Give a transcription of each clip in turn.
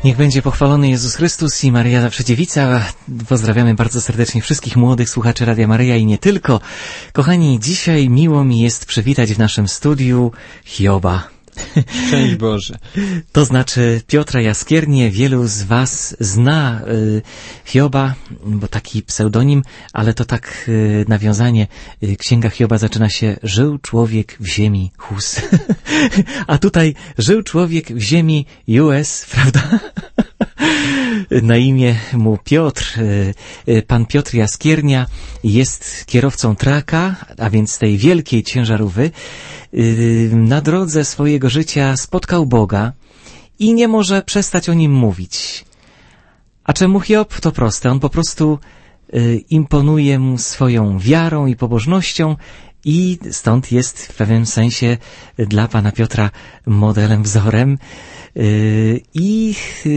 Niech będzie pochwalony Jezus Chrystus i Maryja Zawsze Dziewica. Pozdrawiamy bardzo serdecznie wszystkich młodych słuchaczy Radia Maryja i nie tylko. Kochani, dzisiaj miło mi jest przywitać w naszym studiu Hioba. Szczęść Boże. To znaczy Piotra Jaskiernię. Wielu z was zna Hioba, bo taki pseudonim, ale to tak nawiązanie. Księga Hioba zaczyna się: żył człowiek w ziemi Hus. A tutaj żył człowiek w ziemi US, prawda? Na imię mu Piotr. Pan Piotr Jaskiernia jest kierowcą traka, a więc tej wielkiej ciężarówki. Na drodze swojego życia spotkał Boga i nie może przestać o Nim mówić. A czemu Hiob? To proste. On po prostu imponuje mu swoją wiarą i pobożnością i stąd jest w pewnym sensie dla pana Piotra modelem, wzorem. I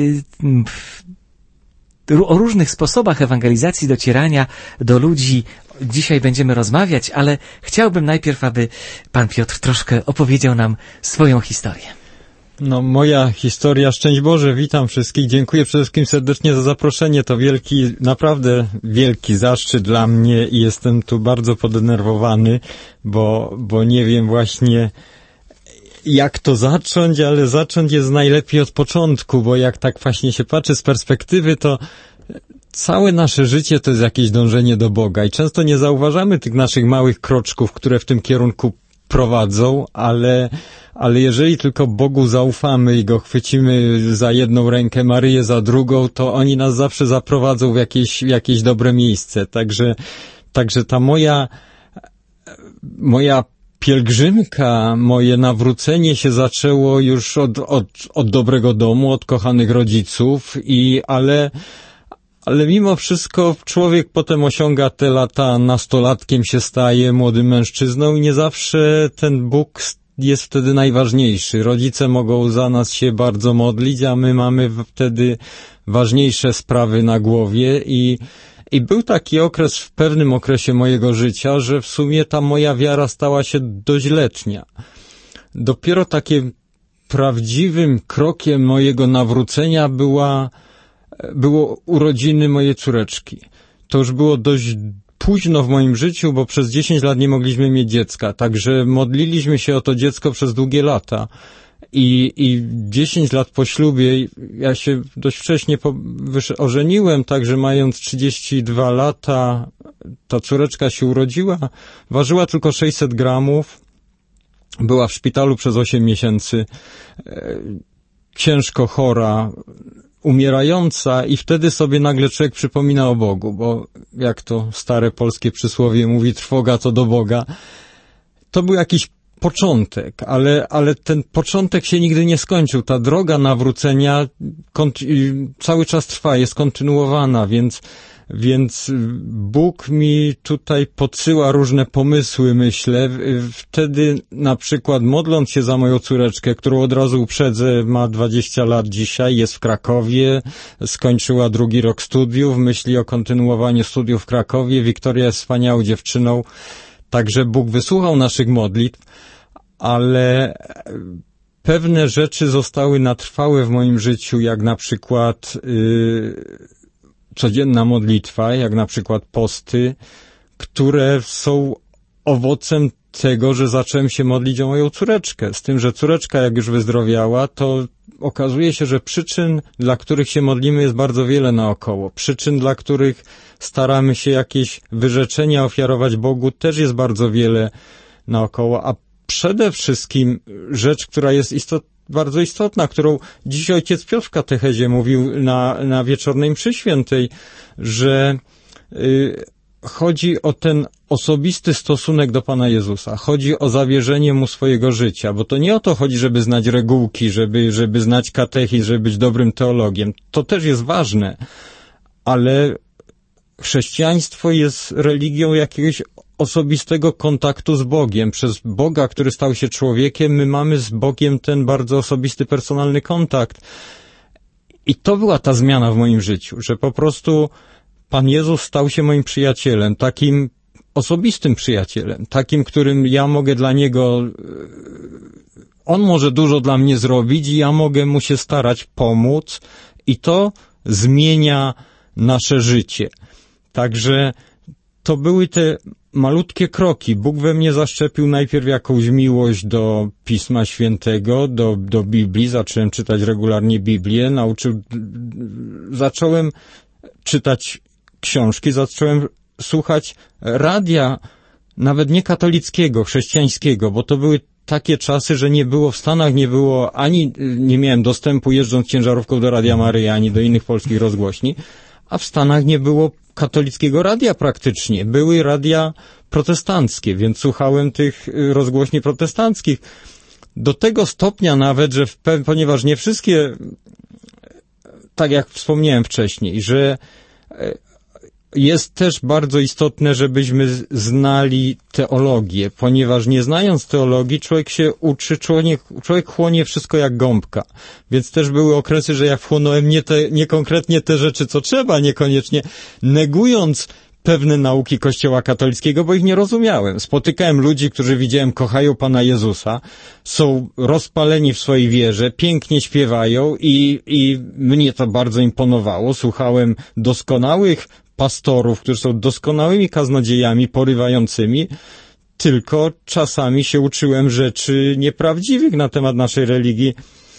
o różnych sposobach ewangelizacji, docierania do ludzi dzisiaj będziemy rozmawiać, ale chciałbym najpierw, aby pan Piotr troszkę opowiedział nam swoją historię. No, moja historia, szczęść Boże, witam wszystkich, dziękuję przede wszystkim serdecznie za zaproszenie, to wielki, naprawdę wielki zaszczyt dla mnie i jestem tu bardzo podenerwowany, bo nie wiem właśnie jak to zacząć, ale zacząć jest najlepiej od początku, bo jak tak właśnie się patrzy z perspektywy, to całe nasze życie to jest jakieś dążenie do Boga i często nie zauważamy tych naszych małych kroczków, które w tym kierunku prowadzą, ale jeżeli tylko Bogu zaufamy i Go chwycimy za jedną rękę, Maryję za drugą, to oni nas zawsze zaprowadzą w jakieś dobre miejsce. Także ta moja pielgrzymka, moje nawrócenie się zaczęło już od dobrego domu, od kochanych rodziców ale mimo wszystko człowiek potem osiąga te lata, nastolatkiem się staje, młodym mężczyzną i nie zawsze ten Bóg jest wtedy najważniejszy. Rodzice mogą za nas się bardzo modlić, a my mamy wtedy ważniejsze sprawy na głowie i był taki okres w pewnym okresie mojego życia, że w sumie ta moja wiara stała się dość letnia. Dopiero takim prawdziwym krokiem mojego nawrócenia było urodziny mojej córeczki. To już było dość późno w moim życiu, bo przez 10 lat nie mogliśmy mieć dziecka, także modliliśmy się o to dziecko przez długie lata. I 10 lat po ślubie, ja się dość wcześnie ożeniłem, także mając 32 lata, ta córeczka się urodziła, ważyła tylko 600 gramów, była w szpitalu przez 8 miesięcy, ciężko chora, umierająca i wtedy sobie nagle człowiek przypomina o Bogu, bo jak to stare polskie przysłowie mówi, trwoga to do Boga. To był jakiś początek, ale ten początek się nigdy nie skończył. Ta droga nawrócenia cały czas trwa, jest kontynuowana, więc Bóg mi tutaj podsyła różne pomysły, myślę. Wtedy na przykład modląc się za moją córeczkę, którą od razu uprzedzę, ma 20 lat dzisiaj, jest w Krakowie, skończyła 2. rok studiów, myśli o kontynuowaniu studiów w Krakowie. Wiktoria jest wspaniałą dziewczyną, także Bóg wysłuchał naszych modlitw, ale pewne rzeczy zostały na trwałe w moim życiu, jak na przykład codzienna modlitwa, jak na przykład posty, które są owocem tego, że zacząłem się modlić o moją córeczkę. Z tym, że córeczka jak już wyzdrowiała, to okazuje się, że przyczyn, dla których się modlimy, jest bardzo wiele naokoło. Przyczyn, dla których staramy się jakieś wyrzeczenia ofiarować Bogu, też jest bardzo wiele naokoło. A przede wszystkim rzecz, która jest bardzo istotna, którą dziś ojciec Piotr w katechezie mówił na wieczornej mszy świętej, że chodzi o ten osobisty stosunek do Pana Jezusa. Chodzi o zawierzenie Mu swojego życia, bo to nie o to chodzi, żeby znać regułki, żeby znać katechizm, żeby być dobrym teologiem. To też jest ważne, ale chrześcijaństwo jest religią jakiegoś osobistego kontaktu z Bogiem. Przez Boga, który stał się człowiekiem, my mamy z Bogiem ten bardzo osobisty, personalny kontakt. I to była ta zmiana w moim życiu, że po prostu Pan Jezus stał się moim przyjacielem, takim osobistym przyjacielem, takim, którym ja mogę dla Niego, On może dużo dla mnie zrobić i ja mogę Mu się starać pomóc i to zmienia nasze życie. Także to były te malutkie kroki. Bóg we mnie zaszczepił najpierw jakąś miłość do Pisma Świętego, do Biblii. Zacząłem czytać regularnie Biblię, zacząłem czytać książki, zacząłem słuchać radia, nawet nie katolickiego, chrześcijańskiego, bo to były takie czasy, że w Stanach nie było nie miałem dostępu jeżdżąc ciężarówką do Radia Maryja, ani do innych polskich rozgłośni, a w Stanach nie było katolickiego radia praktycznie. Były radia protestanckie, więc słuchałem tych rozgłośni protestanckich. Do tego stopnia nawet, że ponieważ nie wszystkie, tak jak wspomniałem wcześniej, że jest też bardzo istotne, żebyśmy znali teologię, ponieważ nie znając teologii, człowiek się uczy, człowiek chłonie wszystko jak gąbka. Więc też były okresy, że ja wchłonąłem nie konkretnie te rzeczy, co trzeba, niekoniecznie negując pewne nauki Kościoła katolickiego, bo ich nie rozumiałem. Spotykałem ludzi, którzy widziałem kochają Pana Jezusa, są rozpaleni w swojej wierze, pięknie śpiewają i mnie to bardzo imponowało. Słuchałem doskonałych pastorów, którzy są doskonałymi kaznodziejami, porywającymi, tylko czasami się uczyłem rzeczy nieprawdziwych na temat naszej religii.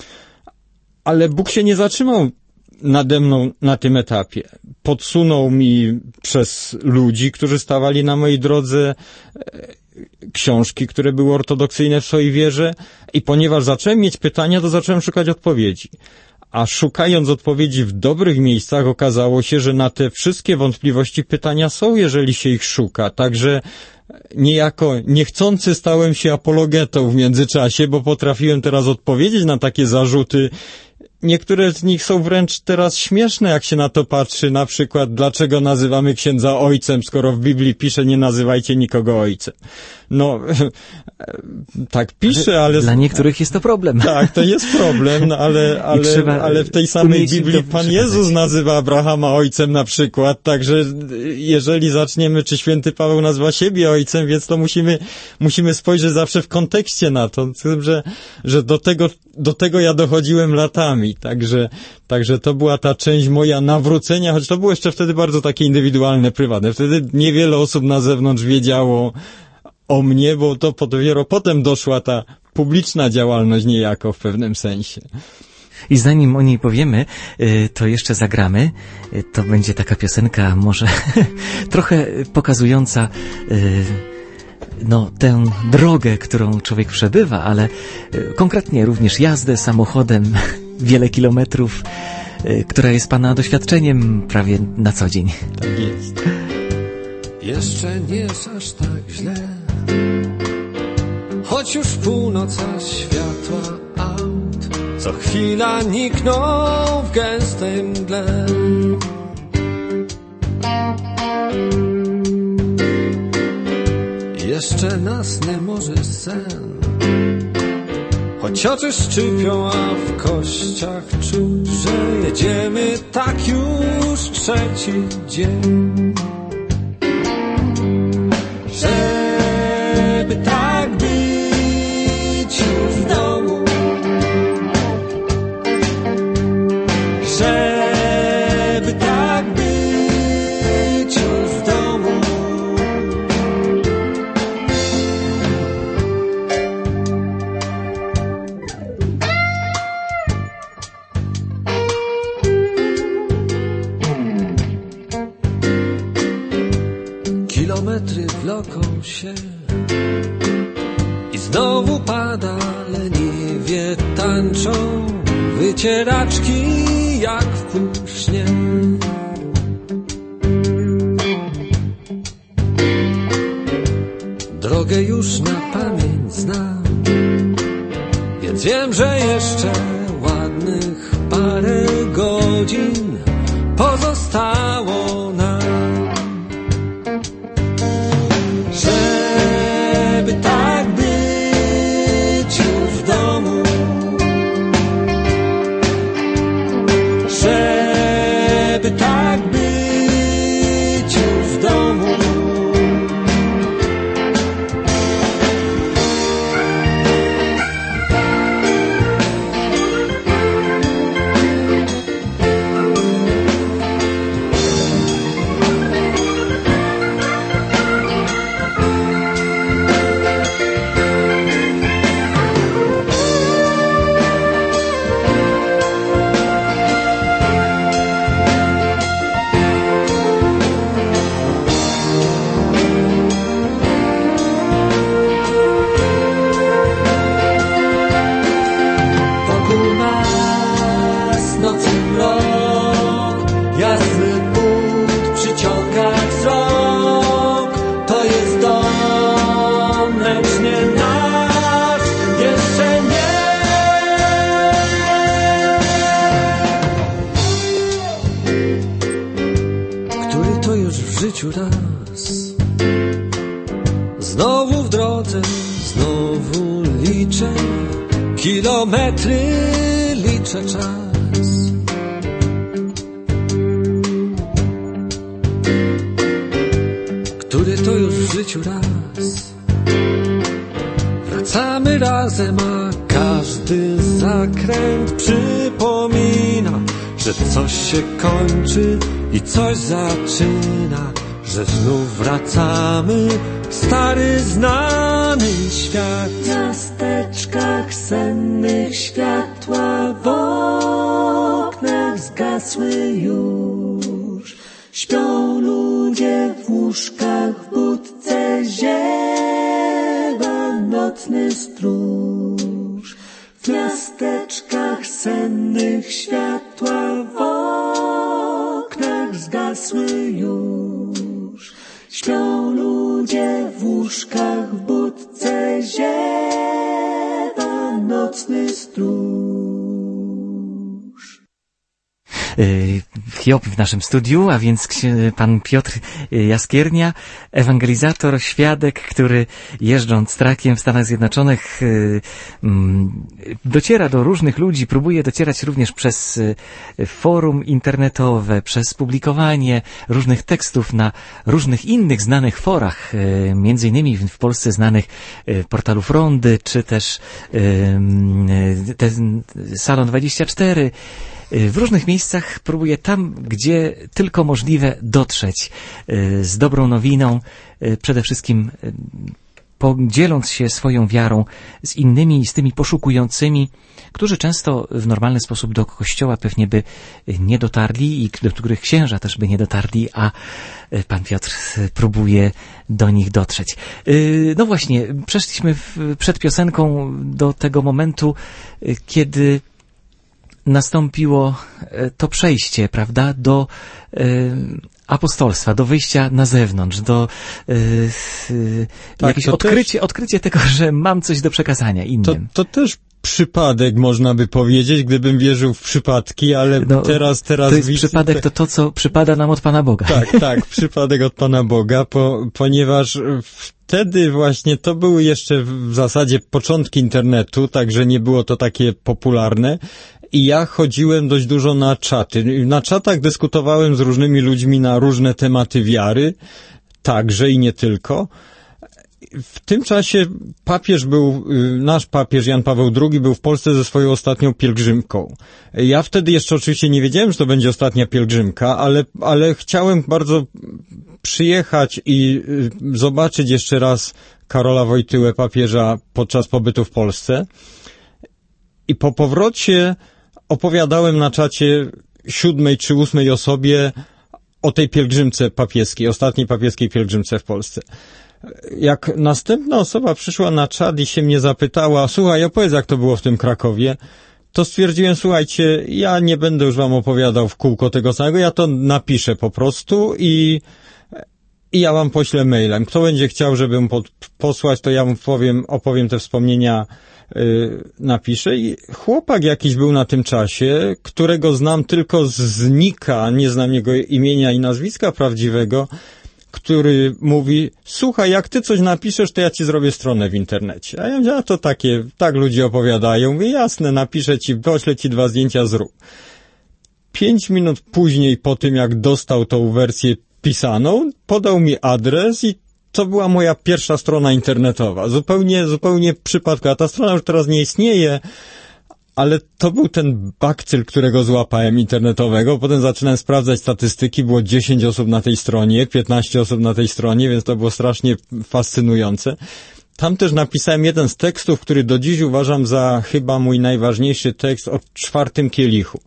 Ale Bóg się nie zatrzymał nade mną na tym etapie. Podsunął mi przez ludzi, którzy stawali na mojej drodze, książki, które były ortodoksyjne w swojej wierze i ponieważ zacząłem mieć pytania, to zacząłem szukać odpowiedzi. A szukając odpowiedzi w dobrych miejscach okazało się, że na te wszystkie wątpliwości pytania są, jeżeli się ich szuka. Także niejako niechcący stałem się apologetą w międzyczasie, bo potrafiłem teraz odpowiedzieć na takie zarzuty. Niektóre z nich są wręcz teraz śmieszne, jak się na to patrzy. Na przykład, dlaczego nazywamy księdza ojcem, skoro w Biblii pisze, nie nazywajcie nikogo ojcem. No, tak pisze, ale... Dla niektórych jest to problem. Tak, to jest problem, no, ale w tej samej Biblii Pan Jezus nazywa Abrahama ojcem na przykład, także jeżeli zaczniemy, czy święty Paweł nazywa siebie ojcem, więc to musimy spojrzeć zawsze w kontekście na to, że do tego ja dochodziłem latami, także to była ta część moja nawrócenia, choć to było jeszcze wtedy bardzo takie indywidualne, prywatne. Wtedy niewiele osób na zewnątrz wiedziało o mnie, bo to dopiero potem doszła ta publiczna działalność niejako w pewnym sensie. I zanim o niej powiemy, to jeszcze zagramy. To będzie taka piosenka może trochę pokazująca tę drogę, którą człowiek przebywa, ale konkretnie również jazdę samochodem wiele kilometrów, która jest Pana doświadczeniem prawie na co dzień. Tak jest. Jeszcze nie jest aż tak źle, choć już północ, a światła aut co chwila nikną w gęstej mgle. Jeszcze nas nie może sen, choć oczy szczypią, a w kościach czuć, że jedziemy tak już trzeci dzień. Żeby tak być już w domu, żeby tak być już w domu. Kilometry wloką się i znowu pada, leniwie tańczą wycieraczki jak w półśnie. Drogę już na pamięć znam, więc wiem, że jeszcze ładnych parę godzin pozostało nam. Żeby tak być już w domu, żeby tak być już w domu. już w życiu raz. Znowu w drodze, znowu liczę kilometry, liczę czas. Który to już w życiu raz. Wracamy razem, a każdy zakręt przypomina, że coś się kończy i coś zaczyna, że znów wracamy w stary, znany świat. W miasteczkach sennych światła w oknach zgasły już. Śpią ludzie w łóżkach, w budce ziewa nocny stróż. W miasteczkach sennych światła w oknach zgasły już. Śpią ludzie w łóżkach, w budce ziewa nocny stróż. Hiob w naszym studiu, a więc pan Piotr Jaskiernia, ewangelizator, świadek, który jeżdżąc trakiem w Stanach Zjednoczonych dociera do różnych ludzi, próbuje docierać również przez forum internetowe, przez publikowanie różnych tekstów na różnych innych znanych forach, między innymi w Polsce znanych portalu Frondy, czy też Salon 24. W różnych miejscach próbuje tam, gdzie tylko możliwe, dotrzeć z dobrą nowiną, przede wszystkim podzieląc się swoją wiarą z innymi, z tymi poszukującymi, którzy często w normalny sposób do Kościoła pewnie by nie dotarli i do których księża też by nie dotarli, a pan Piotr próbuje do nich dotrzeć. No właśnie, przeszliśmy przed piosenką do tego momentu, kiedy nastąpiło to przejście, prawda, do apostolstwa, do wyjścia na zewnątrz, do jakieś odkrycie tego, że mam coś do przekazania innym. To też przypadek, można by powiedzieć, gdybym wierzył w przypadki, ale teraz to jest przypadek, to co przypada nam od Pana Boga. Tak, przypadek od Pana Boga, ponieważ wtedy właśnie to były jeszcze w zasadzie początki internetu, także nie było to takie popularne. I ja chodziłem dość dużo na czaty. Na czatach dyskutowałem z różnymi ludźmi na różne tematy wiary, także i nie tylko. W tym czasie nasz papież Jan Paweł II był w Polsce ze swoją ostatnią pielgrzymką. Ja wtedy jeszcze oczywiście nie wiedziałem, że to będzie ostatnia pielgrzymka, ale chciałem bardzo przyjechać i zobaczyć jeszcze raz Karola Wojtyłę, papieża, podczas pobytu w Polsce. I po powrocie opowiadałem na czacie 7. czy 8. osobie o tej pielgrzymce papieskiej, ostatniej papieskiej pielgrzymce w Polsce. Jak następna osoba przyszła na czat i się mnie zapytała, słuchaj, opowiedz, jak to było w tym Krakowie, to stwierdziłem, słuchajcie, ja nie będę już wam opowiadał w kółko tego samego, ja to napiszę po prostu i ja wam poślę mailem. Kto będzie chciał, żeby mu posłać, to ja mu opowiem te wspomnienia, napiszę. I chłopak jakiś był na tym czasie, którego znam tylko z nika, nie znam jego imienia i nazwiska prawdziwego, który mówi, słuchaj, jak ty coś napiszesz, to ja ci zrobię stronę w internecie. A ja mówię, tak ludzie opowiadają. Mówię, jasne, napiszę ci, poślę ci 2 zdjęcia, zrób. 5 minut później, po tym jak dostał tą wersję pisaną, podał mi adres i to była moja pierwsza strona internetowa. Zupełnie przypadkowa. Ta strona już teraz nie istnieje, ale to był ten bakcyl, którego złapałem internetowego. Potem zaczynałem sprawdzać statystyki. Było 10 osób na tej stronie, 15 osób na tej stronie, więc to było strasznie fascynujące. Tam też napisałem jeden z tekstów, który do dziś uważam za chyba mój najważniejszy tekst o 4. kielichu.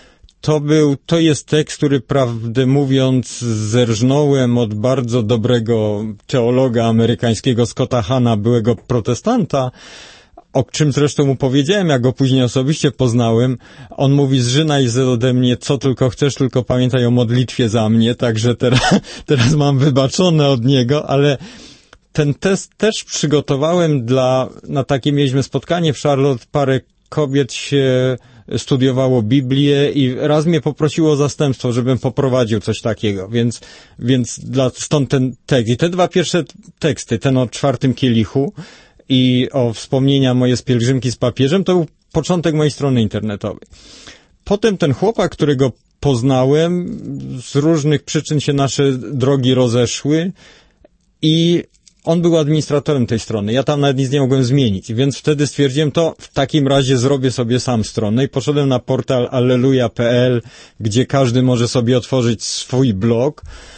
To jest tekst, który, prawdę mówiąc, zerżnąłem od bardzo dobrego teologa amerykańskiego Scotta Hana, byłego protestanta, o czym zresztą mu powiedziałem, jak go później osobiście poznałem. On mówi, zżynaj ode mnie co tylko chcesz, tylko pamiętaj o modlitwie za mnie, także teraz mam wybaczone od niego, ale ten test też przygotowałem na takie mieliśmy spotkanie w Charlotte, parę kobiet się studiowało Biblię i raz mnie poprosiło o zastępstwo, żebym poprowadził coś takiego, więc stąd ten tekst. I te dwa pierwsze teksty, ten o 4 kielichu i o wspomnienia moje z pielgrzymki z papieżem, to był początek mojej strony internetowej. Potem ten chłopak, którego poznałem, z różnych przyczyn się nasze drogi rozeszły i on był administratorem tej strony. Ja tam nawet nic nie mogłem zmienić, więc wtedy stwierdziłem, to w takim razie zrobię sobie sam stronę i poszedłem na portal alleluja.pl, gdzie każdy może sobie otworzyć swój blog.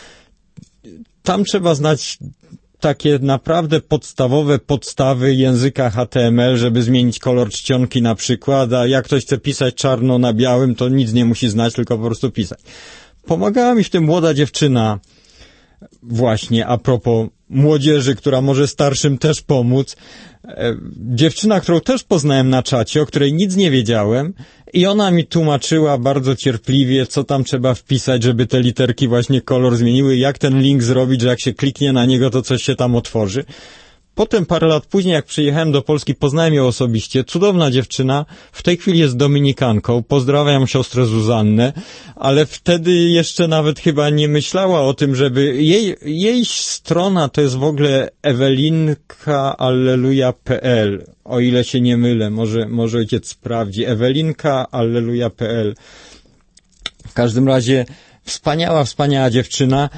Tam trzeba znać takie naprawdę podstawowe podstawy języka HTML, żeby zmienić kolor czcionki na przykład, a jak ktoś chce pisać czarno na białym, to nic nie musi znać, tylko po prostu pisać. Pomagała mi w tym młoda dziewczyna, właśnie a propos młodzieży, która może starszym też pomóc. Dziewczyna, którą też poznałem na czacie, o której nic nie wiedziałem i ona mi tłumaczyła bardzo cierpliwie, co tam trzeba wpisać, żeby te literki właśnie kolor zmieniły, jak ten link zrobić, że jak się kliknie na niego, to coś się tam otworzy. Potem parę lat później, jak przyjechałem do Polski, poznałem ją osobiście. Cudowna dziewczyna. W tej chwili jest dominikanką. Pozdrawiam siostrę Zuzannę. Ale wtedy jeszcze nawet chyba nie myślała o tym, żeby... Jej strona to jest w ogóle ewelinka.alleluja.pl. O ile się nie mylę. Może ojciec sprawdzi. ewelinka.alleluja.pl. W każdym razie wspaniała dziewczyna.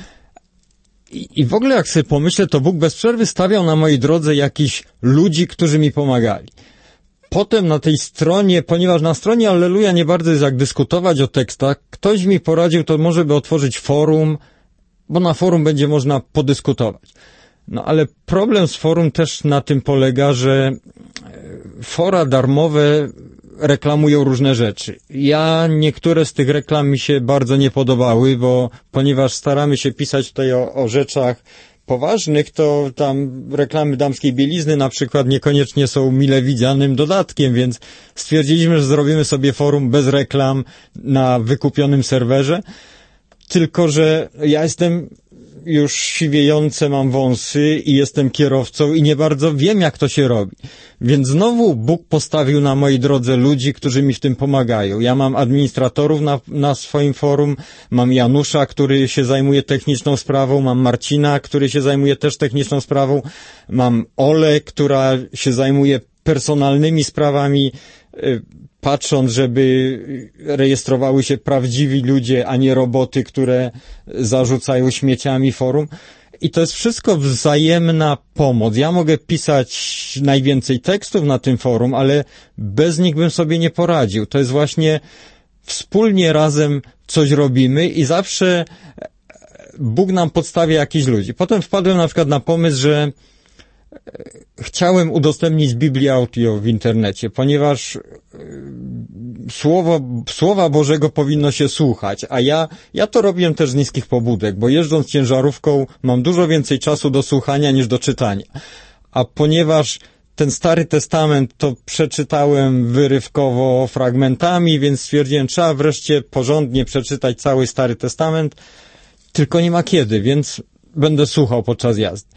I w ogóle jak sobie pomyślę, to Bóg bez przerwy stawiał na mojej drodze jakichś ludzi, którzy mi pomagali. Potem na tej stronie, ponieważ na stronie Alleluja nie bardzo jest jak dyskutować o tekstach, ktoś mi poradził, to może by otworzyć forum, bo na forum będzie można podyskutować. No ale problem z forum też na tym polega, że fora darmowe reklamują różne rzeczy. Niektóre z tych reklam mi się bardzo nie podobały, ponieważ staramy się pisać tutaj o rzeczach poważnych, to tam reklamy damskiej bielizny na przykład niekoniecznie są mile widzianym dodatkiem, więc stwierdziliśmy, że zrobimy sobie forum bez reklam na wykupionym serwerze, tylko że ja jestem już siwiejące, mam wąsy i jestem kierowcą i nie bardzo wiem, jak to się robi. Więc znowu Bóg postawił na mojej drodze ludzi, którzy mi w tym pomagają. Ja mam administratorów na swoim forum, mam Janusza, który się zajmuje techniczną sprawą, mam Marcina, który się zajmuje też techniczną sprawą, mam Olę, która się zajmuje personalnymi sprawami, patrząc, żeby rejestrowały się prawdziwi ludzie, a nie roboty, które zarzucają śmieciami forum. I to jest wszystko wzajemna pomoc. Ja mogę pisać najwięcej tekstów na tym forum, ale bez nich bym sobie nie poradził. To jest właśnie wspólnie razem coś robimy i zawsze Bóg nam podstawia jakichś ludzi. Potem wpadłem na przykład na pomysł, że chciałem udostępnić Biblię audio w internecie, ponieważ Słowa Bożego powinno się słuchać, a ja to robiłem też z niskich pobudek, bo jeżdżąc ciężarówką mam dużo więcej czasu do słuchania niż do czytania. A ponieważ ten Stary Testament to przeczytałem wyrywkowo fragmentami, więc stwierdziłem, trzeba wreszcie porządnie przeczytać cały Stary Testament, tylko nie ma kiedy, więc będę słuchał podczas jazdy.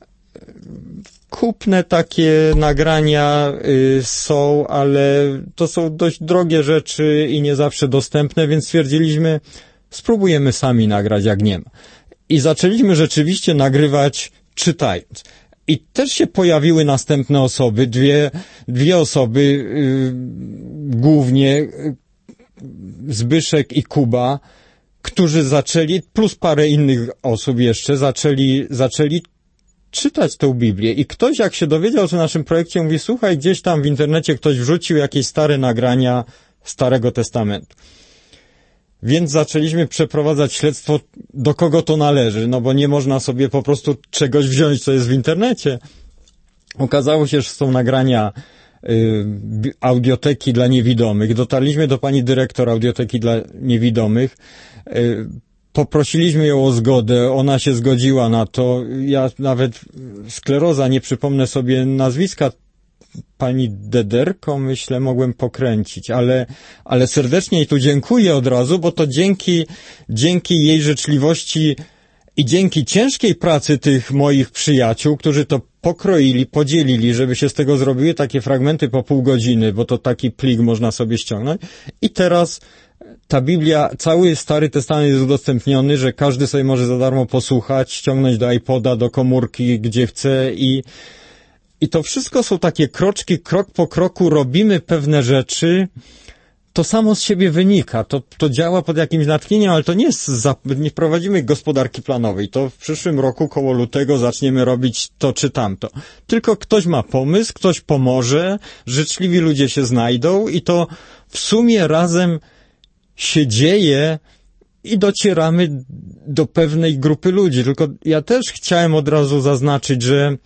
Kupne takie nagrania są, ale to są dość drogie rzeczy i nie zawsze dostępne, więc stwierdziliśmy, spróbujemy sami nagrać, jak nie ma. I zaczęliśmy rzeczywiście nagrywać czytając. I też się pojawiły następne osoby, dwie osoby, głównie Zbyszek i Kuba, którzy zaczęli, plus parę innych osób jeszcze, zaczęli czytać tę Biblię. I ktoś, jak się dowiedział o naszym projekcie, mówi, słuchaj, gdzieś tam w internecie ktoś wrzucił jakieś stare nagrania Starego Testamentu. Więc zaczęliśmy przeprowadzać śledztwo, do kogo to należy, no bo nie można sobie po prostu czegoś wziąć, co jest w internecie. Okazało się, że są nagrania audioteki dla niewidomych. Dotarliśmy do pani dyrektor audioteki dla niewidomych. Poprosiliśmy ją o zgodę, ona się zgodziła na to. Ja nawet skleroza, nie przypomnę sobie nazwiska, pani Dederko, myślę, mogłem pokręcić, ale serdecznie jej tu dziękuję od razu, bo to dzięki jej życzliwości i dzięki ciężkiej pracy tych moich przyjaciół, którzy to pokroili, podzielili, żeby się z tego zrobiły takie fragmenty po pół godziny, bo to taki plik można sobie ściągnąć. I teraz ta Biblia, cały Stary Testament jest udostępniony, że każdy sobie może za darmo posłuchać, ściągnąć do iPoda, do komórki, gdzie chce i to wszystko są takie kroczki, krok po kroku robimy pewne rzeczy. To samo z siebie wynika, to działa pod jakimś natchnieniem, ale to nie prowadzimy gospodarki planowej, to w przyszłym roku koło lutego zaczniemy robić to czy tamto. Tylko ktoś ma pomysł, ktoś pomoże, życzliwi ludzie się znajdą i to w sumie razem się dzieje i docieramy do pewnej grupy ludzi. Tylko ja też chciałem od razu zaznaczyć, że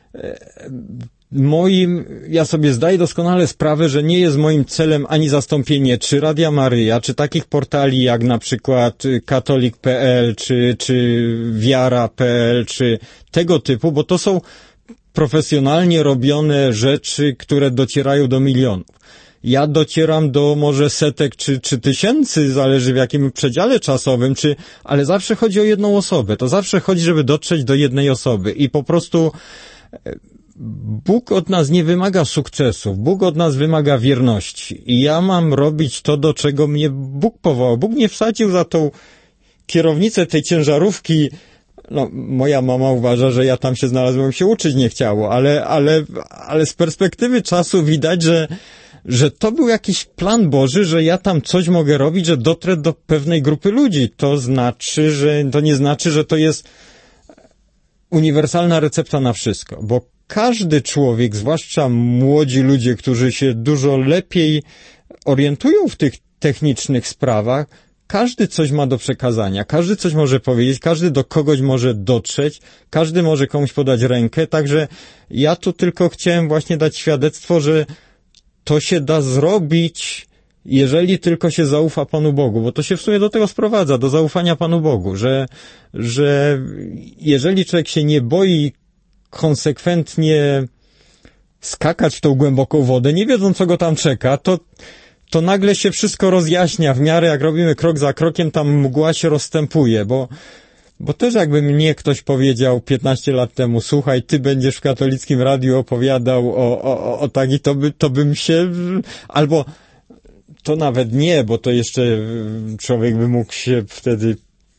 ja sobie zdaję doskonale sprawę, że nie jest moim celem ani zastąpienie czy Radia Maryja, czy takich portali jak na przykład katolik.pl, czy wiara.pl, czy tego typu, bo to są profesjonalnie robione rzeczy, które docierają do milionów. Ja docieram do może setek czy tysięcy, zależy w jakim przedziale czasowym, ale zawsze chodzi o jedną osobę. To zawsze chodzi, żeby dotrzeć do jednej osoby i po prostu Bóg od nas nie wymaga sukcesów, Bóg od nas wymaga wierności i ja mam robić to, do czego mnie Bóg powołał. Bóg mnie wsadził za tą kierownicę tej ciężarówki. No, moja mama uważa, że ja tam się znalazłem, się uczyć nie chciało, ale z perspektywy czasu widać, że to był jakiś plan Boży, że ja tam coś mogę robić, że dotrę do pewnej grupy ludzi. To nie znaczy, że to jest uniwersalna recepta na wszystko, bo każdy człowiek, zwłaszcza młodzi ludzie, którzy się dużo lepiej orientują w tych technicznych sprawach, każdy coś ma do przekazania, każdy coś może powiedzieć, każdy do kogoś może dotrzeć, każdy może komuś podać rękę, także ja tu tylko chciałem właśnie dać świadectwo, że to się da zrobić, jeżeli tylko się zaufa Panu Bogu, bo to się w sumie do tego sprowadza, do zaufania Panu Bogu, że jeżeli człowiek się nie boi konsekwentnie skakać w tą głęboką wodę, nie wiedząc, co go tam czeka, to nagle się wszystko rozjaśnia w miarę, jak robimy krok za krokiem, tam mgła się rozstępuje, bo też jakby mnie ktoś powiedział 15 lat temu, słuchaj, ty będziesz w katolickim radiu opowiadał o tak i to bym się, albo to nawet nie, bo to jeszcze człowiek by mógł się wtedy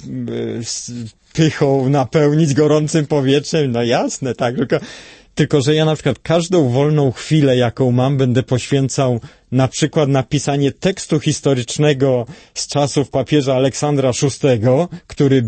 pychą napełnić gorącym powietrzem, no jasne, tak, tylko że ja na przykład każdą wolną chwilę, jaką mam, będę poświęcał na przykład na pisanie tekstu historycznego z czasów papieża Aleksandra VI, który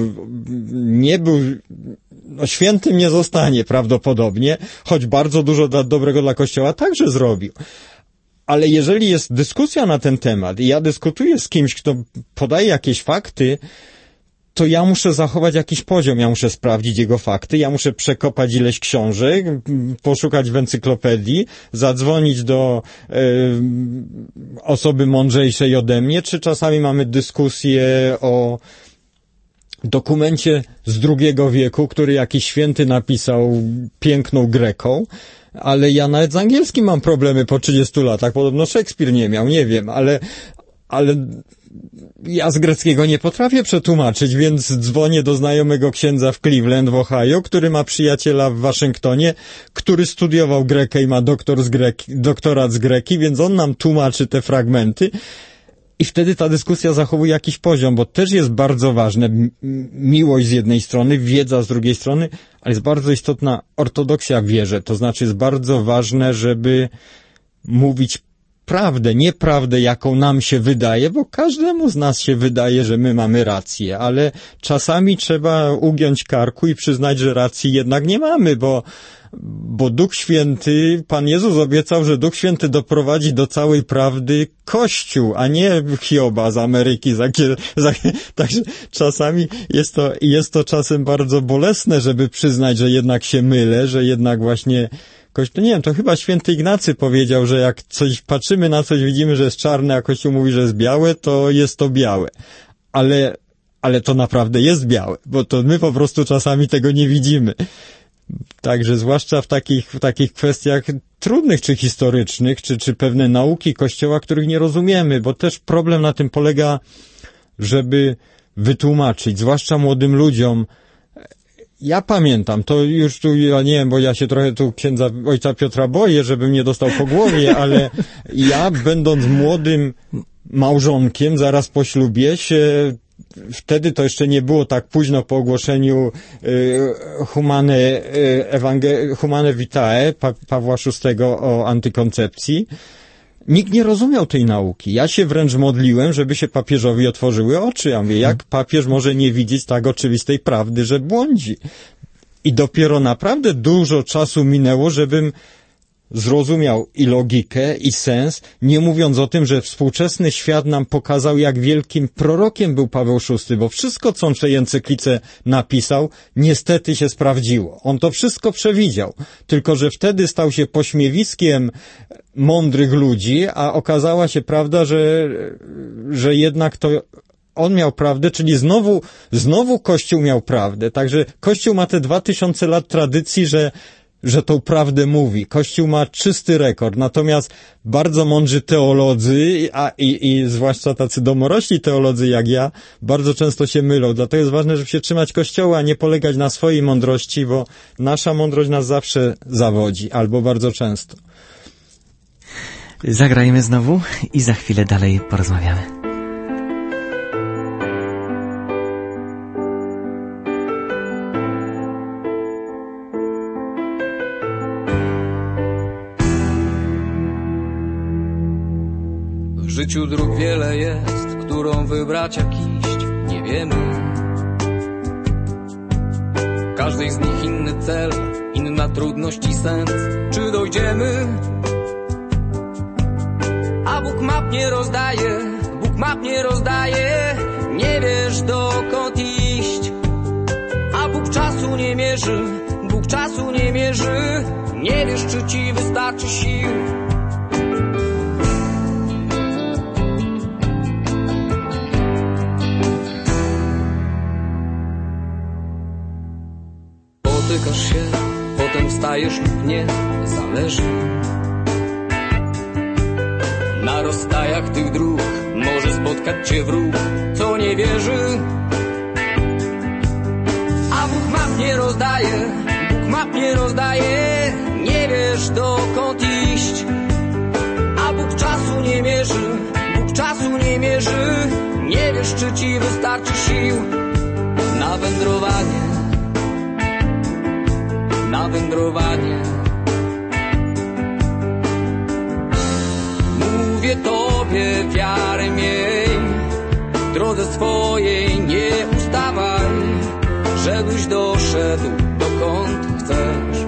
świętym nie zostanie prawdopodobnie, choć bardzo dużo dobrego dla Kościoła także zrobił. Ale jeżeli jest dyskusja na ten temat i ja dyskutuję z kimś, kto podaje jakieś fakty, to ja muszę zachować jakiś poziom, ja muszę sprawdzić jego fakty, ja muszę przekopać ileś książek, poszukać w encyklopedii, zadzwonić do osoby mądrzejszej ode mnie, czy czasami mamy dyskusję o dokumencie z II wieku, który jakiś święty napisał piękną Greką, ale ja nawet z angielskim mam problemy po 30 latach, podobno Szekspir nie miał, nie wiem, ale ja z greckiego nie potrafię przetłumaczyć, więc dzwonię do znajomego księdza w Cleveland w Ohio, który ma przyjaciela w Waszyngtonie, który studiował Grekę i ma doktorat z Greki, więc on nam tłumaczy te fragmenty i wtedy ta dyskusja zachowuje jakiś poziom, bo też jest bardzo ważne miłość z jednej strony, wiedza z drugiej strony, ale jest bardzo istotna ortodoksja w wierze, to znaczy jest bardzo ważne, żeby mówić prawdę, nieprawdę, jaką nam się wydaje, bo każdemu z nas się wydaje, że my mamy rację, ale czasami trzeba ugiąć karku i przyznać, że racji jednak nie mamy, bo Duch Święty, Pan Jezus obiecał, że Duch Święty doprowadzi do całej prawdy Kościół, a nie Hioba z Ameryki. Także czasami jest to czasem bardzo bolesne, żeby przyznać, że jednak się mylę, że jednak właśnie Kościół, nie wiem, to chyba święty Ignacy powiedział, że jak patrzymy na coś, widzimy, że jest czarne, a Kościół mówi, że jest białe, to jest to białe. Ale to naprawdę jest białe, bo to my po prostu czasami tego nie widzimy. Także zwłaszcza w takich kwestiach trudnych czy historycznych, czy pewne nauki Kościoła, których nie rozumiemy, bo też problem na tym polega, żeby wytłumaczyć, zwłaszcza młodym ludziom, Ja pamiętam, to już tu, ja nie wiem, bo ja się trochę tu ojca Piotra boję, żebym nie dostał po głowie, ale ja, będąc młodym małżonkiem, zaraz po ślubie wtedy to jeszcze nie było tak późno po ogłoszeniu Humane Vitae Pawła VI o antykoncepcji. Nikt nie rozumiał tej nauki. Ja się wręcz modliłem, żeby się papieżowi otworzyły oczy. Ja mówię, jak papież może nie widzieć tak oczywistej prawdy, że błądzi? I dopiero naprawdę dużo czasu minęło, żebym zrozumiał i logikę, i sens, nie mówiąc o tym, że współczesny świat nam pokazał, jak wielkim prorokiem był Paweł VI, bo wszystko, co on w tej encyklice napisał, niestety się sprawdziło. On to wszystko przewidział, tylko że wtedy stał się pośmiewiskiem mądrych ludzi, a okazała się prawda, że jednak to on miał prawdę, czyli znowu Kościół miał prawdę. Także Kościół ma te 2000 lat tradycji, że tą prawdę mówi. Kościół ma czysty rekord, natomiast bardzo mądrzy teolodzy, i zwłaszcza tacy domorośli teolodzy jak ja, bardzo często się mylą. Dlatego jest ważne, żeby się trzymać Kościoła, a nie polegać na swojej mądrości, bo nasza mądrość nas zawsze zawodzi, albo bardzo często. Zagrajmy znowu i za chwilę dalej porozmawiamy. W życiu dróg wiele jest, którą wybrać jak iść, nie wiemy. W każdej z nich inny cel, inna trudność i sens. Czy dojdziemy? A Bóg map nie rozdaje, Bóg map nie rozdaje. Nie wiesz dokąd iść. A Bóg czasu nie mierzy, Bóg czasu nie mierzy. Nie wiesz, czy ci wystarczy sił. Spotykasz się, potem wstajesz lub nie, zależy. Na rozstajach tych dróg może spotkać cię wróg, co nie wierzy. A Bóg map nie rozdaje, Bóg map nie rozdaje. Nie wiesz dokąd iść. A Bóg czasu nie mierzy, Bóg czasu nie mierzy. Nie wiesz, czy ci wystarczy sił na wędrowanie. Na wędrowanie. Mówię tobie, wiarę miej, w drodze swojej nie ustawaj, żebyś doszedł dokąd chcesz.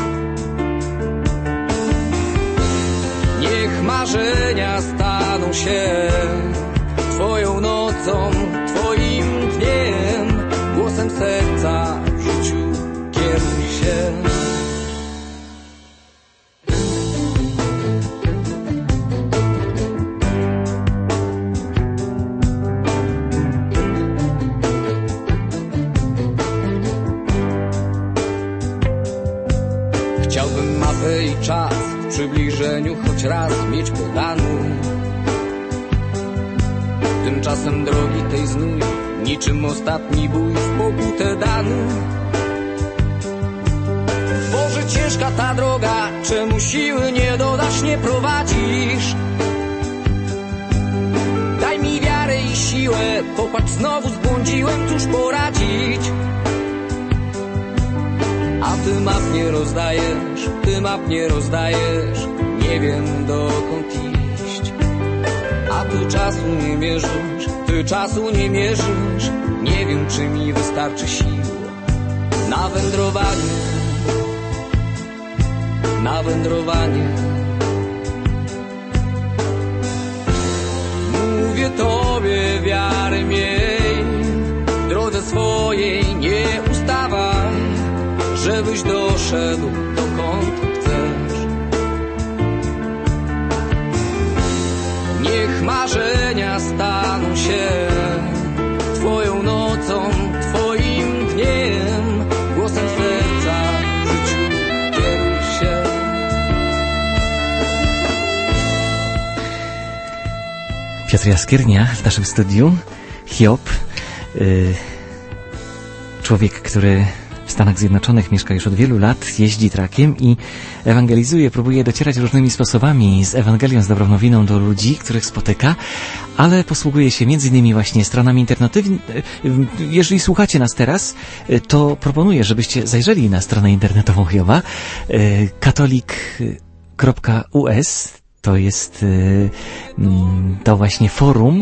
Niech marzenia staną się twoją nocą, twoim dniem, głosem serca w życiu kieruj się. Chciałbym mapę i czas w przybliżeniu choć raz mieć podaną. Tymczasem drogi tej znój, niczym ostatni bój w pokutę dany. Boże, ciężka ta droga, czemu siły nie dodasz, nie prowadzisz? Daj mi wiarę i siłę, popatrz, znowu zbłądziłem, cóż poradzić? A ty map nie rozdajesz, ty map nie rozdajesz, nie wiem dokąd iść. A ty czasu nie mierzysz, ty czasu nie mierzysz, nie wiem, czy mi wystarczy sił na wędrowanie. Na wędrowanie. Mówię tobie, wiarę miej, w drodze swojej nie ustawaj, żebyś doszedł dokąd chcesz. Niech marzenia staną się twoją nocą, twoim dniem, głosem serca w życiu kieruj się. Piotr Jaskiernia w naszym studiu. Hiob, człowiek, który w Stanach Zjednoczonych, mieszka już od wielu lat, jeździ trakiem i ewangelizuje, próbuje docierać różnymi sposobami z Ewangelią, z dobrą nowiną do ludzi, których spotyka, ale posługuje się między innymi właśnie stronami internetowymi. Jeżeli słuchacie nas teraz, to proponuję, żebyście zajrzeli na stronę internetową Hioba, katolik.us. To jest to właśnie forum,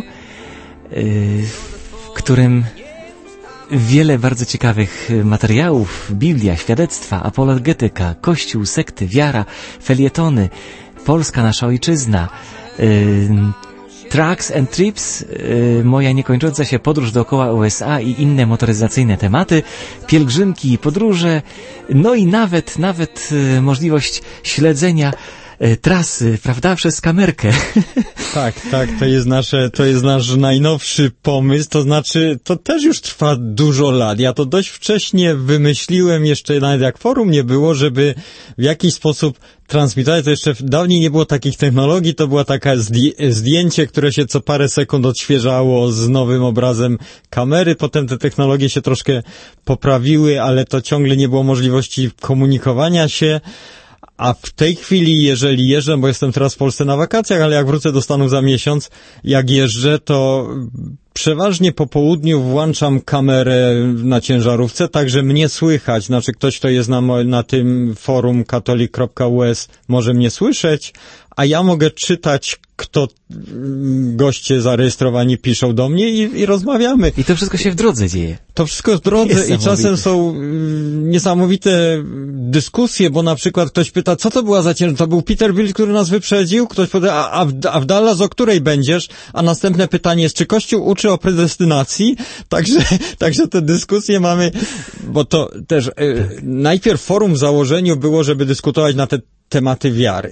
w którym wiele bardzo ciekawych materiałów, Biblia, świadectwa, apologetyka, Kościół, sekty, wiara, felietony, Polska, nasza ojczyzna, Tracks and Trips, moja niekończąca się podróż dookoła USA i inne motoryzacyjne tematy, pielgrzymki, podróże, no i nawet możliwość śledzenia trasy, prawda, przez kamerkę. Tak, to jest nasz najnowszy pomysł, to znaczy, to też już trwa dużo lat. Ja to dość wcześnie wymyśliłem, jeszcze nawet jak forum nie było, żeby w jakiś sposób transmitować, to jeszcze dawniej nie było takich technologii, to była taka zdjęcie, które się co parę sekund odświeżało z nowym obrazem kamery, potem te technologie się troszkę poprawiły, ale to ciągle nie było możliwości komunikowania się. A w tej chwili, jeżeli jeżdżę, bo jestem teraz w Polsce na wakacjach, ale jak wrócę do Stanów za miesiąc, jak jeżdżę, to przeważnie po południu włączam kamerę na ciężarówce, tak że mnie słychać. Znaczy ktoś, kto jest na tym forum katolik.us może mnie słyszeć, a ja mogę czytać, kto goście zarejestrowani piszą do mnie i rozmawiamy. I to wszystko się w drodze dzieje. To wszystko w drodze i czasem są niesamowite dyskusje, bo na przykład ktoś pyta, co to była za ciężar? To był Peterbilt, który nas wyprzedził? Ktoś powie, a w Dallas o której będziesz? A następne pytanie jest, czy Kościół uczy o predestynacji? Także te dyskusje mamy, bo to też najpierw forum w założeniu było, żeby dyskutować na te tematy wiary,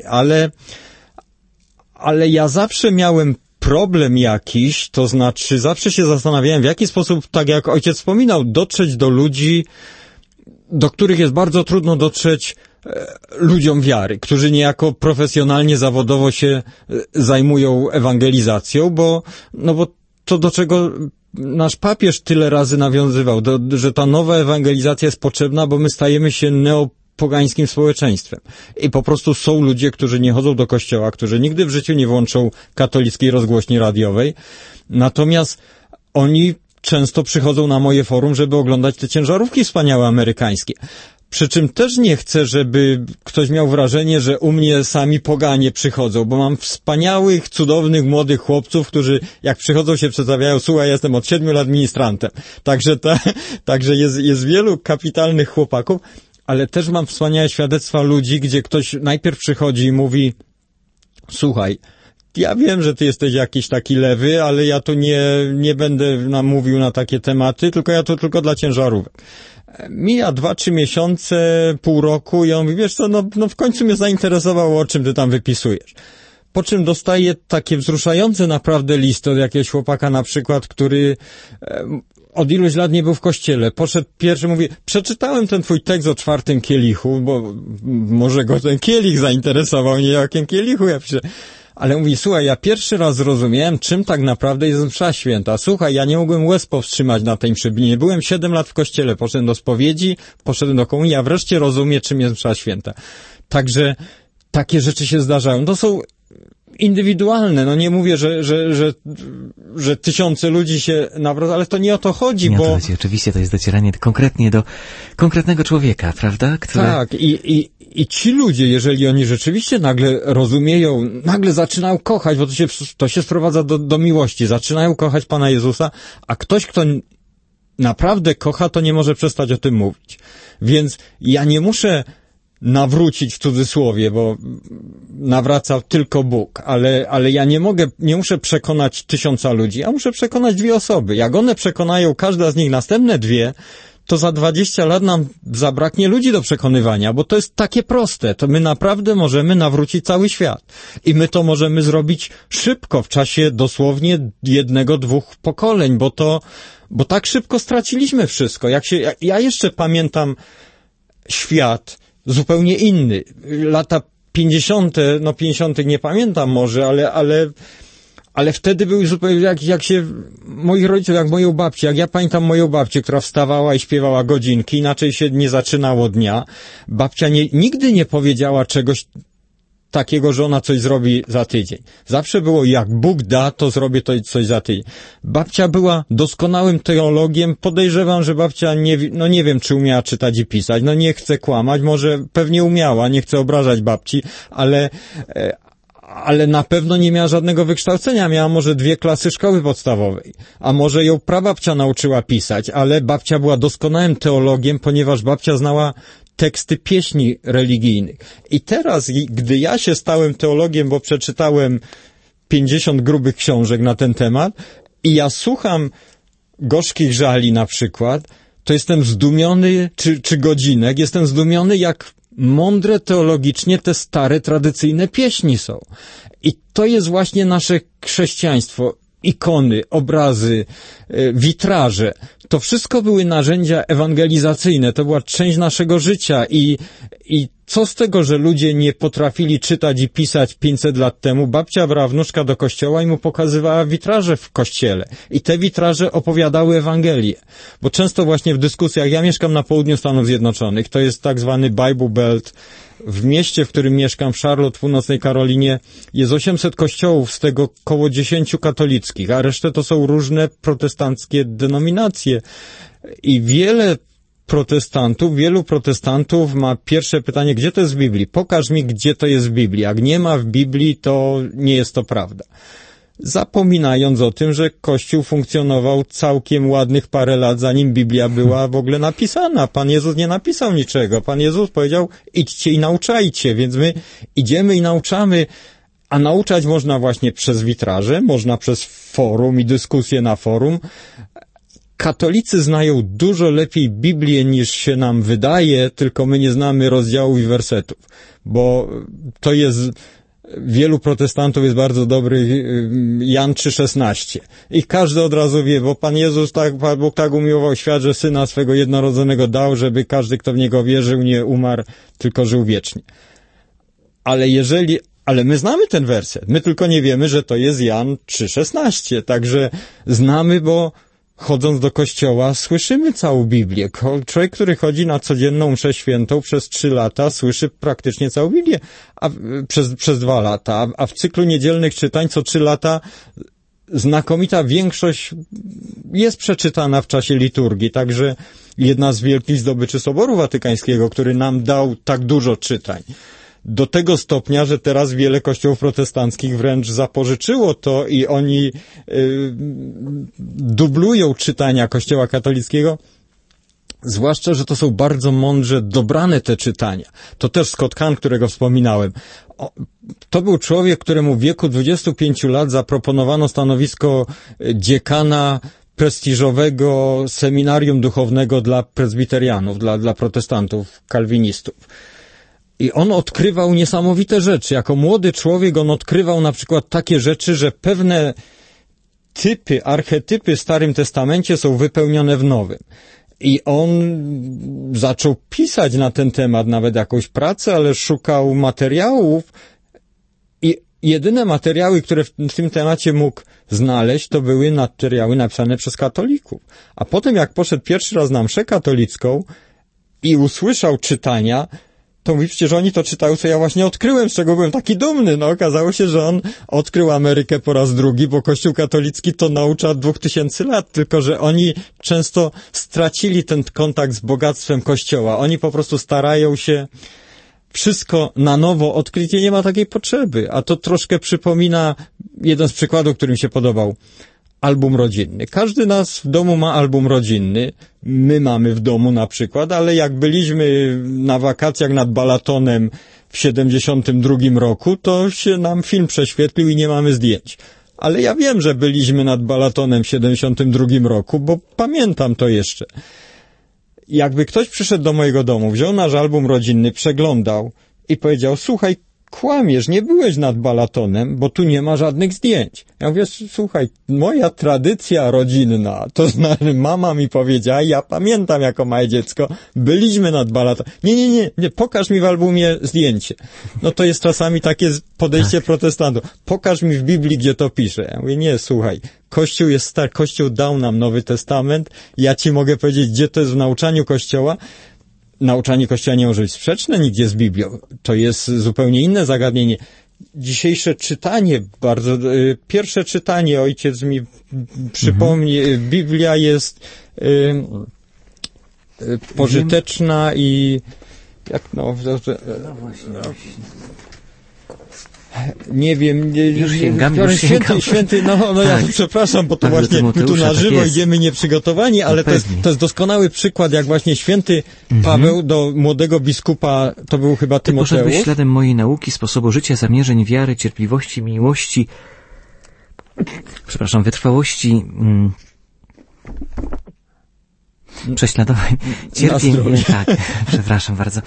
ale ja zawsze miałem problem jakiś, to znaczy zawsze się zastanawiałem, w jaki sposób, tak jak ojciec wspominał, dotrzeć do ludzi, do których jest bardzo trudno dotrzeć ludziom wiary, którzy niejako profesjonalnie, zawodowo się zajmują ewangelizacją, bo to do czego nasz papież tyle razy nawiązywał, że ta nowa ewangelizacja jest potrzebna, bo my stajemy się pogańskim społeczeństwem. I po prostu są ludzie, którzy nie chodzą do kościoła, którzy nigdy w życiu nie włączą katolickiej rozgłośni radiowej. Natomiast oni często przychodzą na moje forum, żeby oglądać te ciężarówki wspaniałe amerykańskie. Przy czym też nie chcę, żeby ktoś miał wrażenie, że u mnie sami poganie przychodzą, bo mam wspaniałych, cudownych, młodych chłopców, którzy jak przychodzą się przedstawiają, słuchaj, jestem od 7 lat ministrantem. Także jest wielu kapitalnych chłopaków, ale też mam wspaniałe świadectwa ludzi, gdzie ktoś najpierw przychodzi i mówi, słuchaj, ja wiem, że ty jesteś jakiś taki lewy, ale ja tu nie będę mówił na takie tematy, tylko ja to tylko dla ciężarówek. Mija 2-3 miesiące, pół roku i on mówi, wiesz co, no w końcu mnie zainteresowało, o czym ty tam wypisujesz. Po czym dostaję takie wzruszające naprawdę listy od jakiegoś chłopaka na przykład, który od iluś lat nie był w kościele. Poszedł pierwszy, mówi, przeczytałem ten twój tekst o 4. kielichu, bo może go ten kielich zainteresował, nie jakim kielichu ja piszę. Ale mówi, słuchaj, ja pierwszy raz zrozumiałem, czym tak naprawdę jest msza święta. Słuchaj, ja nie mogłem łez powstrzymać na tej mszy. Nie byłem 7 lat w kościele, poszedłem do spowiedzi, poszedłem do komunii, a wreszcie rozumiem, czym jest msza święta. Także takie rzeczy się zdarzają. To są indywidualne, no nie mówię, że tysiące ludzi się nawrócą, ale to nie o to chodzi, nie bo... o to chodzi. Oczywiście to jest docieranie konkretnie do konkretnego człowieka, prawda? Tak, i ci ludzie, jeżeli oni rzeczywiście nagle rozumieją, nagle zaczynają kochać, bo to się sprowadza do miłości, zaczynają kochać Pana Jezusa, a ktoś, kto naprawdę kocha, to nie może przestać o tym mówić. Więc ja nie muszę nawrócić w cudzysłowie, bo nawraca tylko Bóg, ale ja nie muszę przekonać 1000 ludzi, ja muszę przekonać 2 osoby. Jak one przekonają, każda z nich następne 2, to za 20 lat nam zabraknie ludzi do przekonywania, bo to jest takie proste. To my naprawdę możemy nawrócić cały świat. I my to możemy zrobić szybko, w czasie dosłownie 1-2 pokoleń, bo tak szybko straciliśmy wszystko. Ja jeszcze pamiętam świat zupełnie inny. Lata 50, 50 nie pamiętam może, Ale wtedy był zupełnie jak się moich rodziców, jak moją babcię, jak ja pamiętam moją babcię, która wstawała i śpiewała godzinki, inaczej się nie zaczynało dnia. Babcia nigdy nie powiedziała czegoś takiego, że ona coś zrobi za tydzień. Zawsze było, jak Bóg da, to zrobię to coś za tydzień. Babcia była doskonałym teologiem. Podejrzewam, że babcia nie wiem, czy umiała czytać i pisać. Nie chcę kłamać, może pewnie umiała, nie chcę obrażać babci, ale na pewno nie miała żadnego wykształcenia. Miała może 2 klasy szkoły podstawowej. A może ją prababcia nauczyła pisać, ale babcia była doskonałym teologiem, ponieważ babcia znała teksty pieśni religijnych. I teraz, gdy ja się stałem teologiem, bo przeczytałem 50 grubych książek na ten temat i ja słucham Gorzkich Żali na przykład, to jestem zdumiony, czy Godzinek, jestem zdumiony, jak mądre teologicznie te stare, tradycyjne pieśni są. I to jest właśnie nasze chrześcijaństwo. Ikony, obrazy, witraże. To wszystko były narzędzia ewangelizacyjne. To była część naszego życia i co z tego, że ludzie nie potrafili czytać i pisać 500 lat temu? Babcia brała wnuczka do kościoła i mu pokazywała witraże w kościele. I te witraże opowiadały Ewangelię. Bo często właśnie w dyskusjach, ja mieszkam na południu Stanów Zjednoczonych, to jest tak zwany Bible Belt. W mieście, w którym mieszkam, w Charlotte, w północnej Karolinie, jest 800 kościołów, z tego około 10 katolickich, a resztę to są różne protestanckie denominacje. I wielu protestantów ma pierwsze pytanie, gdzie to jest w Biblii? Pokaż mi, gdzie to jest w Biblii. Jak nie ma w Biblii, to nie jest to prawda. Zapominając o tym, że Kościół funkcjonował całkiem ładnych parę lat, zanim Biblia była w ogóle napisana. Pan Jezus nie napisał niczego. Pan Jezus powiedział, idźcie i nauczajcie, więc my idziemy i nauczamy, a nauczać można właśnie przez witraże, można przez forum i dyskusje na forum. Katolicy znają dużo lepiej Biblię niż się nam wydaje, tylko my nie znamy rozdziałów i wersetów, bo to jest... Wielu protestantów jest bardzo dobry Jan 3,16 i każdy od razu wie, bo Pan Jezus Bóg tak umiłował świat, że Syna swego jednorodzonego dał, żeby każdy, kto w Niego wierzył, nie umarł, tylko żył wiecznie. Ale my znamy ten werset, my tylko nie wiemy, że to jest Jan 3,16, także znamy, bo chodząc do kościoła słyszymy całą Biblię. Człowiek, który chodzi na codzienną mszę świętą przez 3 lata, słyszy praktycznie całą Biblię, przez 2 lata, a w cyklu niedzielnych czytań co 3 lata znakomita większość jest przeczytana w czasie liturgii, także jedna z wielkich zdobyczy Soboru Watykańskiego, który nam dał tak dużo czytań. Do tego stopnia, że teraz wiele kościołów protestanckich wręcz zapożyczyło to i oni dublują czytania Kościoła katolickiego, zwłaszcza, że to są bardzo mądrze dobrane te czytania. To też Scott Hahn, którego wspominałem. To był człowiek, któremu w wieku 25 lat zaproponowano stanowisko dziekana prestiżowego seminarium duchownego dla prezbiterianów, dla protestantów, kalwinistów. I on odkrywał niesamowite rzeczy. Jako młody człowiek on odkrywał na przykład takie rzeczy, że pewne archetypy w Starym Testamencie są wypełnione w Nowym. I on zaczął pisać na ten temat nawet jakąś pracę, ale szukał materiałów i jedyne materiały, które w tym temacie mógł znaleźć, to były materiały napisane przez katolików. A potem jak poszedł pierwszy raz na mszę katolicką i usłyszał czytania, to mówi, przecież oni to czytają, co ja właśnie odkryłem, z czego byłem taki dumny. No, okazało się, że on odkrył Amerykę po raz drugi, bo Kościół katolicki to naucza 2000 lat, tylko że oni często stracili ten kontakt z bogactwem Kościoła. Oni po prostu starają się wszystko na nowo odkryć i nie ma takiej potrzeby. A to troszkę przypomina jeden z przykładów, który mi się podobał. Album rodzinny. Każdy nas w domu ma album rodzinny. My mamy w domu na przykład, ale jak byliśmy na wakacjach nad Balatonem w 72 roku, to się nam film prześwietlił i nie mamy zdjęć. Ale ja wiem, że byliśmy nad Balatonem w 72 roku, bo pamiętam to jeszcze. Jakby ktoś przyszedł do mojego domu, wziął nasz album rodzinny, przeglądał i powiedział, słuchaj, kłamiesz, nie byłeś nad Balatonem, bo tu nie ma żadnych zdjęć. Ja mówię, słuchaj, moja tradycja rodzinna, to znaczy mama mi powiedziała, ja pamiętam jako małe dziecko, byliśmy nad Balatonem. Nie, pokaż mi w albumie zdjęcie. No to jest czasami takie podejście protestantów. Pokaż mi w Biblii, gdzie to pisze. Ja mówię, nie, słuchaj, Kościół jest stary, Kościół dał nam Nowy Testament, ja ci mogę powiedzieć, gdzie to jest w nauczaniu Kościoła. Nauczanie Kościoła nie może być sprzeczne nigdzie z Biblią. To jest zupełnie inne zagadnienie. Dzisiejsze czytanie, pierwsze czytanie, ojciec mi przypomni, Biblia jest pożyteczna i nie wiem. Już sięgam. Święty, tak. Ja przepraszam, bo to właśnie my tu na żywo idziemy nieprzygotowani, ale to jest doskonały przykład, jak właśnie święty Paweł do młodego biskupa, to był chyba Tymoteusz. Ty poszedłeś śladem mojej nauki, sposobu życia, zamierzeń, wiary, cierpliwości, miłości, wytrwałości, prześladowań, cierpień. Tak, przepraszam bardzo.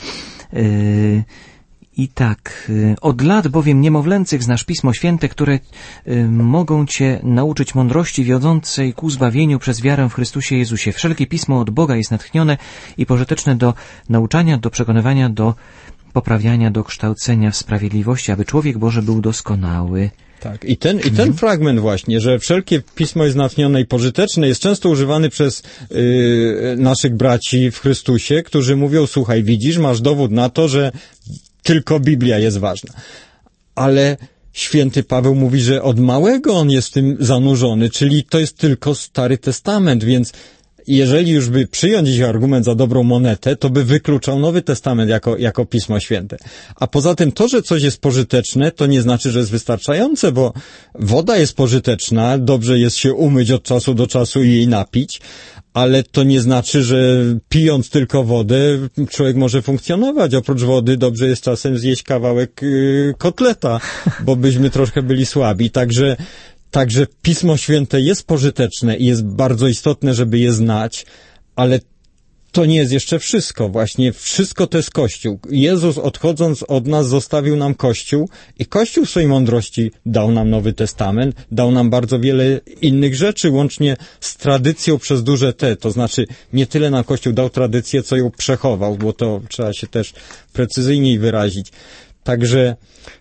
I tak, od lat bowiem niemowlęcych znasz Pismo Święte, które mogą cię nauczyć mądrości wiodącej ku zbawieniu przez wiarę w Chrystusie Jezusie. Wszelkie Pismo od Boga jest natchnione i pożyteczne do nauczania, do przekonywania, do poprawiania, do kształcenia w sprawiedliwości, aby człowiek Boży był doskonały. Tak, i ten fragment właśnie, że wszelkie Pismo jest natchnione i pożyteczne, jest często używany przez naszych braci w Chrystusie, którzy mówią, słuchaj, widzisz, masz dowód na to, że tylko Biblia jest ważna. Ale święty Paweł mówi, że od małego on jest tym zanurzony, czyli to jest tylko Stary Testament, więc jeżeli już by przyjąć ich argument za dobrą monetę, to by wykluczał Nowy Testament jako Pismo Święte. A poza tym to, że coś jest pożyteczne, to nie znaczy, że jest wystarczające, bo woda jest pożyteczna, dobrze jest się umyć od czasu do czasu i jej napić, ale to nie znaczy, że pijąc tylko wodę człowiek może funkcjonować. Oprócz wody dobrze jest czasem zjeść kawałek kotleta, bo byśmy troszkę byli słabi. Także Pismo Święte jest pożyteczne i jest bardzo istotne, żeby je znać, ale to nie jest jeszcze wszystko. Właśnie wszystko to jest Kościół. Jezus, odchodząc od nas, zostawił nam Kościół i Kościół w swojej mądrości dał nam Nowy Testament, dał nam bardzo wiele innych rzeczy, łącznie z tradycją przez duże T. To znaczy, nie tyle nam Kościół dał tradycję, co ją przechował, bo to trzeba się też precyzyjniej wyrazić. Także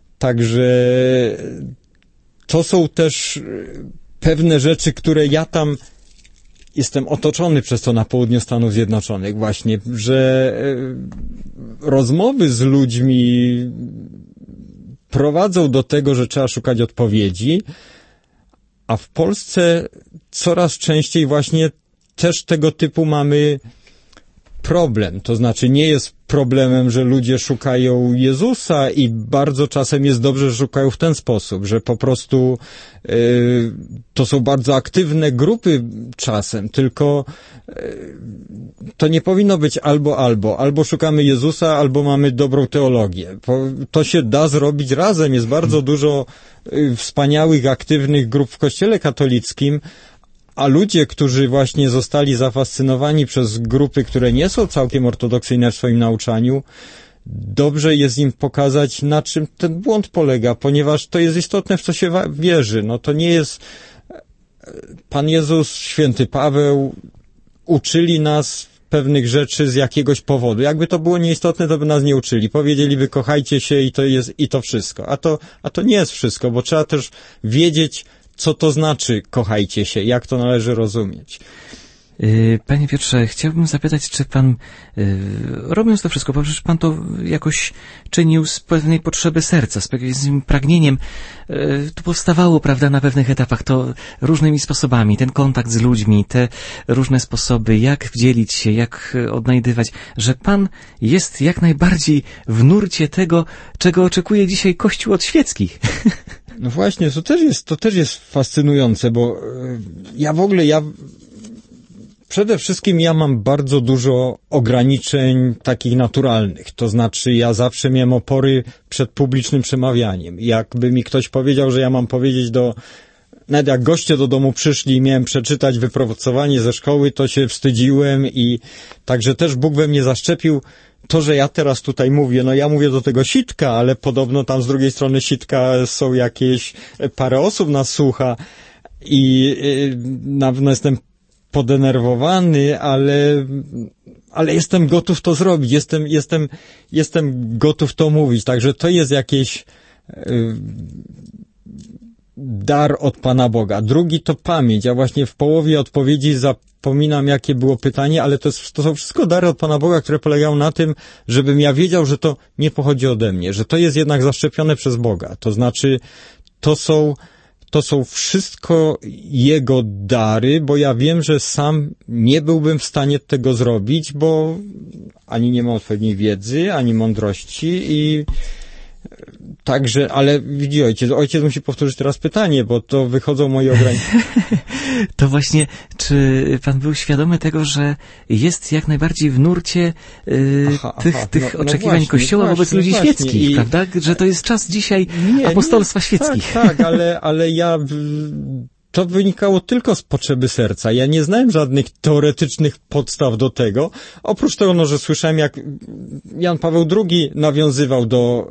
to są też pewne rzeczy, które ja tam jestem otoczony przez to na południu Stanów Zjednoczonych właśnie, że rozmowy z ludźmi prowadzą do tego, że trzeba szukać odpowiedzi, a w Polsce coraz częściej właśnie też tego typu mamy problem. To znaczy nie jest problemem, że ludzie szukają Jezusa i bardzo czasem jest dobrze, że szukają w ten sposób, że po prostu to są bardzo aktywne grupy czasem, tylko to nie powinno być albo szukamy Jezusa, albo mamy dobrą teologię. To się da zrobić razem. Jest bardzo dużo wspaniałych, aktywnych grup w Kościele katolickim, a ludzie, którzy właśnie zostali zafascynowani przez grupy, które nie są całkiem ortodoksyjne w swoim nauczaniu, dobrze jest im pokazać, na czym ten błąd polega, ponieważ to jest istotne, w co się wierzy. No to nie jest Pan Jezus, święty Paweł uczyli nas pewnych rzeczy z jakiegoś powodu. Jakby to było nieistotne, to by nas nie uczyli. Powiedzieliby, kochajcie się i to wszystko. A to nie jest wszystko, bo trzeba też wiedzieć, co to znaczy kochajcie się, jak to należy rozumieć. Panie Piotrze, chciałbym zapytać, czy pan, robiąc to wszystko, bo przecież pan to jakoś czynił z pewnej potrzeby serca, z pewnym pragnieniem, to powstawało, prawda, na pewnych etapach, to różnymi sposobami, ten kontakt z ludźmi, te różne sposoby, jak wdzielić się, jak odnajdywać, że pan jest jak najbardziej w nurcie tego, czego oczekuje dzisiaj Kościół od świeckich. No właśnie, to też jest fascynujące, bo przede wszystkim ja mam bardzo dużo ograniczeń takich naturalnych. To znaczy ja zawsze miałem opory przed publicznym przemawianiem. Jakby mi ktoś powiedział, że ja mam powiedzieć nawet jak goście do domu przyszli i miałem przeczytać wypracowanie ze szkoły, to się wstydziłem i także też Bóg we mnie zaszczepił to, że ja teraz tutaj mówię, no ja mówię do tego sitka, ale podobno tam z drugiej strony sitka są jakieś, parę osób nas słucha i na pewno jestem podenerwowany, ale jestem gotów to zrobić, jestem gotów to mówić, także to jest jakieś dar od Pana Boga. Drugi to pamięć. Ja właśnie w połowie odpowiedzi zapominam, jakie było pytanie, ale to są wszystko dary od Pana Boga, które polegają na tym, żebym ja wiedział, że to nie pochodzi ode mnie, że to jest jednak zaszczepione przez Boga. To znaczy, to są wszystko Jego dary, bo ja wiem, że sam nie byłbym w stanie tego zrobić, bo ani nie mam odpowiedniej wiedzy, ani mądrości i także, ale widzi ojciec musi powtórzyć teraz pytanie, bo to wychodzą moje ograniczenia. To właśnie, czy pan był świadomy tego, że jest jak najbardziej w nurcie tych oczekiwań Kościoła wobec ludzi świeckich, prawda? Że to jest czas dzisiaj apostolstwa świeckich. Tak, ale ja... To wynikało tylko z potrzeby serca. Ja nie znałem żadnych teoretycznych podstaw do tego. Oprócz tego, że słyszałem, jak Jan Paweł II nawiązywał do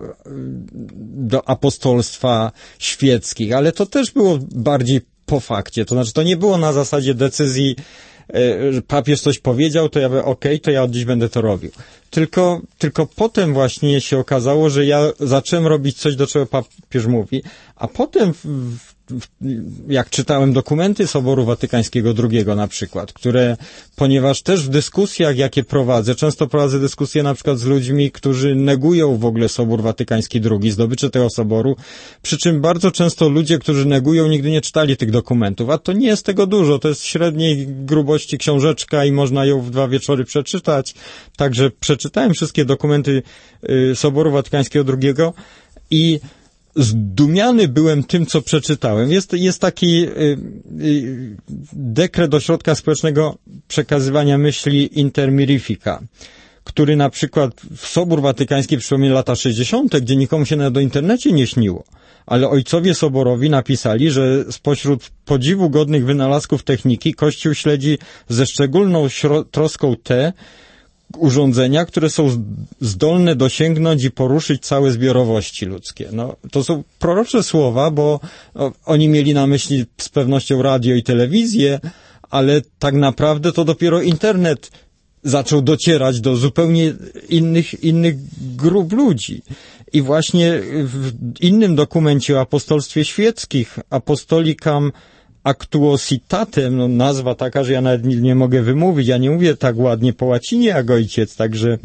apostolstwa świeckich, ale to też było bardziej po fakcie. To znaczy, to nie było na zasadzie decyzji, że papież coś powiedział, to ja mówię, okej, to ja od dziś będę to robił. Tylko potem właśnie się okazało, że ja zacząłem robić coś, do czego papież mówi, a potem jak czytałem dokumenty Soboru Watykańskiego II na przykład, które, ponieważ też w dyskusjach, jakie prowadzę, często prowadzę dyskusje na przykład z ludźmi, którzy negują w ogóle Sobór Watykański II, zdobycze tego soboru, przy czym bardzo często ludzie, którzy negują, nigdy nie czytali tych dokumentów, a to nie jest tego dużo, to jest średniej grubości książeczka i można ją w 2 wieczory przeczytać, także przeczytałem wszystkie dokumenty Soboru Watykańskiego II i zdumiany byłem tym, co przeczytałem. Jest taki dekret Ośrodka Społecznego Przekazywania Myśli Intermirifica, który na przykład w Sobór Watykański przypomina lata 60., gdzie nikomu się nawet o internecie nie śniło. Ale ojcowie soborowi napisali, że spośród podziwu godnych wynalazków techniki Kościół śledzi ze szczególną troską te urządzenia, które są zdolne dosięgnąć i poruszyć całe zbiorowości ludzkie. No, to są prorocze słowa, bo oni mieli na myśli z pewnością radio i telewizję, ale tak naprawdę to dopiero internet zaczął docierać do zupełnie innych grup ludzi. I właśnie w innym dokumencie o apostolstwie świeckich, Apostolicam Actuositatem, no nazwa taka, że ja nawet nie mogę wymówić, ja nie mówię tak ładnie po łacinie jak ojciec, także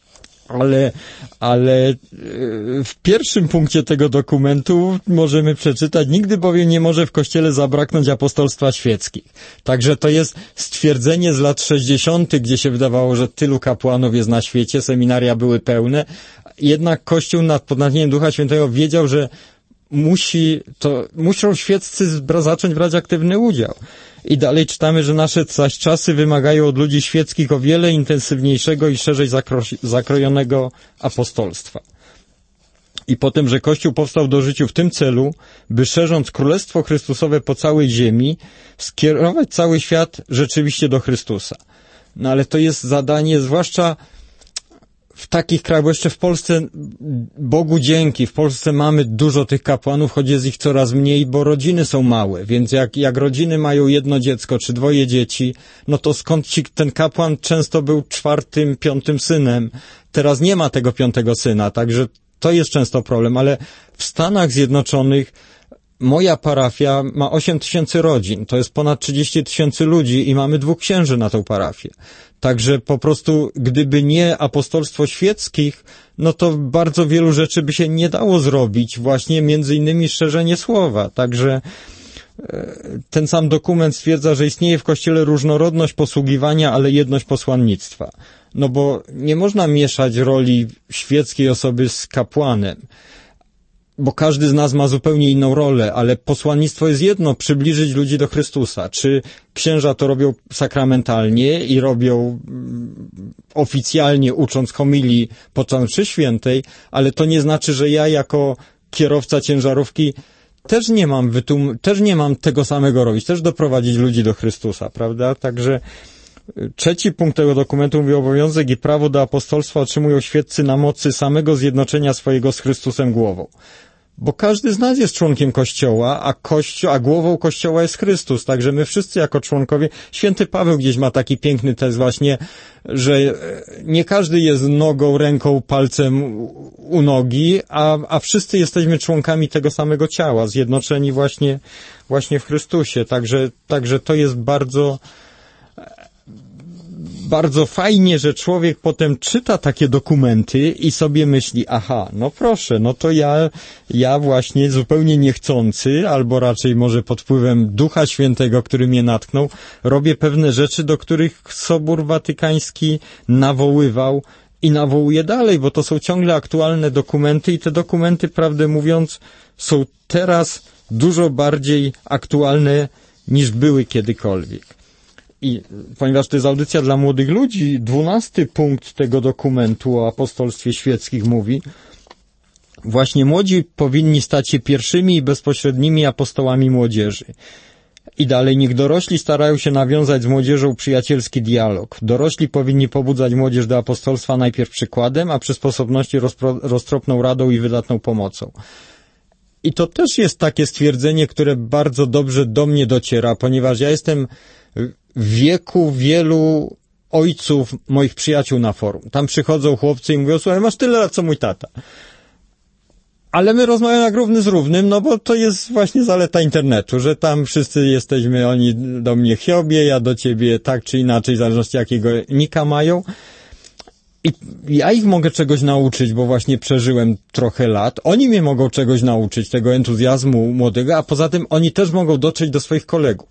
ale w pierwszym punkcie tego dokumentu możemy przeczytać, nigdy bowiem nie może w Kościele zabraknąć apostolstwa świeckich. Także to jest stwierdzenie z lat 60., gdzie się wydawało, że tylu kapłanów jest na świecie, seminaria były pełne, jednak Kościół pod natchnieniem Ducha Świętego wiedział, że muszą świeccy zacząć brać aktywny udział. I dalej czytamy, że nasze zaś czasy wymagają od ludzi świeckich o wiele intensywniejszego i szerzej zakrojonego apostolstwa. I potem, że Kościół powstał do życia w tym celu, by szerząc Królestwo Chrystusowe po całej ziemi, skierować cały świat rzeczywiście do Chrystusa. No ale to jest zadanie, zwłaszcza w takich krajach, bo jeszcze w Polsce, Bogu dzięki, w Polsce mamy dużo tych kapłanów, choć jest ich coraz mniej, bo rodziny są małe, więc jak rodziny mają 1 dziecko czy 2 dzieci, no to skąd ten kapłan często był 4., 5. synem, teraz nie ma tego 5. syna, także to jest często problem, ale w Stanach Zjednoczonych moja parafia ma 8 000 rodzin, to jest ponad 30 000 ludzi i mamy 2 księży na tą parafię. Także po prostu, gdyby nie apostolstwo świeckich, no to bardzo wielu rzeczy by się nie dało zrobić, właśnie między innymi szerzenie słowa. Także ten sam dokument stwierdza, że istnieje w Kościele różnorodność posługiwania, ale jedność posłannictwa. No bo nie można mieszać roli świeckiej osoby z kapłanem, bo każdy z nas ma zupełnie inną rolę, ale posłannictwo jest jedno, przybliżyć ludzi do Chrystusa. Czy księża to robią sakramentalnie i robią oficjalnie, ucząc homilii podczas mszy świętej, ale to nie znaczy, że ja jako kierowca ciężarówki też nie mam tego samego robić, też doprowadzić ludzi do Chrystusa, prawda? Także Trzeci punkt tego dokumentu mówi: obowiązek i prawo do apostolstwa otrzymują świeccy na mocy samego zjednoczenia swojego z Chrystusem głową. Bo każdy z nas jest członkiem Kościoła, a głową Kościoła jest Chrystus. Także my wszyscy jako członkowie, święty Paweł gdzieś ma taki piękny tekst właśnie, że nie każdy jest nogą, ręką, palcem u nogi, a wszyscy jesteśmy członkami tego samego ciała, zjednoczeni właśnie w Chrystusie. Także to jest bardzo fajnie, że człowiek potem czyta takie dokumenty i sobie myśli: aha, no proszę, no to ja właśnie zupełnie niechcący, albo raczej może pod wpływem Ducha Świętego, który mnie natknął, robię pewne rzeczy, do których Sobór Watykański nawoływał i nawołuje dalej, bo to są ciągle aktualne dokumenty i te dokumenty, prawdę mówiąc, są teraz dużo bardziej aktualne niż były kiedykolwiek. I ponieważ to jest audycja dla młodych ludzi, 12 punkt tego dokumentu o apostolstwie świeckich mówi: właśnie młodzi powinni stać się pierwszymi i bezpośrednimi apostołami młodzieży. I dalej: niech dorośli starają się nawiązać z młodzieżą przyjacielski dialog. Dorośli powinni pobudzać młodzież do apostolstwa najpierw przykładem, a przy sposobności roztropną radą i wydatną pomocą. I to też jest takie stwierdzenie, które bardzo dobrze do mnie dociera, ponieważ ja jestem w wieku wielu ojców moich przyjaciół na forum. Tam przychodzą chłopcy i mówią: słuchaj, masz tyle lat co mój tata. Ale my rozmawiamy jak równy z równym, no bo to jest właśnie zaleta internetu, że tam wszyscy jesteśmy, oni do mnie Hiobie, ja do ciebie tak czy inaczej, w zależności jakiego nika mają. I ja ich mogę czegoś nauczyć, bo właśnie przeżyłem trochę lat. Oni mnie mogą czegoś nauczyć, tego entuzjazmu młodego, a poza tym oni też mogą dotrzeć do swoich kolegów.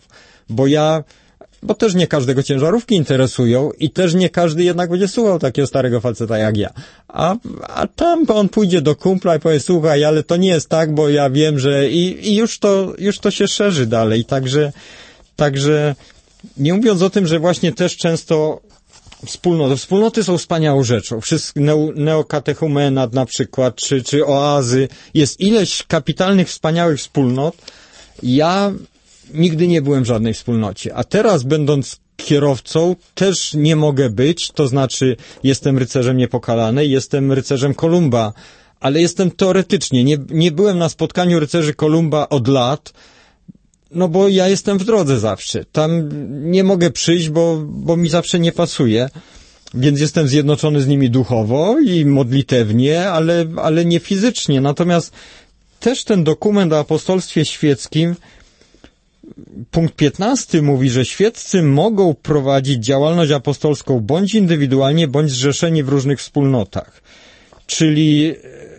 Bo też nie każdego ciężarówki interesują i też nie każdy jednak będzie słuchał takiego starego faceta jak ja. A tam on pójdzie do kumpla i powie: słuchaj, ale to nie jest tak, bo ja wiem, że i już to się szerzy dalej. Także nie mówiąc o tym, że właśnie też często wspólnoty są wspaniałą rzeczą. Neokatechumenat na przykład, czy oazy. Jest ileś kapitalnych, wspaniałych wspólnot. Ja nigdy nie byłem w żadnej wspólnocie, a teraz, będąc kierowcą, też nie mogę być, to znaczy jestem rycerzem Niepokalanej, jestem rycerzem Kolumba, ale jestem teoretycznie, nie byłem na spotkaniu rycerzy Kolumba od lat, no bo ja jestem w drodze zawsze, tam nie mogę przyjść, bo mi zawsze nie pasuje, więc jestem zjednoczony z nimi duchowo i modlitewnie, ale nie fizycznie. Natomiast też ten dokument o apostolstwie świeckim, punkt 15 mówi, że świeccy mogą prowadzić działalność apostolską bądź indywidualnie, bądź zrzeszeni w różnych wspólnotach. Czyli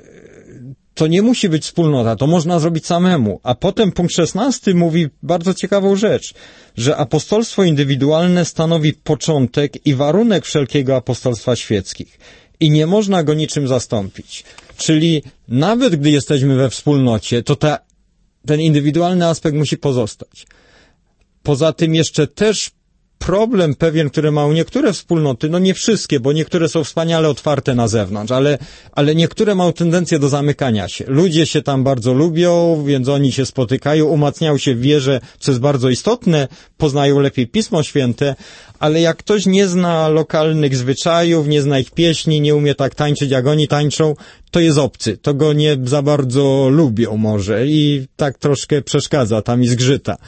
to nie musi być wspólnota, to można zrobić samemu. A potem punkt 16 mówi bardzo ciekawą rzecz, że apostolstwo indywidualne stanowi początek i warunek wszelkiego apostolstwa świeckich. I nie można go niczym zastąpić. Czyli nawet gdy jesteśmy we wspólnocie, to ten indywidualny aspekt musi pozostać. Poza tym jeszcze też problem pewien, który mają niektóre wspólnoty, no nie wszystkie, bo niektóre są wspaniale otwarte na zewnątrz, ale niektóre mają tendencję do zamykania się. Ludzie się tam bardzo lubią, więc oni się spotykają, umacniają się w wierze, co jest bardzo istotne, poznają lepiej Pismo Święte, ale jak ktoś nie zna lokalnych zwyczajów, nie zna ich pieśni, nie umie tak tańczyć, jak oni tańczą, to jest obcy, to go nie za bardzo lubią może i tak troszkę przeszkadza tam i zgrzyta.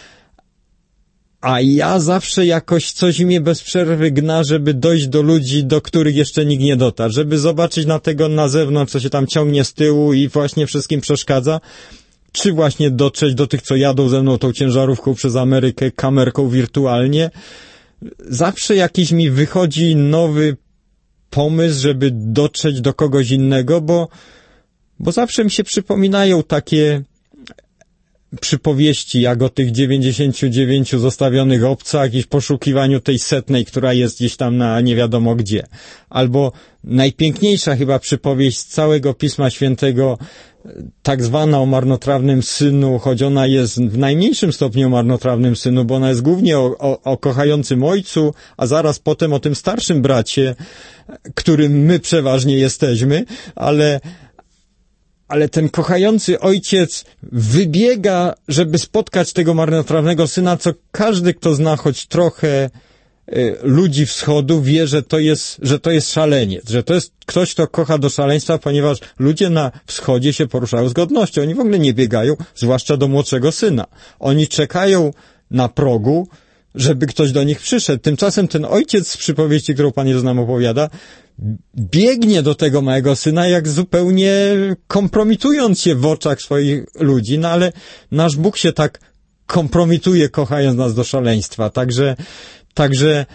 A ja zawsze jakoś coś mnie bez przerwy gna, żeby dojść do ludzi, do których jeszcze nikt nie dotarł, żeby zobaczyć na zewnątrz, co się tam ciągnie z tyłu i właśnie wszystkim przeszkadza, czy właśnie dotrzeć do tych, co jadą ze mną tą ciężarówką przez Amerykę, kamerką wirtualnie. Zawsze jakiś mi wychodzi nowy pomysł, żeby dotrzeć do kogoś innego, bo zawsze mi się przypominają takie przypowieści, jak o tych 99 zostawionych obcach i w poszukiwaniu tej 100, która jest gdzieś tam na nie wiadomo gdzie. Albo najpiękniejsza chyba przypowieść z całego Pisma Świętego, tak zwana o marnotrawnym synu, choć ona jest w najmniejszym stopniu o marnotrawnym synu, bo ona jest głównie o kochającym ojcu, a zaraz potem o tym starszym bracie, którym my przeważnie jesteśmy, ale ten kochający ojciec wybiega, żeby spotkać tego marnotrawnego syna, co każdy, kto zna choć trochę ludzi wschodu wie, że to jest szaleniec, że to jest ktoś, kto kocha do szaleństwa, ponieważ ludzie na wschodzie się poruszają z godnością. Oni w ogóle nie biegają, zwłaszcza do młodszego syna. Oni czekają na progu, żeby ktoś do nich przyszedł. Tymczasem ten ojciec z przypowieści, którą Pan Jezus nam opowiada, biegnie do tego małego syna, jak zupełnie kompromitując się w oczach swoich ludzi, no ale nasz Bóg się tak kompromituje, kochając nas do szaleństwa. Także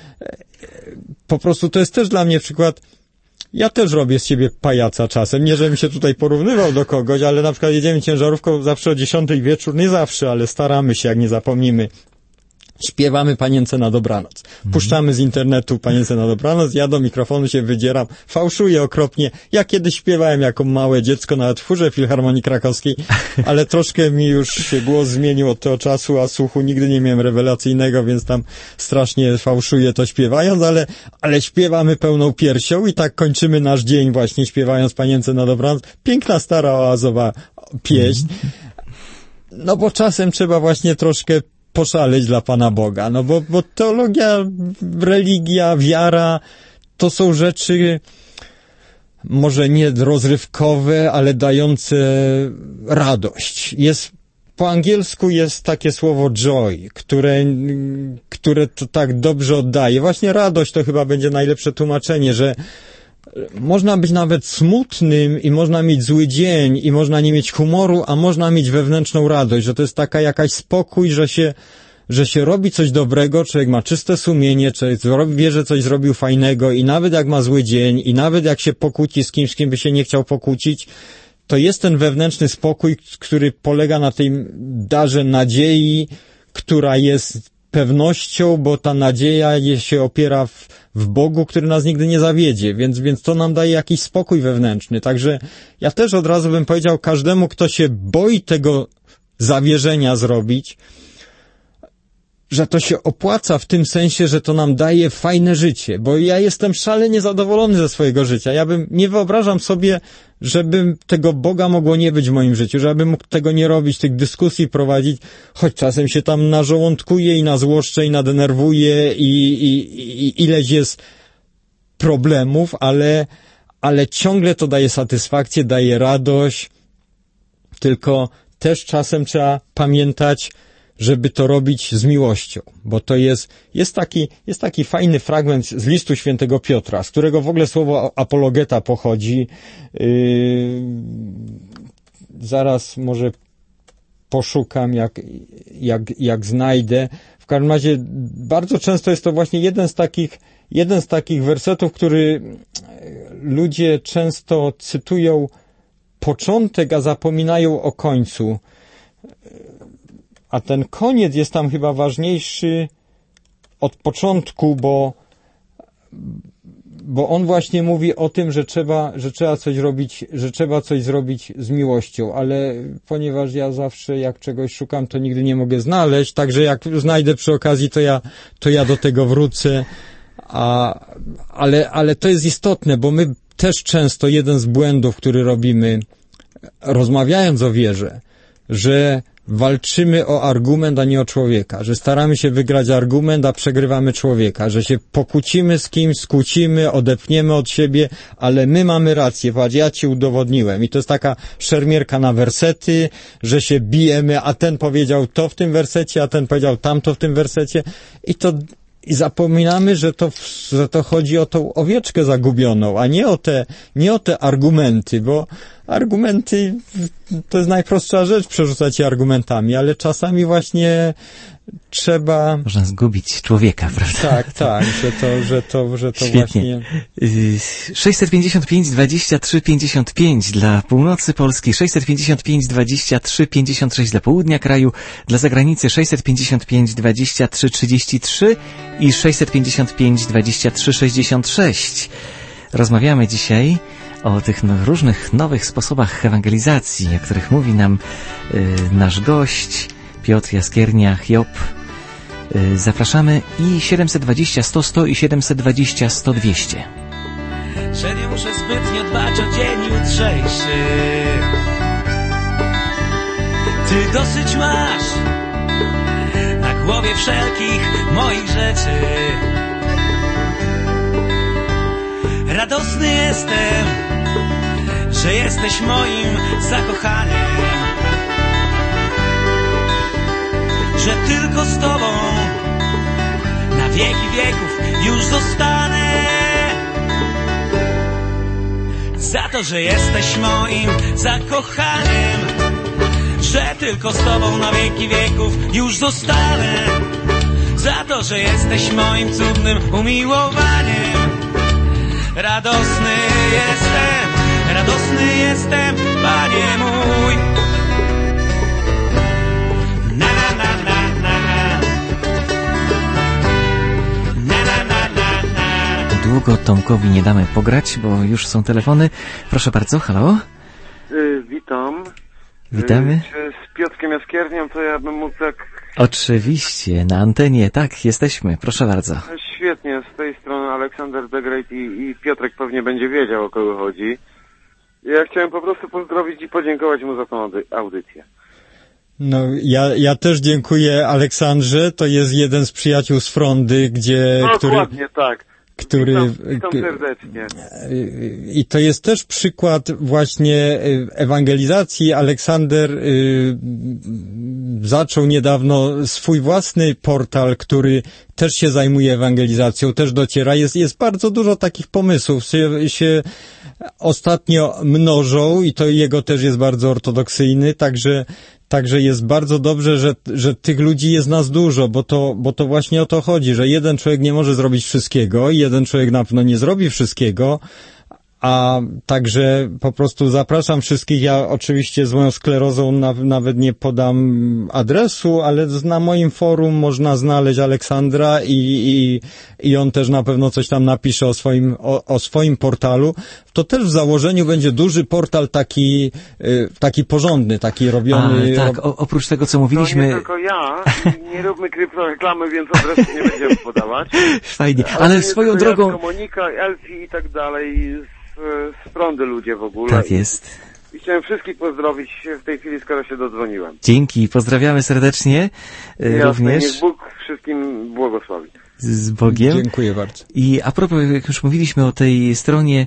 po prostu to jest też dla mnie przykład. Ja też robię z siebie pajaca czasem. Nie, żebym się tutaj porównywał do kogoś, ale na przykład jedziemy ciężarówką zawsze o 10 wieczór, nie zawsze, ale staramy się, jak nie zapomnimy. Śpiewamy Panience na dobranoc. Puszczamy z internetu Panience na dobranoc, ja do mikrofonu się wydzieram, fałszuję okropnie. Ja kiedyś śpiewałem jako małe dziecko, nawet w chórze Filharmonii Krakowskiej, ale troszkę mi już się głos zmienił od tego czasu, a słuchu nigdy nie miałem rewelacyjnego, więc tam strasznie fałszuję to śpiewając, ale śpiewamy pełną piersią i tak kończymy nasz dzień właśnie śpiewając Panience na dobranoc. Piękna, stara oazowa pieśń. No bo czasem trzeba właśnie troszkę poszaleć dla Pana Boga, no bo teologia, religia, wiara to są rzeczy może nie rozrywkowe, ale dające radość. Po angielsku jest takie słowo joy, które to tak dobrze oddaje. Właśnie radość to chyba będzie najlepsze tłumaczenie, że można być nawet smutnym i można mieć zły dzień i można nie mieć humoru, a można mieć wewnętrzną radość, że to jest taka jakaś spokój, że się robi coś dobrego, człowiek ma czyste sumienie, człowiek wie, że coś zrobił fajnego i nawet jak ma zły dzień i nawet jak się pokłóci z kimś, z kim by się nie chciał pokłócić, to jest ten wewnętrzny spokój, który polega na tej darze nadziei, która jest pewnością, bo ta nadzieja się opiera w Bogu, który nas nigdy nie zawiedzie, więc to nam daje jakiś spokój wewnętrzny. Także ja też od razu bym powiedział każdemu, kto się boi tego zawierzenia zrobić, że to się opłaca w tym sensie, że to nam daje fajne życie, bo ja jestem szalenie zadowolony ze swojego życia. Nie wyobrażam sobie, żeby tego Boga mogło nie być w moim życiu, żebym mógł tego nie robić, tych dyskusji prowadzić, choć czasem się tam nażołądkuję i nazłoszczę i nadenerwuję i ileś jest problemów, ale ciągle to daje satysfakcję, daje radość, tylko też czasem trzeba pamiętać, żeby to robić z miłością, bo to jest taki fajny fragment z listu świętego Piotra, z którego w ogóle słowo apologeta pochodzi. Zaraz może poszukam, jak znajdę. W każdym razie bardzo często jest to właśnie jeden z takich wersetów, który ludzie często cytują początek, a zapominają o końcu. A ten koniec jest tam chyba ważniejszy od początku, bo on właśnie mówi o tym, że trzeba coś zrobić z miłością, ale ponieważ ja zawsze jak czegoś szukam, to nigdy nie mogę znaleźć, także jak znajdę przy okazji, to ja do tego wrócę, ale to jest istotne, bo my też często jeden z błędów, który robimy, rozmawiając o wierze, że walczymy o argument, a nie o człowieka, że staramy się wygrać argument, a przegrywamy człowieka, że się pokłócimy z kimś, skłócimy, odepchniemy od siebie, ale my mamy rację, patrz, ja ci udowodniłem. I to jest taka szermierka na wersety, że się bijemy, a ten powiedział to w tym wersecie, a ten powiedział tamto w tym wersecie i zapominamy, że to chodzi o tą owieczkę zagubioną, a nie o te argumenty, bo argumenty to jest najprostsza rzecz, przerzucać się argumentami, ale czasami właśnie trzeba... Można zgubić człowieka, prawda? Tak, że to świetnie. Właśnie... 655 23 55 dla północy Polski, 655 23 56 dla południa kraju, dla zagranicy 655 23 33 i 655 23 66. Rozmawiamy dzisiaj o tych różnych nowych sposobach ewangelizacji, o których mówi nam nasz gość Piotr Jaskiernia, Hiob. Zapraszamy i 720 100 100 i 720 100 200. Że nie muszę zbytnio dbać o dzień jutrzejszy. Ty dosyć masz na głowie wszelkich moich rzeczy. Radosny jestem, że jesteś moim zakochaniem, że tylko z Tobą na wieki wieków już zostanę. Za to, że jesteś moim zakochaniem, że tylko z Tobą na wieki wieków już zostanę. Za to, że jesteś moim cudnym umiłowaniem. Radosny jestem, Panie mój. Na na na na na. Na na na na na. Długo Tomkowi nie damy pograć, bo już są telefony. Proszę bardzo, halo? Witam. Witamy. Czy z Piotrkiem Jaskiernią to ja bym mógł tak... Oczywiście, na antenie, tak, jesteśmy, proszę bardzo. Świetnie, z tej strony Aleksander the Great i Piotrek pewnie będzie wiedział, o kogo chodzi. Ja chciałem po prostu pozdrowić i podziękować mu za tą audycję. No, ja też dziękuję Aleksandrze, to jest jeden z przyjaciół z Frondy, Dokładnie, tak. Witam serdecznie. I to jest też przykład właśnie ewangelizacji. Aleksander zaczął niedawno swój własny portal, który też się zajmuje ewangelizacją, też dociera. Jest bardzo dużo takich pomysłów, się ostatnio mnożą i to jego też jest bardzo ortodoksyjny, Także jest bardzo dobrze, że tych ludzi jest nas dużo, bo to właśnie o to chodzi, że jeden człowiek nie może zrobić wszystkiego i jeden człowiek na pewno nie zrobi wszystkiego, a także po prostu zapraszam wszystkich. Ja oczywiście z moją sklerozą nawet nie podam adresu, ale na moim forum można znaleźć Aleksandra i on też na pewno coś tam napisze o swoim portalu. To też w założeniu będzie duży portal taki porządny, taki robiony. Tak, oprócz tego, co mówiliśmy. To nie tylko ja, nie róbmy kryptoreklamy, więc adresu nie będziemy podawać. Fajnie, ale swoją drogą. Monika, Elfi i tak dalej, z Frondy ludzie w ogóle. Tak jest. I chciałem wszystkich pozdrowić w tej chwili, skoro się dodzwoniłem. Dzięki, pozdrawiamy serdecznie. Jasne, również. Niech Bóg wszystkim błogosławi. Z Bogiem. Dziękuję bardzo. I a propos, jak już mówiliśmy o tej stronie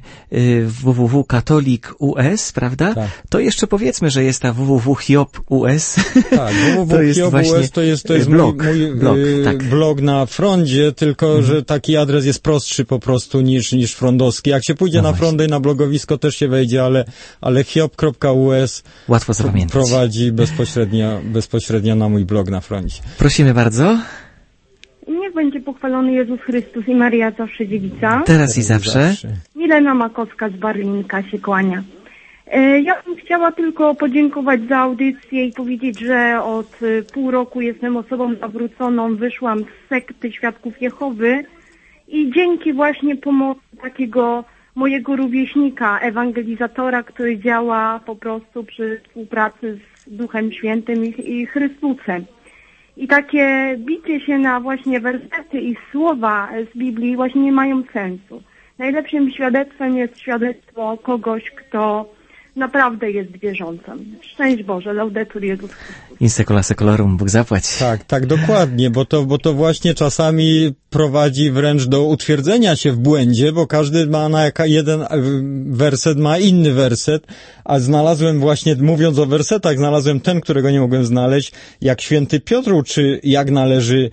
www.katolik.us, prawda? Tak. To jeszcze powiedzmy, że jest ta www.hiob.us. Tak, www.hiob.us to jest blog, mój blog na Frondzie, tylko że taki adres jest prostszy po prostu niż frondowski. Jak się pójdzie na Frondę i na blogowisko też się wejdzie, ale hiob.us łatwo zapamiętać. Prowadzi bezpośrednio na mój blog na Frondzie. Prosimy bardzo. Niech będzie pochwalony Jezus Chrystus i Maria zawsze dziewica. Teraz i zawsze. Milena Makowska z Barlinka się kłania. Ja bym chciała tylko podziękować za audycję i powiedzieć, że od pół roku jestem osobą nawróconą, wyszłam z sekty Świadków Jehowy i dzięki właśnie pomocy takiego mojego rówieśnika, ewangelizatora, który działa po prostu przy współpracy z Duchem Świętym i Chrystusem. I takie bicie się na właśnie wersety i słowa z Biblii właśnie nie mają sensu. Najlepszym świadectwem jest świadectwo kogoś, kto naprawdę jest wierzącym. Szczęść Boże, laudetur Jezus Chrystus. In secula secolorum, Bóg zapłać. Tak, dokładnie, bo to właśnie czasami prowadzi wręcz do utwierdzenia się w błędzie, bo każdy ma jeden werset, ma inny werset, a znalazłem właśnie, mówiąc o wersetach, znalazłem ten, którego nie mogłem znaleźć, jak święty Piotr uczy, jak należy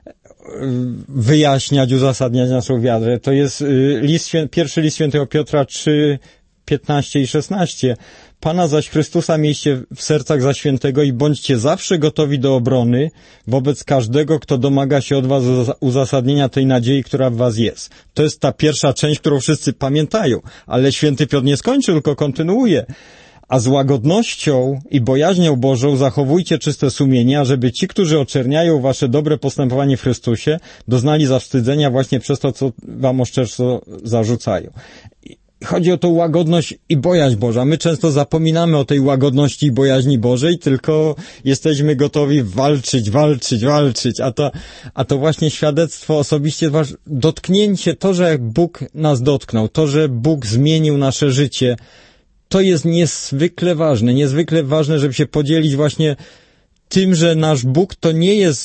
wyjaśniać, uzasadniać naszą wiarę. To jest pierwszy list świętego Piotra 3, 15 i 16. Pana zaś Chrystusa miejcie w sercach za świętego i bądźcie zawsze gotowi do obrony wobec każdego, kto domaga się od was uzasadnienia tej nadziei, która w was jest. To jest ta pierwsza część, którą wszyscy pamiętają, ale święty Piotr nie skończył, tylko kontynuuje. A z łagodnością i bojaźnią Bożą zachowujcie czyste sumienie, ażeby ci, którzy oczerniają wasze dobre postępowanie w Chrystusie, doznali zawstydzenia właśnie przez to, co wam oszczerstwo zarzucają. Chodzi o tą łagodność i bojaźń Boża. My często zapominamy o tej łagodności i bojaźni Bożej, tylko jesteśmy gotowi walczyć, a to właśnie świadectwo osobiście, dotknięcie, to, że Bóg nas dotknął, to, że Bóg zmienił nasze życie, to jest niezwykle ważne, żeby się podzielić właśnie tym, że nasz Bóg to nie jest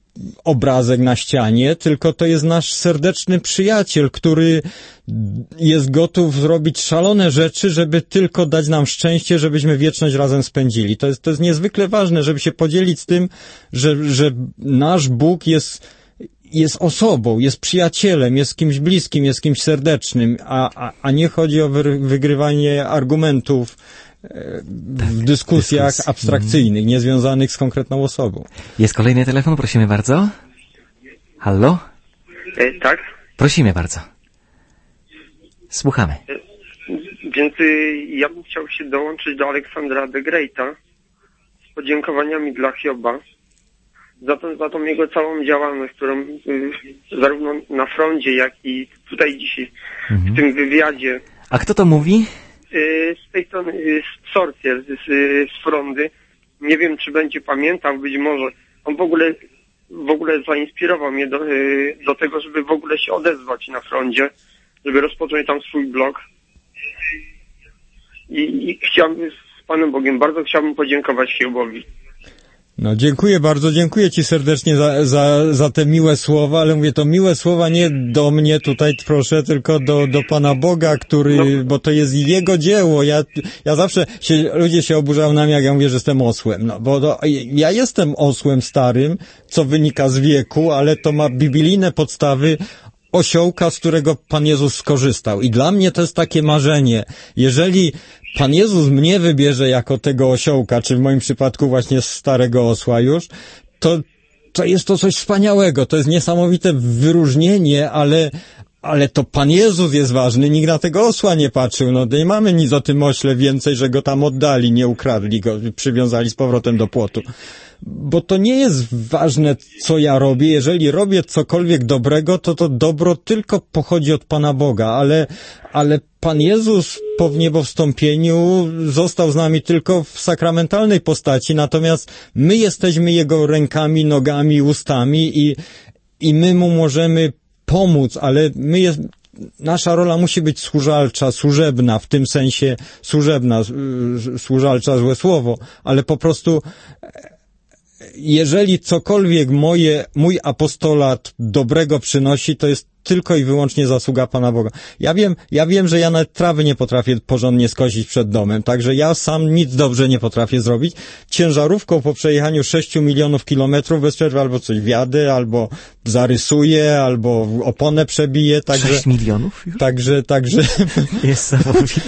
obrazek na ścianie, tylko to jest nasz serdeczny przyjaciel, który jest gotów zrobić szalone rzeczy, żeby tylko dać nam szczęście, żebyśmy wieczność razem spędzili. To jest niezwykle ważne, żeby się podzielić z tym, że nasz Bóg jest osobą, jest przyjacielem, jest kimś bliskim, jest kimś serdecznym, a nie chodzi o wygrywanie argumentów w dyskusjach abstrakcyjnych, niezwiązanych z konkretną osobą. Jest kolejny telefon, prosimy bardzo. Halo? Tak? Prosimy bardzo. Słuchamy. Więc ja bym chciał się dołączyć do Aleksandra the Greata z podziękowaniami dla Hioba za tą jego całą działalność, którą zarówno na froncie, jak i tutaj dzisiaj w tym wywiadzie. A kto to mówi? Z tej strony Sorcier z Frondy. Nie wiem, czy będzie pamiętał, być może. On w ogóle zainspirował mnie do tego, żeby w ogóle się odezwać na froncie, żeby rozpocząć tam swój blog. I chciałbym z Panem Bogiem, bardzo chciałbym podziękować Hiobowi. No, dziękuję bardzo, dziękuję Ci serdecznie za te miłe słowa, ale mówię, to miłe słowa nie do mnie tutaj, proszę, tylko do Pana Boga, bo to jest Jego dzieło. Ja zawsze ludzie się oburzają na mnie, jak ja mówię, że jestem osłem. Ja jestem osłem starym, co wynika z wieku, ale to ma biblijne podstawy osiołka, z którego Pan Jezus skorzystał. I dla mnie to jest takie marzenie. Jeżeli Pan Jezus mnie wybierze jako tego osiołka, czy w moim przypadku właśnie starego osła już, to jest to coś wspaniałego. To jest niesamowite wyróżnienie, ale to Pan Jezus jest ważny. Nikt na tego osła nie patrzył. No nie mamy nic o tym ośle więcej, że go tam oddali, nie ukradli go, przywiązali z powrotem do płotu. Bo to nie jest ważne, co ja robię. Jeżeli robię cokolwiek dobrego, to dobro tylko pochodzi od Pana Boga, ale Pan Jezus po wniebowstąpieniu został z nami tylko w sakramentalnej postaci, natomiast my jesteśmy Jego rękami, nogami, ustami i my Mu możemy pomóc, ale nasza rola musi być służalcza, służebna, w tym sensie służalcza, złe słowo, ale po prostu jeżeli cokolwiek mój apostolat dobrego przynosi, to jest tylko i wyłącznie zasługa Pana Boga. Ja wiem, że ja nawet trawy nie potrafię porządnie skosić przed domem, także ja sam nic dobrze nie potrafię zrobić. Ciężarówką po przejechaniu 6 milionów kilometrów bez przerwy albo coś wjadę, albo zarysuję, albo oponę przebiję. 6 milionów już? Także jest niesamowite.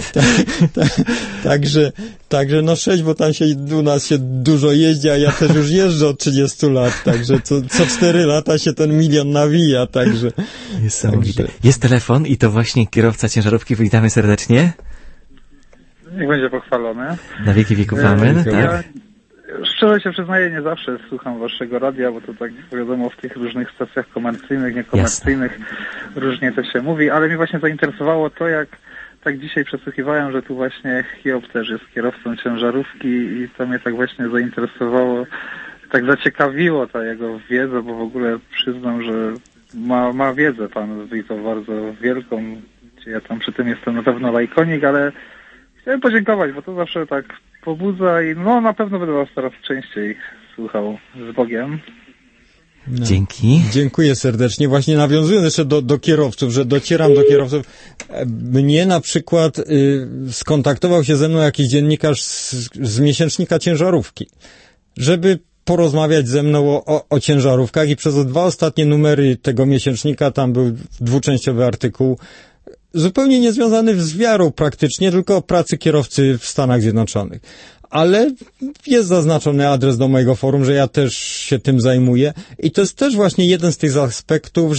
Także 6, bo tam u nas się dużo jeździ, a ja też już jeżdżę od 30 lat, także co 4 lata się ten milion nawija, także. Niesamowite. Jest telefon i to właśnie kierowca ciężarówki. Witamy serdecznie. Niech będzie pochwalony. Na wieki wieków amen. Tak? Ja szczerze się przyznaję, nie zawsze słucham waszego radia, bo to tak wiadomo w tych różnych stacjach komercyjnych, niekomercyjnych różnie to się mówi, ale mnie właśnie zainteresowało to, jak tak dzisiaj przesłuchiwałem, że tu właśnie Hiob też jest kierowcą ciężarówki i to mnie tak właśnie zainteresowało, tak zaciekawiło ta jego wiedza, bo w ogóle przyznam, że ma wiedzę pan i to bardzo wielką. Ja tam przy tym jestem na pewno lajkonik, ale chciałem podziękować, bo to zawsze tak pobudza i na pewno będę was teraz częściej słuchał. Z Bogiem. No. Dzięki. Dziękuję serdecznie. Właśnie nawiązując jeszcze do kierowców, że docieram do kierowców. Mnie na przykład skontaktował się ze mną jakiś dziennikarz z miesięcznika ciężarówki, żeby porozmawiać ze mną o ciężarówkach i przez 2 ostatnie numery tego miesięcznika tam był 2-częściowy artykuł zupełnie niezwiązany z wiarą praktycznie, tylko o pracy kierowcy w Stanach Zjednoczonych. Ale jest zaznaczony adres do mojego forum, że ja też się tym zajmuję i to jest też właśnie jeden z tych aspektów,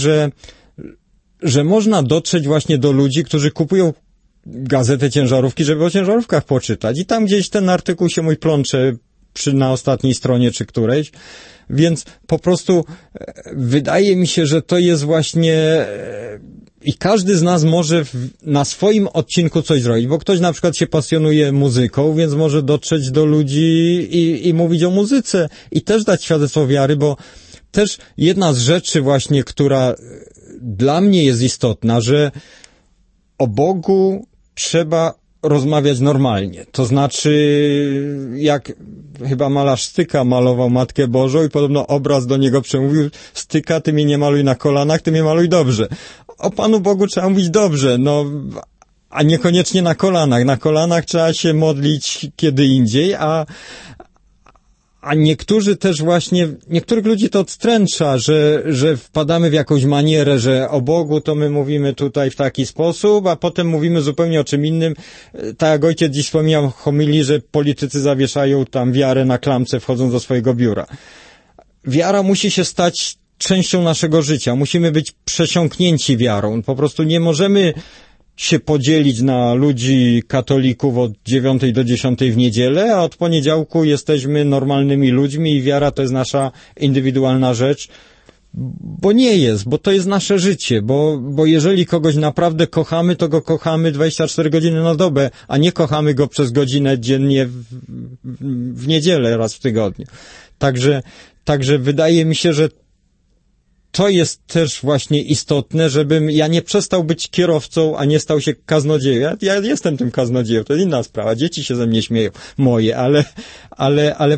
że można dotrzeć właśnie do ludzi, którzy kupują gazetę ciężarówki, żeby o ciężarówkach poczytać i tam gdzieś ten artykuł się mój plącze na ostatniej stronie czy którejś, więc po prostu wydaje mi się, że to jest właśnie i każdy z nas może na swoim odcinku coś zrobić, bo ktoś na przykład się pasjonuje muzyką, więc może dotrzeć do ludzi i mówić o muzyce i też dać świadectwo wiary, bo też jedna z rzeczy właśnie, która dla mnie jest istotna, że o Bogu trzeba rozmawiać normalnie. To znaczy, jak chyba malarz Styka malował Matkę Bożą i podobno obraz do niego przemówił: Styka, ty mnie nie maluj na kolanach, ty mnie maluj dobrze. O Panu Bogu trzeba mówić dobrze, a niekoniecznie na kolanach. Na kolanach trzeba się modlić kiedy indziej, a niektórzy też właśnie, niektórych ludzi to odstręcza, że wpadamy w jakąś manierę, że o Bogu to my mówimy tutaj w taki sposób, a potem mówimy zupełnie o czym innym. Tak jak ojciec dziś wspomniał w homilii, że politycy zawieszają tam wiarę na klamce, wchodząc do swojego biura. Wiara musi się stać częścią naszego życia. Musimy być przesiąknięci wiarą. Po prostu nie możemy się podzielić na ludzi katolików od 9 do 10 w niedzielę, a od poniedziałku jesteśmy normalnymi ludźmi i wiara to jest nasza indywidualna rzecz, bo nie jest, bo to jest nasze życie, bo jeżeli kogoś naprawdę kochamy, to go kochamy 24 godziny na dobę, a nie kochamy go przez godzinę dziennie w niedzielę raz w tygodniu. Także wydaje mi się, że to jest też właśnie istotne, żebym ja nie przestał być kierowcą, a nie stał się kaznodzieją. Ja jestem tym kaznodzieją, to jest inna sprawa. Dzieci się ze mnie śmieją, moje, ale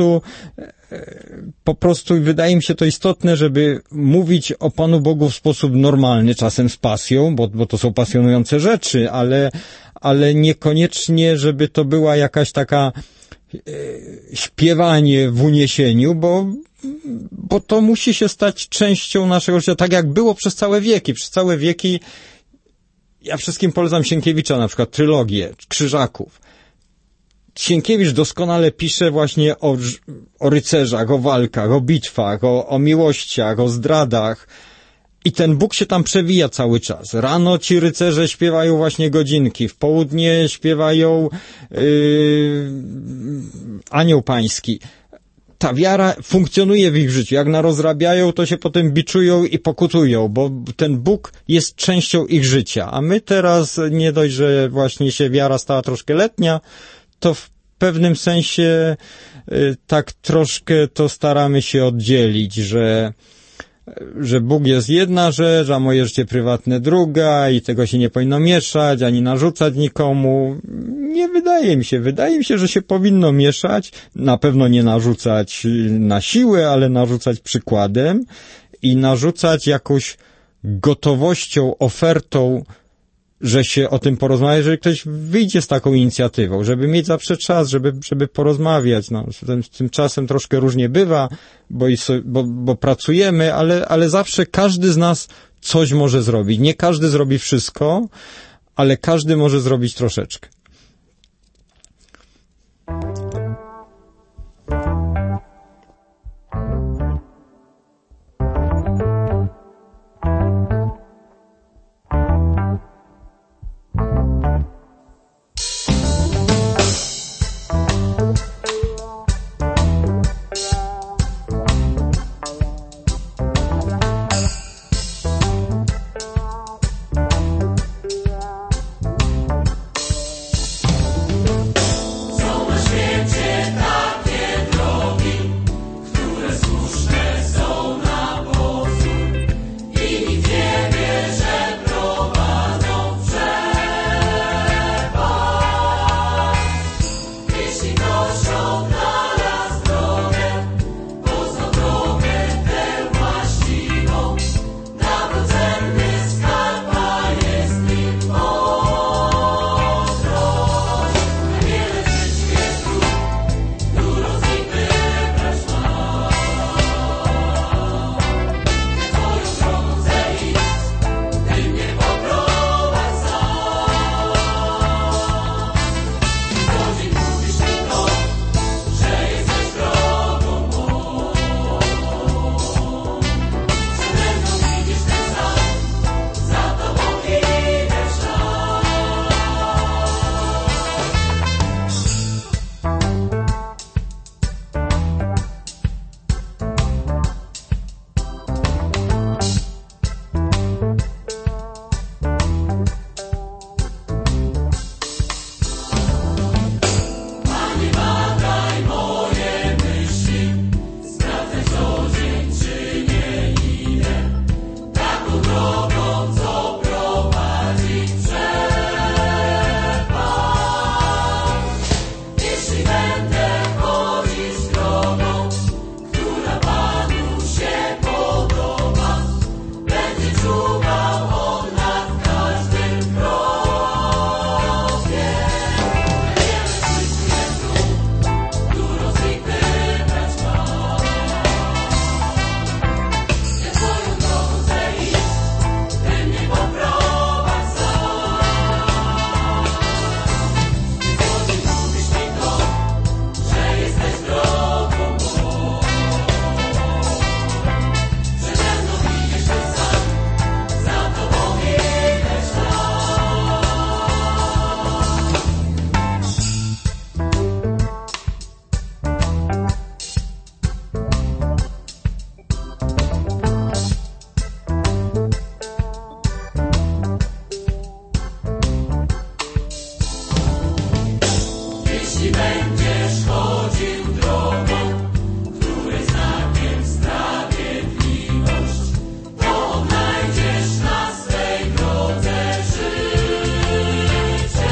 po prostu wydaje mi się to istotne, żeby mówić o Panu Bogu w sposób normalny, czasem z pasją, bo to są pasjonujące rzeczy, ale niekoniecznie, żeby to była jakaś taka śpiewanie w uniesieniu, bo to musi się stać częścią naszego życia, tak jak było przez całe wieki. Przez całe wieki ja wszystkim polecam Sienkiewicza, na przykład trylogię Krzyżaków. Sienkiewicz doskonale pisze właśnie o rycerzach, o walkach, o bitwach, o miłościach, o zdradach. I ten Bóg się tam przewija cały czas. Rano ci rycerze śpiewają właśnie godzinki, w południe śpiewają Anioł Pański. Ta wiara funkcjonuje w ich życiu. Jak narozrabiają, to się potem biczują i pokutują, bo ten Bóg jest częścią ich życia. A my teraz, nie dość, że właśnie się wiara stała troszkę letnia, to w pewnym sensie tak troszkę to staramy się oddzielić, że Bóg jest jedna rzecz, a moje życie prywatne druga i tego się nie powinno mieszać, ani narzucać nikomu. Nie wydaje mi się. Wydaje mi się, że się powinno mieszać. Na pewno nie narzucać na siłę, ale narzucać przykładem i narzucać jakąś gotowością, ofertą, że się o tym porozmawia, jeżeli ktoś wyjdzie z taką inicjatywą, żeby mieć zawsze czas, żeby porozmawiać. No, z tym czasem troszkę różnie bywa, bo pracujemy, ale zawsze każdy z nas coś może zrobić. Nie każdy zrobi wszystko, ale każdy może zrobić troszeczkę. Jeśli będziesz chodził drogą, której znakiem sprawiedliwość, to odnajdziesz na swej drodze życie.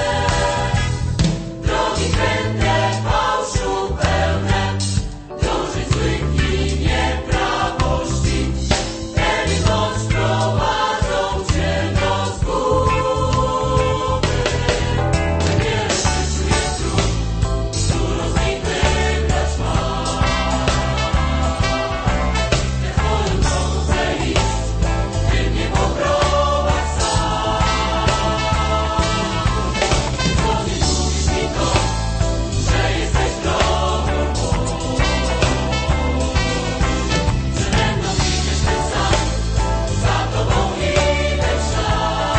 Drogi kręte, fałszu pełne, dążyć złych i nieprawości, wtedy noc prowadzą cię do zguby. Wiele w życiu jest dróg, którą z nich wybrać masz. Jak twoją drogą chcę iść, ty mnie poprowadź sam. Co nie mówisz mi to, że jesteś drogą Bożą, że ze mną idziesz ty sam, za tobą idę w szał.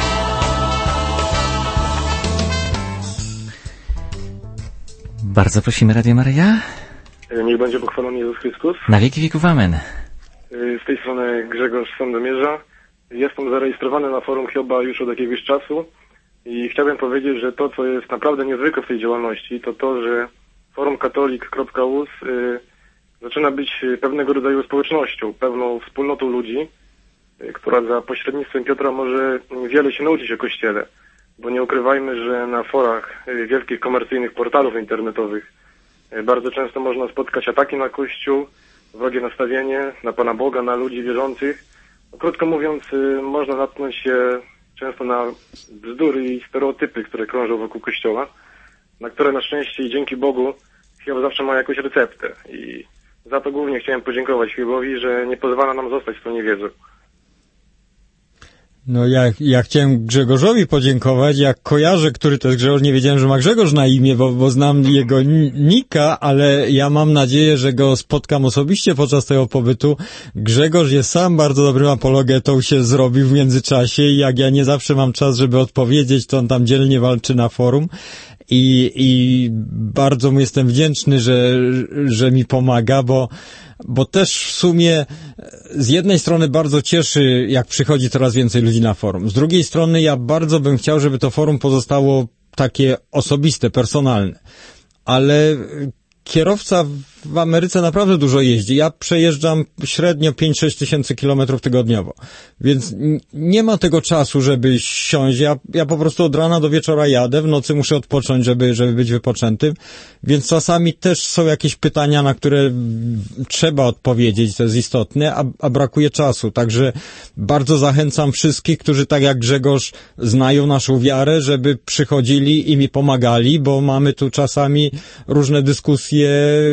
Bardzo prosimy, Radio Maryja. Niech będzie pochwalony Jezus Chrystus. Na wieki wieków amen. Z tej strony Grzegorz z Sandomierza. Jestem zarejestrowany na forum Hioba już od jakiegoś czasu i chciałbym powiedzieć, że to, co jest naprawdę niezwykłe w tej działalności, to to, że forumkatolik.us zaczyna być pewnego rodzaju społecznością, pewną wspólnotą ludzi, która za pośrednictwem Piotra może wiele się nauczyć o Kościele. Bo nie ukrywajmy, że na forach wielkich komercyjnych portalów internetowych bardzo często można spotkać ataki na Kościół, wrogie nastawienie na Pana Boga, na ludzi wierzących. Krótko mówiąc, można natknąć się często na bzdury i stereotypy, które krążą wokół Kościoła, na które na szczęście i dzięki Bogu Hiob zawsze ma jakąś receptę. I za to głównie chciałem podziękować Hiobowi, że nie pozwala nam zostać z tą niewiedzą. No ja chciałem Grzegorzowi podziękować. Jak kojarzę, który to jest Grzegorz, nie wiedziałem, że ma Grzegorz na imię, bo znam jego nika, ale ja mam nadzieję, że go spotkam osobiście podczas tego pobytu. Grzegorz jest sam bardzo dobrym apologetą, się zrobił w międzyczasie i jak ja nie zawsze mam czas, żeby odpowiedzieć, to on tam dzielnie walczy na forum. I bardzo mu jestem wdzięczny, że mi pomaga, bo też w sumie z jednej strony bardzo cieszy, jak przychodzi coraz więcej ludzi na forum. Z drugiej strony ja bardzo bym chciał, żeby to forum pozostało takie osobiste, personalne. Ale kierowca w Ameryce naprawdę dużo jeździ. Ja przejeżdżam średnio 5-6 tysięcy kilometrów tygodniowo. Więc nie ma tego czasu, żeby siąść. Ja po prostu od rana do wieczora jadę. W nocy muszę odpocząć, żeby być wypoczętym. Więc czasami też są jakieś pytania, na które trzeba odpowiedzieć. To jest istotne, a brakuje czasu. Także bardzo zachęcam wszystkich, którzy tak jak Grzegorz znają naszą wiarę, żeby przychodzili i mi pomagali, bo mamy tu czasami różne dyskusje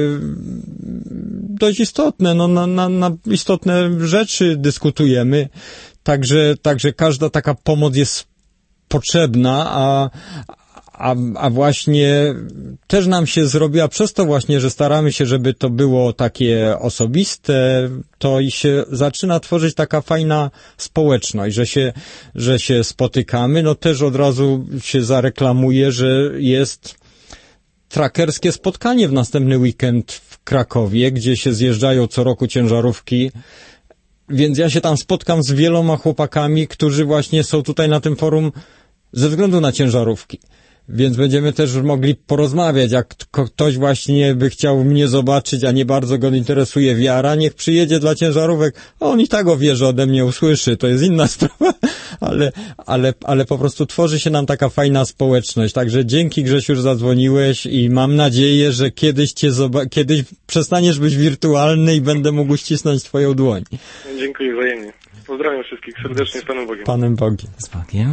dość istotne, na istotne rzeczy dyskutujemy, także każda taka pomoc jest potrzebna, a właśnie też nam się zrobiła przez to właśnie, że staramy się, żeby to było takie osobiste, to i się zaczyna tworzyć taka fajna społeczność, że się spotykamy, no też od razu się zareklamuje, że jest trackerskie spotkanie w następny weekend w Krakowie, gdzie się zjeżdżają co roku ciężarówki, więc ja się tam spotkam z wieloma chłopakami, którzy właśnie są tutaj na tym forum ze względu na ciężarówki. Więc będziemy też mogli porozmawiać, jak ktoś właśnie by chciał mnie zobaczyć, a nie bardzo go interesuje wiara, niech przyjedzie dla ciężarówek, a on i tak o wierze ode mnie usłyszy, to jest inna sprawa, ale po prostu tworzy się nam taka fajna społeczność. Także dzięki, Grzesiu, że zadzwoniłeś i mam nadzieję, że kiedyś kiedyś przestaniesz być wirtualny i będę mógł ścisnąć twoją dłoń. Dziękuję wzajemnie. Pozdrawiam wszystkich serdecznie z Panem Bogiem. Panem Bogiem. Z Bogiem.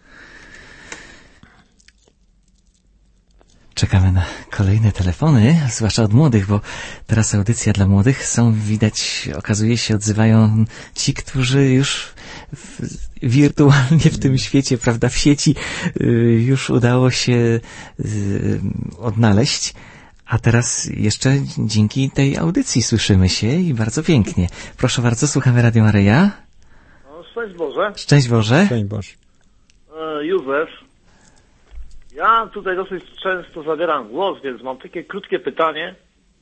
Czekamy na kolejne telefony, zwłaszcza od młodych, bo teraz audycja dla młodych. Widać, okazuje się, odzywają ci, którzy już wirtualnie w tym świecie, prawda, w sieci już udało się odnaleźć. A teraz jeszcze dzięki tej audycji słyszymy się i bardzo pięknie. Proszę bardzo, słuchamy Radio Maryja. No, szczęść Boże. Szczęść Boże. Szczęść Boże. Józef. Ja tutaj dosyć często zabieram głos, więc mam takie krótkie pytanie.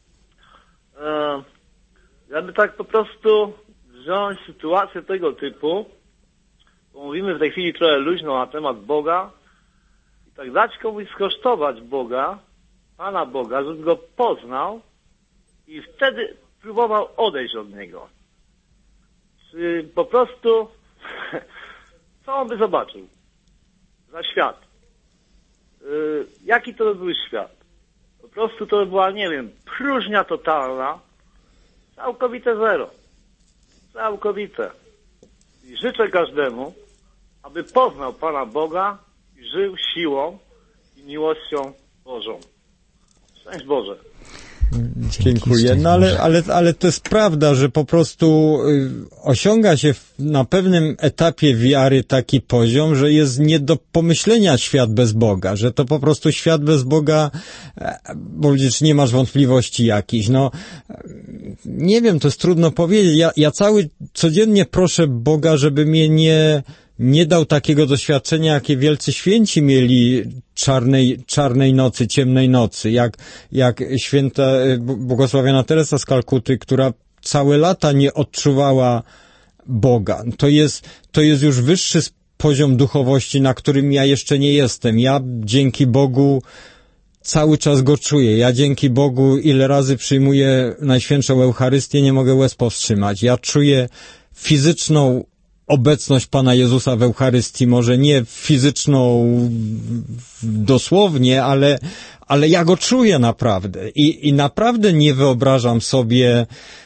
Jakby tak po prostu wziąć sytuację tego typu, bo mówimy w tej chwili trochę luźno na temat Boga, i tak dać komuś skosztować Boga, Pana Boga, żeby Go poznał i wtedy próbował odejść od Niego. Czy po prostu, co on by zobaczył za świat? Jaki to by był świat? Po prostu to by była, nie wiem, próżnia totalna, całkowite zero. Całkowite. I życzę każdemu, aby poznał Pana Boga i żył siłą i miłością Bożą. Szczęść Boże. Dziękuję. No ale to jest prawda, że po prostu osiąga się na pewnym etapie wiary taki poziom, że jest nie do pomyślenia świat bez Boga, że to po prostu świat bez Boga, bo widzisz, nie masz wątpliwości jakichś. No, nie wiem, to jest trudno powiedzieć. Ja codziennie proszę Boga, żeby mnie nie dał takiego doświadczenia, jakie wielcy święci mieli czarnej nocy, ciemnej nocy, jak święta błogosławiona Teresa z Kalkuty, która całe lata nie odczuwała Boga. To jest już wyższy poziom duchowości, na którym ja jeszcze nie jestem. Ja dzięki Bogu cały czas go czuję. Ja dzięki Bogu ile razy przyjmuję Najświętszą Eucharystię, nie mogę łez powstrzymać. Ja czuję fizyczną obecność Pana Jezusa w Eucharystii, może nie fizyczną dosłownie, ale ja go czuję naprawdę. I naprawdę nie wyobrażam sobie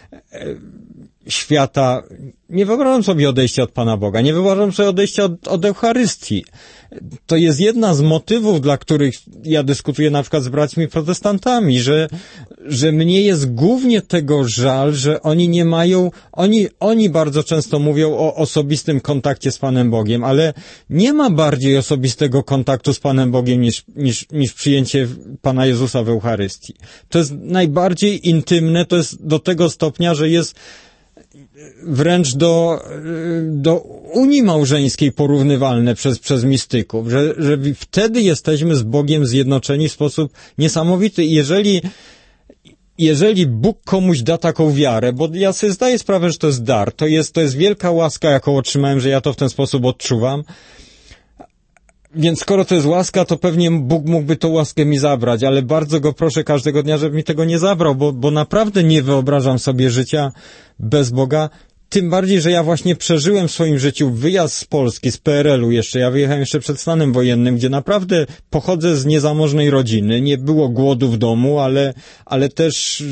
świata, nie wyobrażam sobie odejścia od Pana Boga, nie wyobrażam sobie odejścia od Eucharystii. To jest jedna z motywów, dla których ja dyskutuję na przykład z braćmi protestantami, że mnie jest głównie tego żal, że oni nie mają, oni bardzo często mówią o osobistym kontakcie z Panem Bogiem, ale nie ma bardziej osobistego kontaktu z Panem Bogiem niż przyjęcie Pana Jezusa w Eucharystii. To jest najbardziej intymne, to jest do tego stopnia, że jest wręcz do unii małżeńskiej porównywalne przez mistyków, że wtedy jesteśmy z Bogiem zjednoczeni w sposób niesamowity. I jeżeli Bóg komuś da taką wiarę, bo ja sobie zdaję sprawę, że to jest dar, to jest wielka łaska, jaką otrzymałem, że ja to w ten sposób odczuwam, więc skoro to jest łaska, to pewnie Bóg mógłby tą łaskę mi zabrać, ale bardzo go proszę każdego dnia, żeby mi tego nie zabrał, bo naprawdę nie wyobrażam sobie życia bez Boga, tym bardziej, że ja właśnie przeżyłem w swoim życiu wyjazd z Polski, z PRL-u jeszcze, ja wyjechałem jeszcze przed stanem wojennym, gdzie naprawdę pochodzę z niezamożnej rodziny, nie było głodu w domu, ale też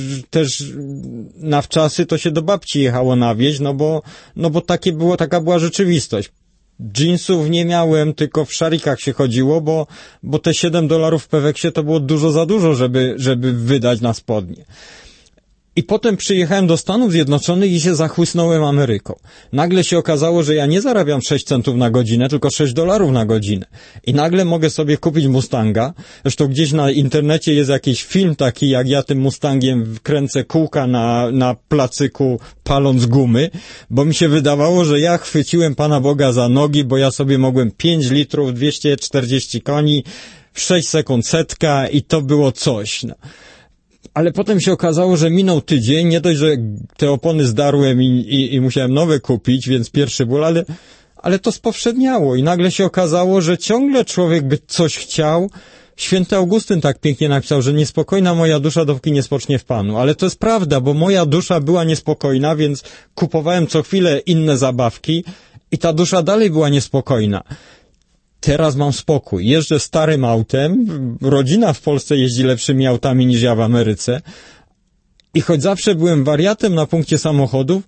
na wczasy to się do babci jechało na wieś, no bo taka była rzeczywistość. Dżinsów nie miałem, tylko w szarikach się chodziło, bo te $7 w Peweksie to było dużo za dużo, żeby wydać na spodnie. I potem przyjechałem do Stanów Zjednoczonych i się zachłysnąłem Ameryką. Nagle się okazało, że ja nie zarabiam 6 centów na godzinę, tylko $6 na godzinę. I nagle mogę sobie kupić Mustanga. Zresztą gdzieś na internecie jest jakiś film taki, jak ja tym Mustangiem kręcę kółka na placyku, paląc gumy, bo mi się wydawało, że ja chwyciłem Pana Boga za nogi, bo ja sobie mogłem 5 litrów, 240 koni, w 6 sekund setka i to było coś. No. Ale potem się okazało, że minął tydzień, nie dość, że te opony zdarłem i musiałem nowe kupić, więc pierwszy ból, ale to spowszedniało i nagle się okazało, że ciągle człowiek by coś chciał. Święty Augustyn tak pięknie napisał, że niespokojna moja dusza, dopóki nie spocznie w Panu. Ale to jest prawda, bo moja dusza była niespokojna, więc kupowałem co chwilę inne zabawki i ta dusza dalej była niespokojna. Teraz mam spokój. Jeżdżę starym autem, rodzina w Polsce jeździ lepszymi autami niż ja w Ameryce i choć zawsze byłem wariatem na punkcie samochodów,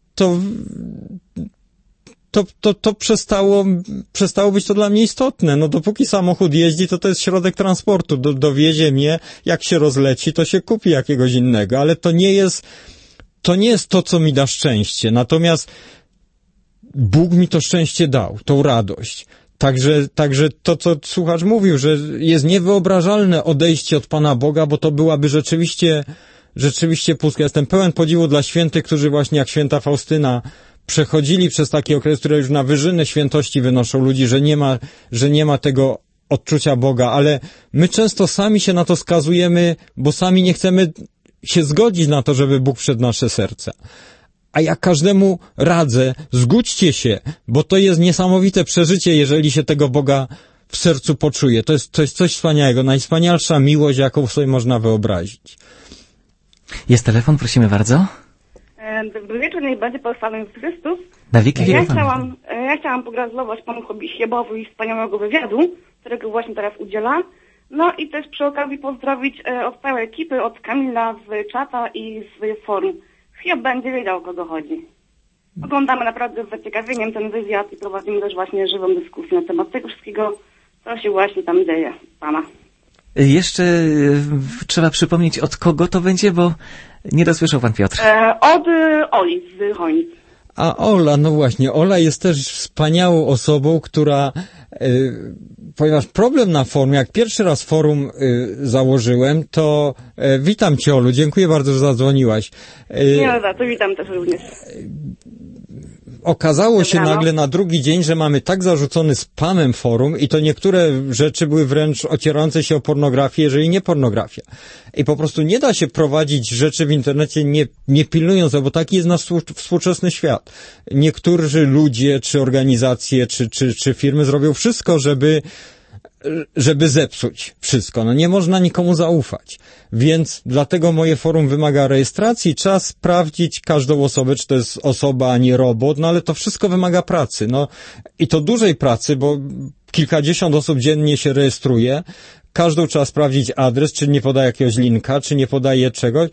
to przestało być to dla mnie istotne. No dopóki samochód jeździ, to jest środek transportu. Dowiezie mnie, jak się rozleci, to się kupi jakiegoś innego, ale to nie jest to, co mi da szczęście. Natomiast Bóg mi to szczęście dał, tą radość. Także to, co słuchacz mówił, że jest niewyobrażalne odejście od Pana Boga, bo to byłaby rzeczywiście pustka. Jestem pełen podziwu dla świętych, którzy właśnie jak święta Faustyna przechodzili przez taki okres, które już na wyżyny świętości wynoszą ludzi, że nie ma tego odczucia Boga, ale my często sami się na to skazujemy, bo sami nie chcemy się zgodzić na to, żeby Bóg wszedł w nasze serce. A ja każdemu radzę, zgódźcie się, bo to jest niesamowite przeżycie, jeżeli się tego Boga w sercu poczuje. To jest coś wspaniałego, najwspanialsza miłość, jaką sobie można wyobrazić. Jest telefon, prosimy bardzo. Dobry wieczór, niech będzie pochwalony Jezus Chrystus. Na wieki Ja wieków. chciałam pogratulować panu Hiobowi wspaniałego wywiadu, którego właśnie teraz udziela. No i też przy okazji pozdrowić od całej ekipy, od Kamila z czata i z forum. Hiob będzie wiedział, o kogo chodzi. Oglądamy naprawdę z zaciekawieniem ten wywiad i prowadzimy też właśnie żywą dyskusję na temat tego wszystkiego, co się właśnie tam dzieje pana. Jeszcze trzeba przypomnieć, od kogo to będzie, bo nie dosłyszał pan Piotr. Od Oli z Chojnic. A Ola, no właśnie, Ola jest też wspaniałą osobą, która, ponieważ problem na forum, jak pierwszy raz forum założyłem, to witam Cię, Olu, dziękuję bardzo, że zadzwoniłaś. Nie, to witam też również. Okazało się nagle na drugi dzień, że mamy tak zarzucony spamem forum i to niektóre rzeczy były wręcz ocierające się o pornografię, jeżeli nie pornografia. I po prostu nie da się prowadzić rzeczy w internecie nie pilnując, bo taki jest nasz współczesny świat. Niektórzy ludzie, czy organizacje, czy firmy zrobią wszystko, żeby zepsuć wszystko. No nie można nikomu zaufać. Więc dlatego moje forum wymaga rejestracji. Trzeba sprawdzić każdą osobę, czy to jest osoba, a nie robot, no ale to wszystko wymaga pracy. No i to dużej pracy, bo kilkadziesiąt osób dziennie się rejestruje. Każdą trzeba sprawdzić adres, czy nie podaje jakiegoś linka, czy nie podaje czegoś.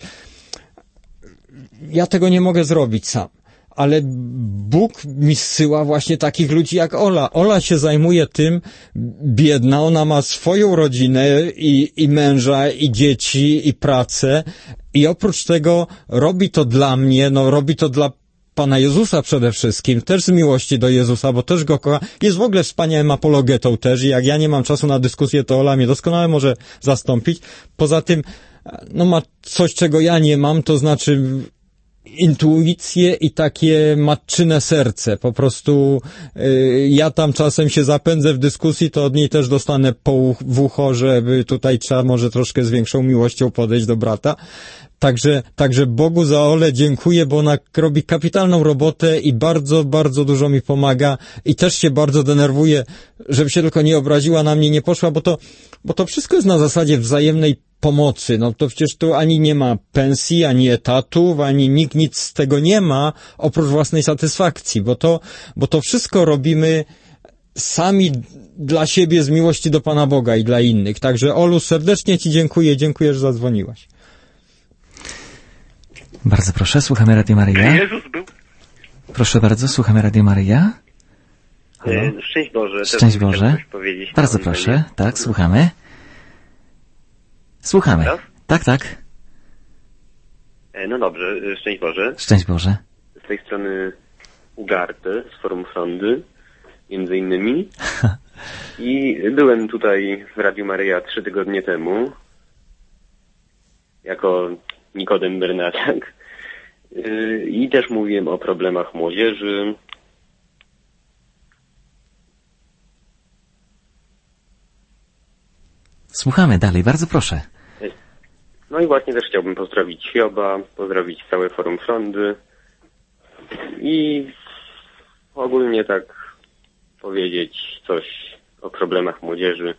Ja tego nie mogę zrobić sam. Ale Bóg mi zsyła właśnie takich ludzi jak Ola. Ola się zajmuje tym, biedna, ona ma swoją rodzinę i męża, i dzieci, i pracę. I oprócz tego robi to dla mnie, no robi to dla Pana Jezusa przede wszystkim, też z miłości do Jezusa, bo też Go kocha. Jest w ogóle wspaniałym apologetą też i jak ja nie mam czasu na dyskusję, to Ola mnie doskonale może zastąpić. Poza tym, no ma coś, czego ja nie mam, to znaczy intuicję i takie matczyne serce. Po prostu ja tam czasem się zapędzę w dyskusji, to od niej też dostanę w ucho, żeby tutaj trzeba może troszkę z większą miłością podejść do brata. Także Bogu za Olę dziękuję, bo ona robi kapitalną robotę i bardzo, bardzo dużo mi pomaga i też się bardzo denerwuje, żeby się tylko nie obraziła na mnie, nie poszła, bo to wszystko jest na zasadzie wzajemnej pomocy. No to przecież tu ani nie ma pensji, ani etatów, ani nikt nic z tego nie ma, oprócz własnej satysfakcji, bo to wszystko robimy sami dla siebie z miłości do Pana Boga i dla innych. Także Olu, serdecznie Ci dziękuję, że zadzwoniłaś. Bardzo proszę, słuchamy Radio Maryja. Jezus był. Proszę bardzo, słuchamy Radio Maryja. Halo? Szczęść Boże. Szczęść Boże. Bardzo proszę, tak, słuchamy. Słuchamy. Tak. No dobrze, szczęść Boże. Szczęść Boże. Z tej strony Ugarte z Forum Frondy, między innymi. I byłem tutaj w Radiu Maryja 3 tygodnie temu, jako Nikodem Bernaciak. I też mówiłem o problemach młodzieży. Słuchamy dalej, bardzo proszę. No i właśnie też chciałbym pozdrowić Hioba, pozdrowić całe Forum Frondy i ogólnie tak powiedzieć coś o problemach młodzieży.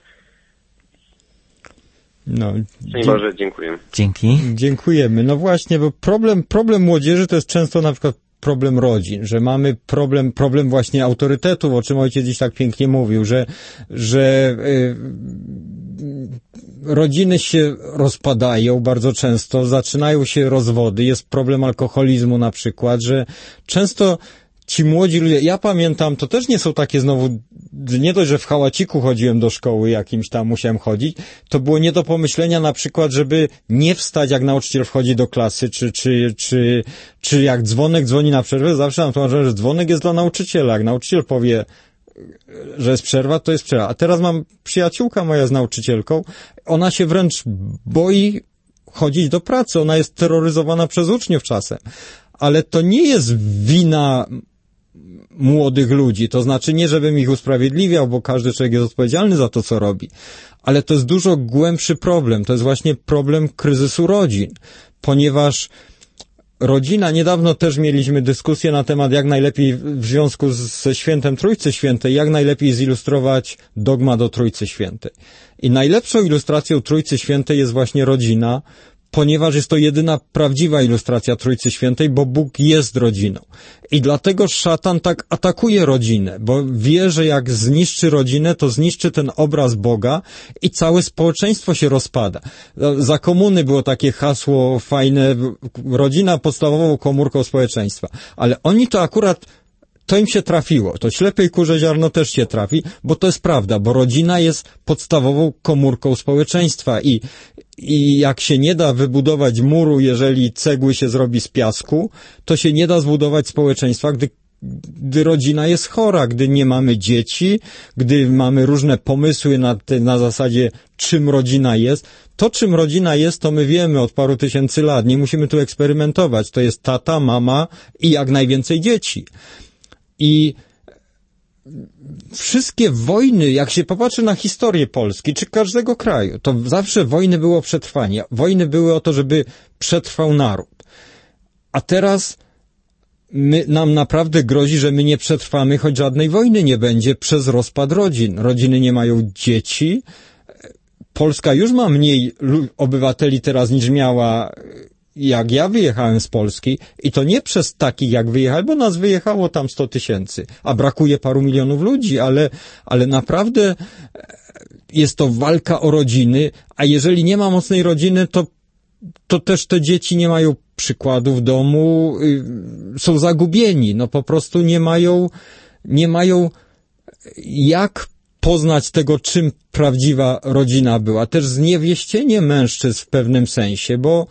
No, Boże, dziękuję. Dzięki. Dziękujemy. No właśnie, bo problem młodzieży to jest często na przykład problem rodzin, że mamy problem właśnie autorytetu, o czym ojciec dziś tak pięknie mówił, że rodziny się rozpadają bardzo często, zaczynają się rozwody, jest problem alkoholizmu na przykład, że często ci młodzi ludzie, ja pamiętam, to też nie są takie znowu, nie dość, że w hałaciku chodziłem do szkoły jakimś tam, musiałem chodzić, to było nie do pomyślenia na przykład, żeby nie wstać, jak nauczyciel wchodzi do klasy, czy jak dzwonek dzwoni na przerwę, zawsze nam tłumaczyłem, że dzwonek jest dla nauczyciela, jak nauczyciel powie, że jest przerwa, to jest przerwa. A teraz mam przyjaciółka moja z nauczycielką, ona się wręcz boi chodzić do pracy, ona jest terroryzowana przez uczniów czasem. Ale to nie jest wina młodych ludzi, to znaczy nie, żebym ich usprawiedliwiał, bo każdy człowiek jest odpowiedzialny za to, co robi, ale to jest dużo głębszy problem, to jest właśnie problem kryzysu rodzin, ponieważ rodzina, niedawno też mieliśmy dyskusję na temat, jak najlepiej w związku ze świętem Trójcy Świętej, jak najlepiej zilustrować dogmat o Trójcy Świętej. I najlepszą ilustracją Trójcy Świętej jest właśnie rodzina, ponieważ jest to jedyna prawdziwa ilustracja Trójcy Świętej, bo Bóg jest rodziną. I dlatego szatan tak atakuje rodzinę, bo wie, że jak zniszczy rodzinę, to zniszczy ten obraz Boga i całe społeczeństwo się rozpada. Za komuny było takie hasło fajne, rodzina podstawową komórką społeczeństwa. Ale oni to akurat, to im się trafiło. To ślepej kurze ziarno też się trafi, bo to jest prawda, bo rodzina jest podstawową komórką społeczeństwa i jak się nie da wybudować muru, jeżeli cegły się zrobi z piasku, to się nie da zbudować społeczeństwa, gdy rodzina jest chora, gdy nie mamy dzieci, gdy mamy różne pomysły na zasadzie, czym rodzina jest. To, czym rodzina jest, to my wiemy od paru tysięcy lat. Nie musimy tu eksperymentować. To jest tata, mama i jak najwięcej dzieci. I wszystkie wojny, jak się popatrzy na historię Polski, czy każdego kraju, to zawsze wojny było o przetrwanie. Wojny były o to, żeby przetrwał naród. A teraz nam naprawdę grozi, że my nie przetrwamy, choć żadnej wojny nie będzie przez rozpad rodzin. Rodziny nie mają dzieci. Polska już ma mniej obywateli teraz niż miała, jak ja wyjechałem z Polski, i to nie przez takich jak wyjechałem, bo nas wyjechało tam 100 000, a brakuje paru milionów ludzi, ale naprawdę jest to walka o rodziny, a jeżeli nie ma mocnej rodziny, to też te dzieci nie mają przykładu w domu, są zagubieni, no po prostu nie mają jak poznać tego, czym prawdziwa rodzina była. Też zniewieścienie mężczyzn w pewnym sensie, bo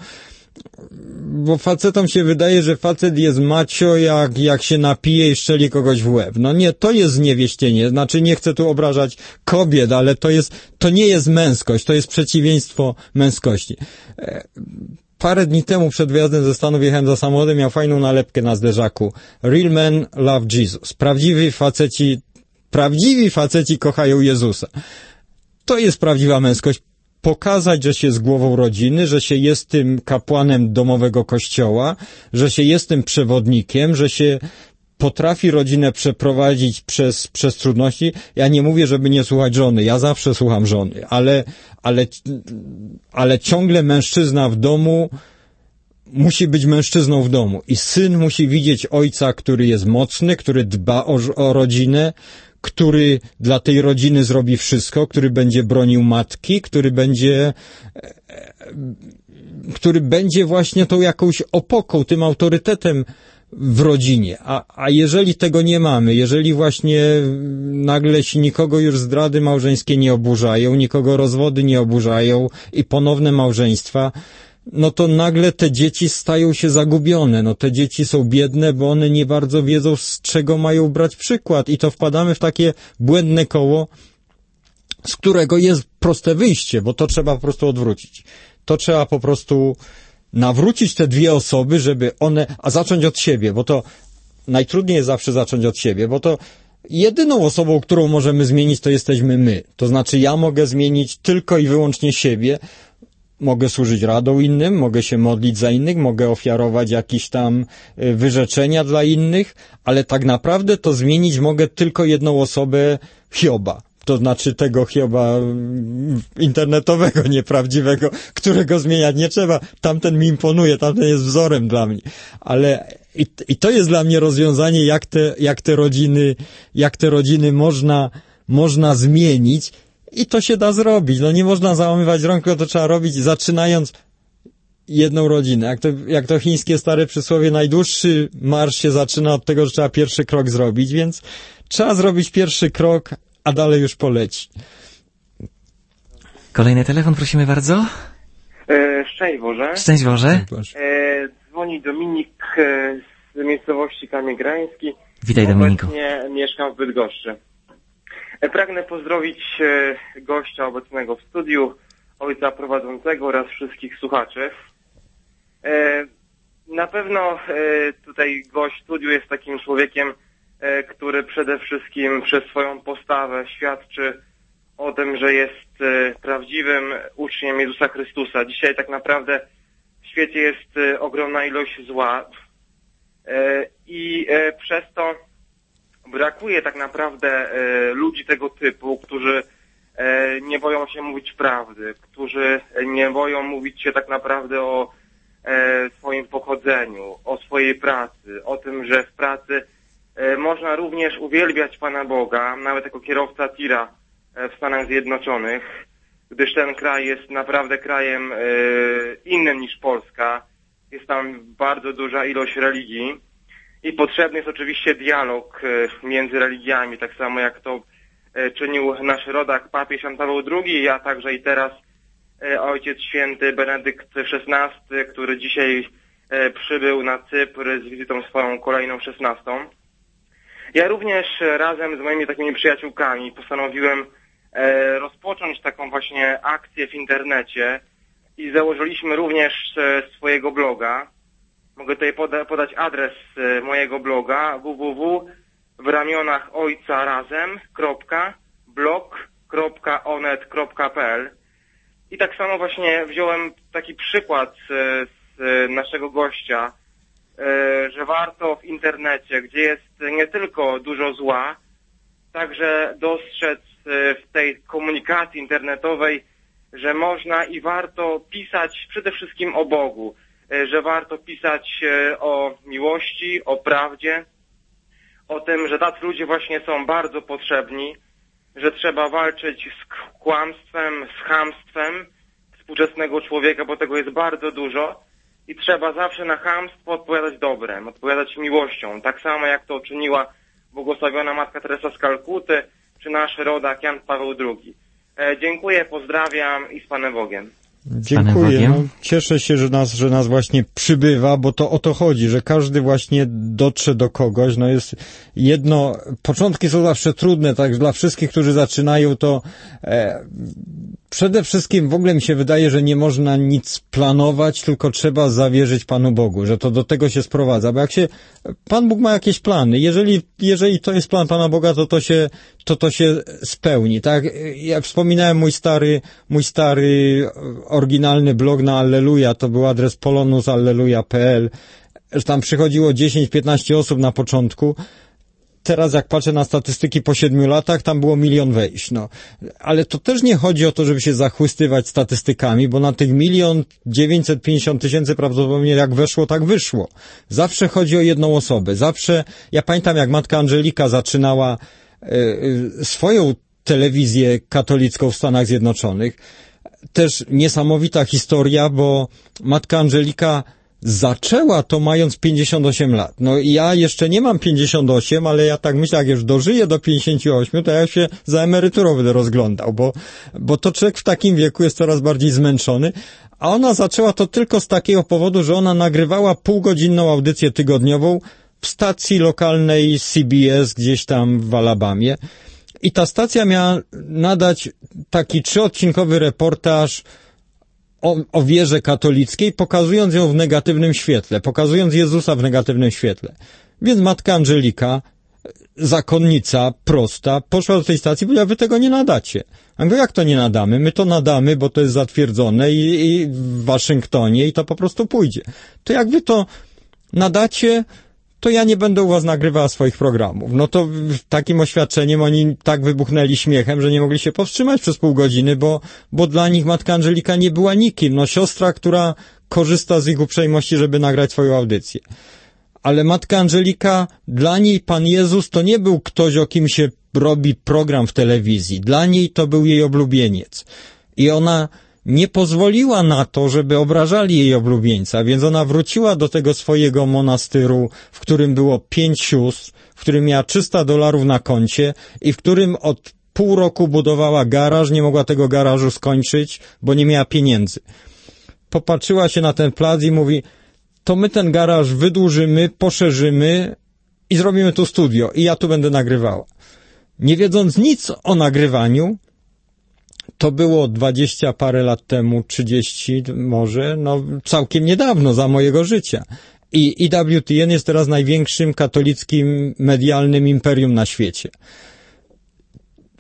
facetom się wydaje, że facet jest macio, jak się napije i strzeli kogoś w łeb. No nie, to jest zniewieścienie. Znaczy, nie chcę tu obrażać kobiet, ale to nie jest męskość, to jest przeciwieństwo męskości. Parę dni temu przed wyjazdem ze Stanów jechałem za samochodem, miał fajną nalepkę na zderzaku. Real men love Jesus. Prawdziwi faceci kochają Jezusa. To jest prawdziwa męskość. Pokazać, że się jest głową rodziny, że się jest tym kapłanem domowego kościoła, że się jest tym przewodnikiem, że się potrafi rodzinę przeprowadzić przez trudności. Ja nie mówię, żeby nie słuchać żony. Ja zawsze słucham żony, ale ciągle mężczyzna w domu musi być mężczyzną w domu. I syn musi widzieć ojca, który jest mocny, który dba o rodzinę, który dla tej rodziny zrobi wszystko, który będzie bronił matki, który będzie właśnie tą jakąś opoką, tym autorytetem w rodzinie. A jeżeli tego nie mamy, jeżeli właśnie nagle się nikogo już zdrady małżeńskie nie oburzają, nikogo rozwody nie oburzają i ponowne małżeństwa, no to nagle te dzieci stają się zagubione. No te dzieci są biedne, bo one nie bardzo wiedzą, z czego mają brać przykład. I to wpadamy w takie błędne koło, z którego jest proste wyjście, bo to trzeba po prostu odwrócić. To trzeba po prostu nawrócić te dwie osoby, żeby a zacząć od siebie, bo to najtrudniej jest zawsze zacząć od siebie, bo to jedyną osobą, którą możemy zmienić, to jesteśmy my. To znaczy ja mogę zmienić tylko i wyłącznie siebie. Mogę służyć radą innym, mogę się modlić za innych, mogę ofiarować jakieś tam wyrzeczenia dla innych, ale tak naprawdę to zmienić mogę tylko jedną osobę, Hioba. To znaczy tego Hioba internetowego, nieprawdziwego, którego zmieniać nie trzeba. Tamten mi imponuje, tamten jest wzorem dla mnie. Ale i to jest dla mnie rozwiązanie, jak te rodziny można zmienić. I to się da zrobić. No nie można załamywać rąk, tylko to trzeba robić zaczynając jedną rodzinę. Jak to chińskie stare przysłowie, najdłuższy marsz się zaczyna od tego, że trzeba pierwszy krok zrobić, więc trzeba zrobić pierwszy krok, a dalej już poleci. Kolejny telefon, prosimy bardzo. Szczęść Boże. Szczęść Boże. Dzwoni Dominik z miejscowości Kamień Grański. Witaj, Dominiku. Obecnie mieszkam w Bydgoszczy. Pragnę pozdrowić gościa obecnego w studiu, ojca prowadzącego oraz wszystkich słuchaczy. Na pewno tutaj gość w studiu jest takim człowiekiem, który przede wszystkim przez swoją postawę świadczy o tym, że jest prawdziwym uczniem Jezusa Chrystusa. Dzisiaj tak naprawdę w świecie jest ogromna ilość zła i przez to brakuje tak naprawdę ludzi tego typu, którzy nie boją się mówić prawdy, którzy nie boją mówić się tak naprawdę o swoim pochodzeniu, o swojej pracy, o tym, że w pracy można również uwielbiać Pana Boga, nawet jako kierowca tira w Stanach Zjednoczonych, gdyż ten kraj jest naprawdę krajem innym niż Polska. Jest tam bardzo duża ilość religii i potrzebny jest oczywiście dialog między religiami, tak samo jak to czynił nasz rodak papież Jan Paweł II, a także i teraz Ojciec Święty Benedykt XVI, który dzisiaj przybył na Cypr z wizytą swoją kolejną 16. Ja również razem z moimi takimi przyjaciółkami postanowiłem rozpocząć taką właśnie akcję w internecie i założyliśmy również swojego bloga. Mogę tutaj podać adres mojego bloga www.wramionachojcarazem.blog.onet.pl i tak samo właśnie wziąłem taki przykład z naszego gościa, że warto w internecie, gdzie jest nie tylko dużo zła, także dostrzec w tej komunikacji internetowej, że można i warto pisać przede wszystkim o Bogu, że warto pisać o miłości, o prawdzie, o tym, że tacy ludzie właśnie są bardzo potrzebni, że trzeba walczyć z kłamstwem, z chamstwem współczesnego człowieka, bo tego jest bardzo dużo i trzeba zawsze na chamstwo odpowiadać dobrem, odpowiadać miłością, tak samo jak to czyniła błogosławiona Matka Teresa z Kalkuty, czy nasz rodak Jan Paweł II. Dziękuję, pozdrawiam i z Panem Bogiem. Dziękuję. No, cieszę się, że nas właśnie przybywa, bo to o to chodzi, że każdy właśnie dotrze do kogoś. No jest jedno, początki są zawsze trudne, tak dla wszystkich, którzy zaczynają, to przede wszystkim w ogóle mi się wydaje, że nie można nic planować, tylko trzeba zawierzyć Panu Bogu, że to do tego się sprowadza, bo jak się, Pan Bóg ma jakieś plany, jeżeli to jest plan Pana Boga, to się spełni, tak? Ja wspominałem mój stary oryginalny blog na Alleluja, to był adres polonusalleluja.pl, że tam przychodziło 10-15 osób na początku. Teraz jak patrzę na statystyki po 7 latach, tam było 1 000 000 wejść, no. Ale to też nie chodzi o to, żeby się zachwystywać statystykami, bo na tych 1 950 000 prawdopodobnie jak weszło, tak wyszło. Zawsze chodzi o jedną osobę. Zawsze, ja pamiętam jak matka Angelika zaczynała swoją telewizję katolicką w Stanach Zjednoczonych. Też niesamowita historia, bo matka Angelika zaczęła to mając 58 lat. No i ja jeszcze nie mam 58, ale ja tak myślę, jak już dożyję do 58, to ja się za emeryturą będę rozglądał, bo to człowiek w takim wieku jest coraz bardziej zmęczony, a ona zaczęła to tylko z takiego powodu, że ona nagrywała półgodzinną audycję tygodniową w stacji lokalnej CBS gdzieś tam w Alabamie i ta stacja miała nadać taki 3-odcinkowy reportaż o wierze katolickiej, pokazując ją w negatywnym świetle, pokazując Jezusa w negatywnym świetle. Więc matka Angelika, zakonnica, prosta, poszła do tej stacji i powiedziała, wy tego nie nadacie. A mówię, jak to nie nadamy? My to nadamy, bo to jest zatwierdzone i w Waszyngtonie i to po prostu pójdzie. To jak wy to nadacie, to ja nie będę u was nagrywała swoich programów. No to takim oświadczeniem oni tak wybuchnęli śmiechem, że nie mogli się powstrzymać przez pół godziny, bo dla nich matka Angelika nie była nikim. No siostra, która korzysta z ich uprzejmości, żeby nagrać swoją audycję. Ale matka Angelika, dla niej Pan Jezus to nie był ktoś, o kim się robi program w telewizji. Dla niej to był jej oblubieniec. I ona nie pozwoliła na to, żeby obrażali jej oblubieńca, więc ona wróciła do tego swojego monastyru, w którym było 5 sióstr, w którym miała $300 na koncie i w którym od pół roku budowała garaż, nie mogła tego garażu skończyć, bo nie miała pieniędzy. Popatrzyła się na ten plac i mówi, to my ten garaż wydłużymy, poszerzymy i zrobimy tu studio i ja tu będę nagrywała. Nie wiedząc nic o nagrywaniu, to było 20 parę lat temu, 30 może, no całkiem niedawno, za mojego życia. I EWTN jest teraz największym katolickim medialnym imperium na świecie.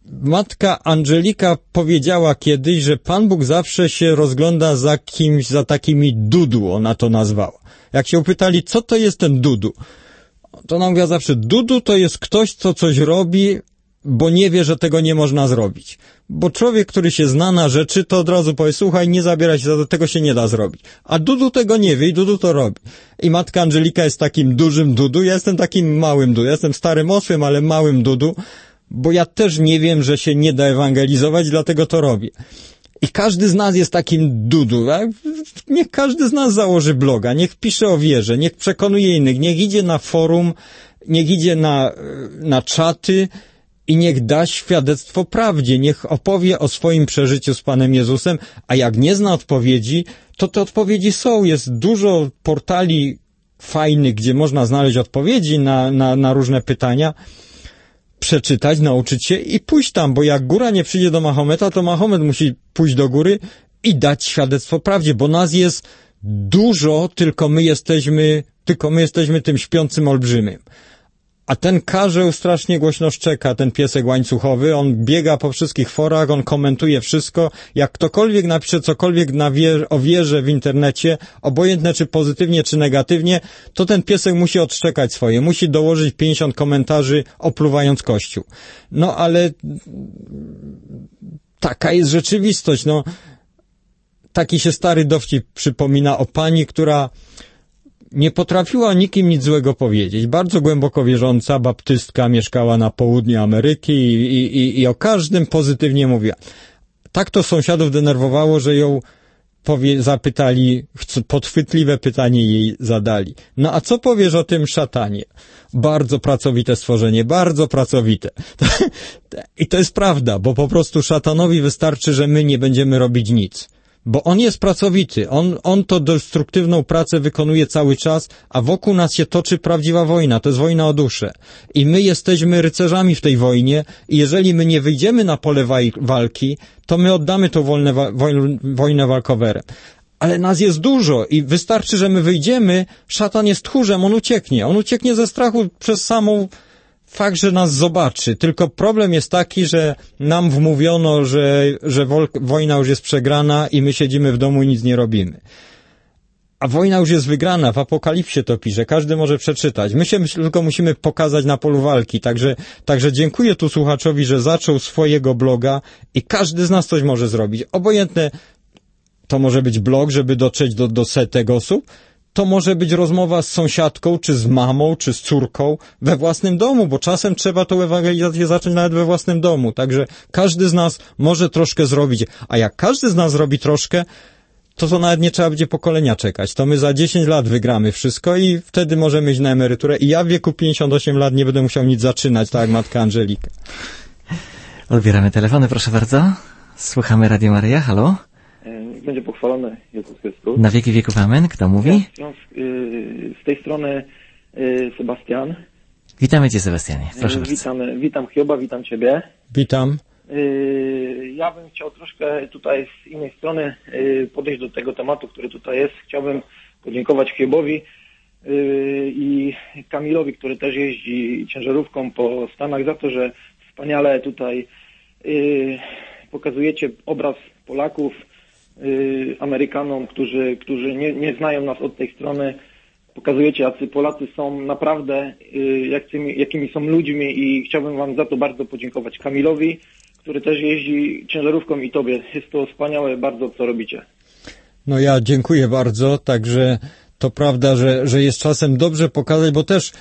matka Angelika powiedziała kiedyś, że Pan Bóg zawsze się rozgląda za kimś, za takimi dudu, ona to nazwała. Jak się upytali, co to jest ten dudu, to ona mówiła zawsze, dudu to jest ktoś, co coś robi, bo nie wie, że tego nie można zrobić. Bo człowiek, który się zna na rzeczy, to od razu powie, słuchaj, nie zabieraj się za to, tego się nie da zrobić. A dudu tego nie wie i dudu to robi. I matka Angelika jest takim dużym dudu, ja jestem takim małym dudu. Ja jestem starym osłem, ale małym dudu, bo ja też nie wiem, że się nie da ewangelizować, dlatego to robię. I każdy z nas jest takim dudu. Niech każdy z nas założy bloga, niech pisze o wierze, niech przekonuje innych, niech idzie na forum, niech idzie na czaty i niech da świadectwo prawdzie, niech opowie o swoim przeżyciu z Panem Jezusem, a jak nie zna odpowiedzi, to te odpowiedzi są. Jest dużo portali fajnych, gdzie można znaleźć odpowiedzi na różne pytania, przeczytać, nauczyć się i pójść tam, bo jak góra nie przyjdzie do Mahometa, to Mahomet musi pójść do góry i dać świadectwo prawdzie, bo nas jest dużo, tylko my jesteśmy tym śpiącym olbrzymiem. A ten karzeł strasznie głośno szczeka, ten piesek łańcuchowy, on biega po wszystkich forach, on komentuje wszystko. Jak ktokolwiek napisze cokolwiek o wierze w internecie, obojętne czy pozytywnie, czy negatywnie, to ten piesek musi odszczekać swoje, musi dołożyć 50 komentarzy, opluwając Kościół. No ale taka jest rzeczywistość, no. Taki się stary dowcip przypomina o pani, która nie potrafiła nikim nic złego powiedzieć. Bardzo głęboko wierząca baptystka, mieszkała na południu Ameryki i o każdym pozytywnie mówiła. Tak to sąsiadów denerwowało, że ją zapytali, podchwytliwe pytanie jej zadali. No a co powiesz o tym szatanie? Bardzo pracowite stworzenie, bardzo pracowite. I to jest prawda, bo po prostu szatanowi wystarczy, że my nie będziemy robić nic. Bo on jest pracowity, on to destruktywną pracę wykonuje cały czas, a wokół nas się toczy prawdziwa wojna, to jest wojna o duszę. I my jesteśmy rycerzami w tej wojnie i jeżeli my nie wyjdziemy na pole walki, to my oddamy tą wojnę walkowerem. Ale nas jest dużo i wystarczy, że my wyjdziemy, szatan jest tchórzem, on ucieknie ze strachu przez samą fakt, że nas zobaczy. Tylko problem jest taki, że nam wmówiono, że wojna już jest przegrana i my siedzimy w domu i nic nie robimy. A wojna już jest wygrana, w Apokalipsie to pisze, każdy może przeczytać. My się tylko musimy pokazać na polu walki. Także dziękuję tu słuchaczowi, że zaczął swojego bloga i każdy z nas coś może zrobić. Obojętne, to może być blog, żeby dotrzeć do setek osób, to może być rozmowa z sąsiadką, czy z mamą, czy z córką we własnym domu, bo czasem trzeba tą ewangelizację zacząć nawet we własnym domu. Także każdy z nas może troszkę zrobić. A jak każdy z nas zrobi troszkę, to nawet nie trzeba będzie pokolenia czekać. To my za 10 lat wygramy wszystko i wtedy możemy iść na emeryturę. I ja w wieku 58 lat nie będę musiał nic zaczynać, tak jak matka Angelika. Odbieramy telefony, proszę bardzo. Słuchamy Radio Maryja, halo? Będzie pochwalony Jezus Chrystus. Na wieki wieków amen. Kto mówi? Z tej strony Sebastian. Witamy Cię, Sebastianie. Proszę bardzo. Witam Hioba, witam Ciebie. Witam. Ja bym chciał troszkę tutaj z innej strony podejść do tego tematu, który tutaj jest. Chciałbym podziękować Hiobowi i Kamilowi, który też jeździ ciężarówką po Stanach, za to, że wspaniale tutaj pokazujecie obraz Polaków Amerykanom, którzy nie znają nas od tej strony. Pokazujecie, jacy Polacy są naprawdę, jakimi są ludźmi i chciałbym Wam za to bardzo podziękować. Kamilowi, który też jeździ ciężarówką i Tobie. Jest to wspaniałe bardzo, co robicie. No ja dziękuję bardzo, także to prawda, że jest czasem dobrze pokazać, bo też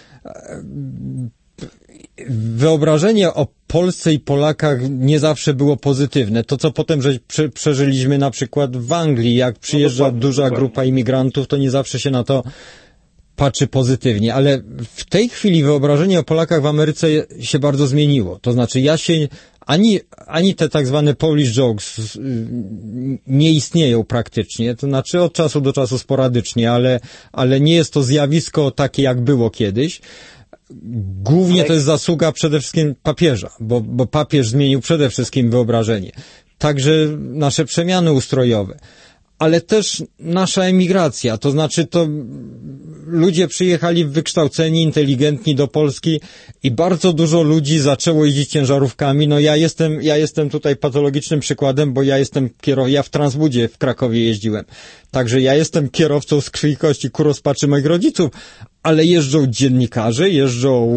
wyobrażenie o Polsce i Polakach nie zawsze było pozytywne. To, co potem przeżyliśmy na przykład w Anglii, jak przyjeżdża duża grupa imigrantów, to nie zawsze się na to patrzy pozytywnie. Ale w tej chwili wyobrażenie o Polakach w Ameryce się bardzo zmieniło. To znaczy ani te tak zwane Polish jokes nie istnieją praktycznie. To znaczy od czasu do czasu sporadycznie, ale nie jest to zjawisko takie, jak było kiedyś. Głównie to jest zasługa przede wszystkim papieża, bo papież zmienił przede wszystkim wyobrażenie. Także nasze przemiany ustrojowe. ale też nasza emigracja, to znaczy to ludzie przyjechali wykształceni, inteligentni do Polski i bardzo dużo ludzi zaczęło jeździć ciężarówkami. No ja jestem tutaj patologicznym przykładem, bo ja w Transbudzie w Krakowie jeździłem. Także ja jestem kierowcą z krwi i kości ku rozpaczy moich rodziców, ale jeżdżą dziennikarze, jeżdżą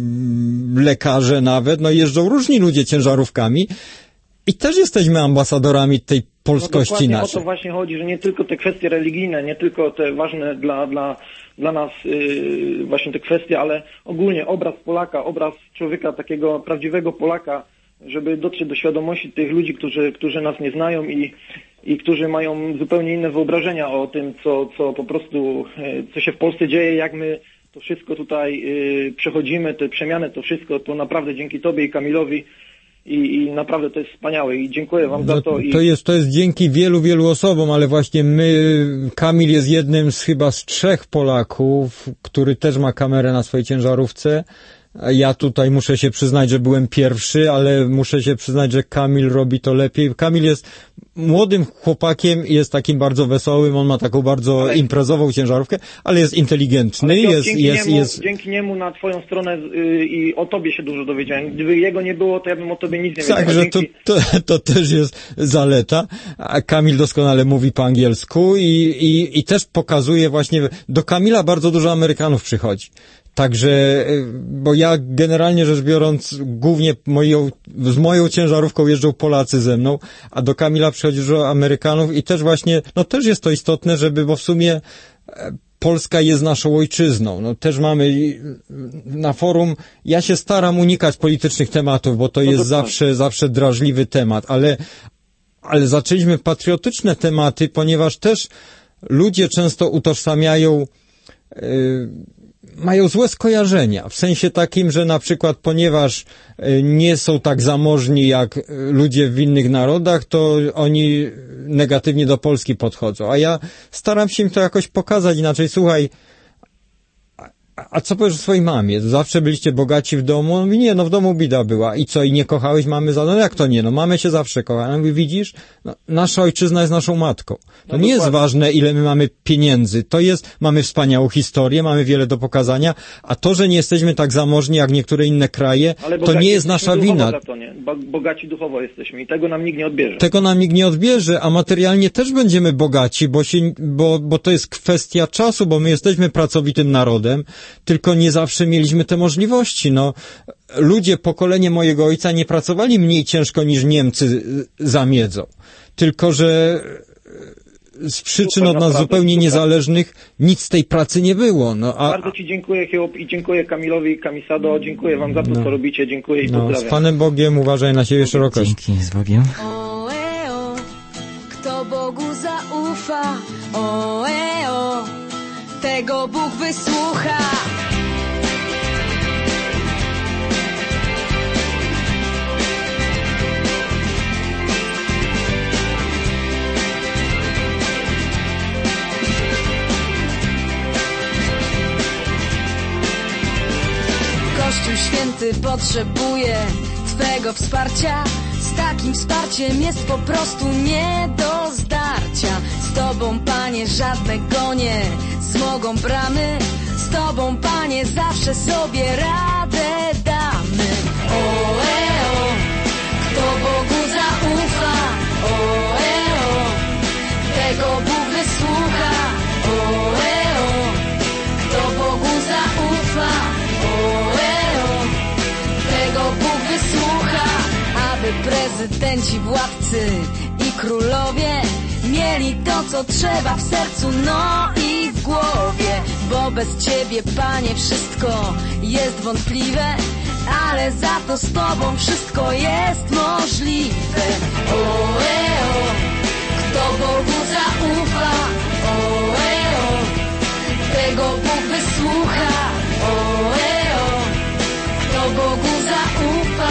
lekarze nawet, no jeżdżą różni ludzie ciężarówkami i też jesteśmy ambasadorami tej polskości naszej. O to właśnie chodzi, że nie tylko te kwestie religijne, nie tylko te ważne dla nas właśnie te kwestie, ale ogólnie obraz Polaka, obraz człowieka, takiego prawdziwego Polaka, żeby dotrzeć do świadomości tych ludzi, którzy nas nie znają i którzy mają zupełnie inne wyobrażenia o tym, co po prostu, co się w Polsce dzieje, jak my to wszystko tutaj przechodzimy, te przemiany, to wszystko, to naprawdę dzięki Tobie i Kamilowi i naprawdę to jest wspaniałe i dziękuję Wam za to. To jest dzięki wielu osobom, ale właśnie Kamil jest jednym chyba z 3 Polaków, który też ma kamerę na swojej ciężarówce. Ja tutaj muszę się przyznać, że byłem pierwszy, ale muszę się przyznać, że Kamil robi to lepiej. Kamil jest młodym chłopakiem i jest takim bardzo wesołym, on ma taką bardzo imprezową ciężarówkę, ale jest inteligentny. Dzięki niemu na Twoją stronę i o Tobie się dużo dowiedziałem. Gdyby jego nie było, to ja bym o Tobie nic nie wiedział. Także to też jest zaleta. A Kamil doskonale mówi po angielsku i też pokazuje właśnie, do Kamila bardzo dużo Amerykanów przychodzi. Także, bo ja generalnie rzecz biorąc, głównie z moją ciężarówką jeżdżą Polacy ze mną, a do Kamila przychodzi dużo Amerykanów i też właśnie, no też jest to istotne, bo w sumie Polska jest naszą ojczyzną. No też mamy na forum, ja się staram unikać politycznych tematów, bo to jest zawsze drażliwy temat, ale zaczęliśmy patriotyczne tematy, ponieważ też ludzie często utożsamiają mają złe skojarzenia, w sensie takim, że na przykład ponieważ nie są tak zamożni jak ludzie w innych narodach, to oni negatywnie do Polski podchodzą. A ja staram się im to jakoś pokazać inaczej. Słuchaj, a co powiesz o swojej mamie? Zawsze byliście bogaci w domu? On mówi, nie, no w domu bida była. I co, i nie kochałeś mamy za... No jak to nie? No mamę się zawsze kocha. On mówi, widzisz? No, nasza ojczyzna jest naszą matką. To nie jest ważne, ile my mamy pieniędzy. Mamy wspaniałą historię, mamy wiele do pokazania, a to, że nie jesteśmy tak zamożni jak niektóre inne kraje, to nie jest nasza wina. Bogaci duchowo jesteśmy i tego nam nikt nie odbierze. Tego nam nikt nie odbierze, a materialnie też będziemy bogaci, bo to jest kwestia czasu, bo my jesteśmy pracowitym narodem, tylko nie zawsze mieliśmy te możliwości. No, pokolenie mojego ojca nie pracowali mniej ciężko niż Niemcy za miedzą. Tylko że z przyczyn od nas zupełnie niezależnych nic z tej pracy nie było. Bardzo Ci dziękuję, Hiob, i dziękuję Kamilowi, Kamisado. Dziękuję Wam za to, co robicie. Dziękuję i pozdrawiam. Z Panem Bogiem, uważaj na siebie szerokość. Dzięki, z Bogiem. Kto Bogu zaufa, tego Bóg wysłucha. Kościół święty potrzebuje Twego wsparcia. Z takim wsparciem jest po prostu nie do zdarcia. Z Tobą, Panie, żadne gonie smogą bramy. Z Tobą, Panie, zawsze sobie radę damy. Kto Bogu zaufa, tego Bóg wysłucha. Kto Bogu zaufa, tego Bóg wysłucha. Aby prezydenci, władcy i królowie mieli to, co trzeba w sercu, no i w głowie. Bo bez Ciebie, Panie, wszystko jest wątpliwe, ale za to z Tobą wszystko jest możliwe. Kto Bogu zaufa, tego Bóg wysłucha. Kto Bogu zaufa,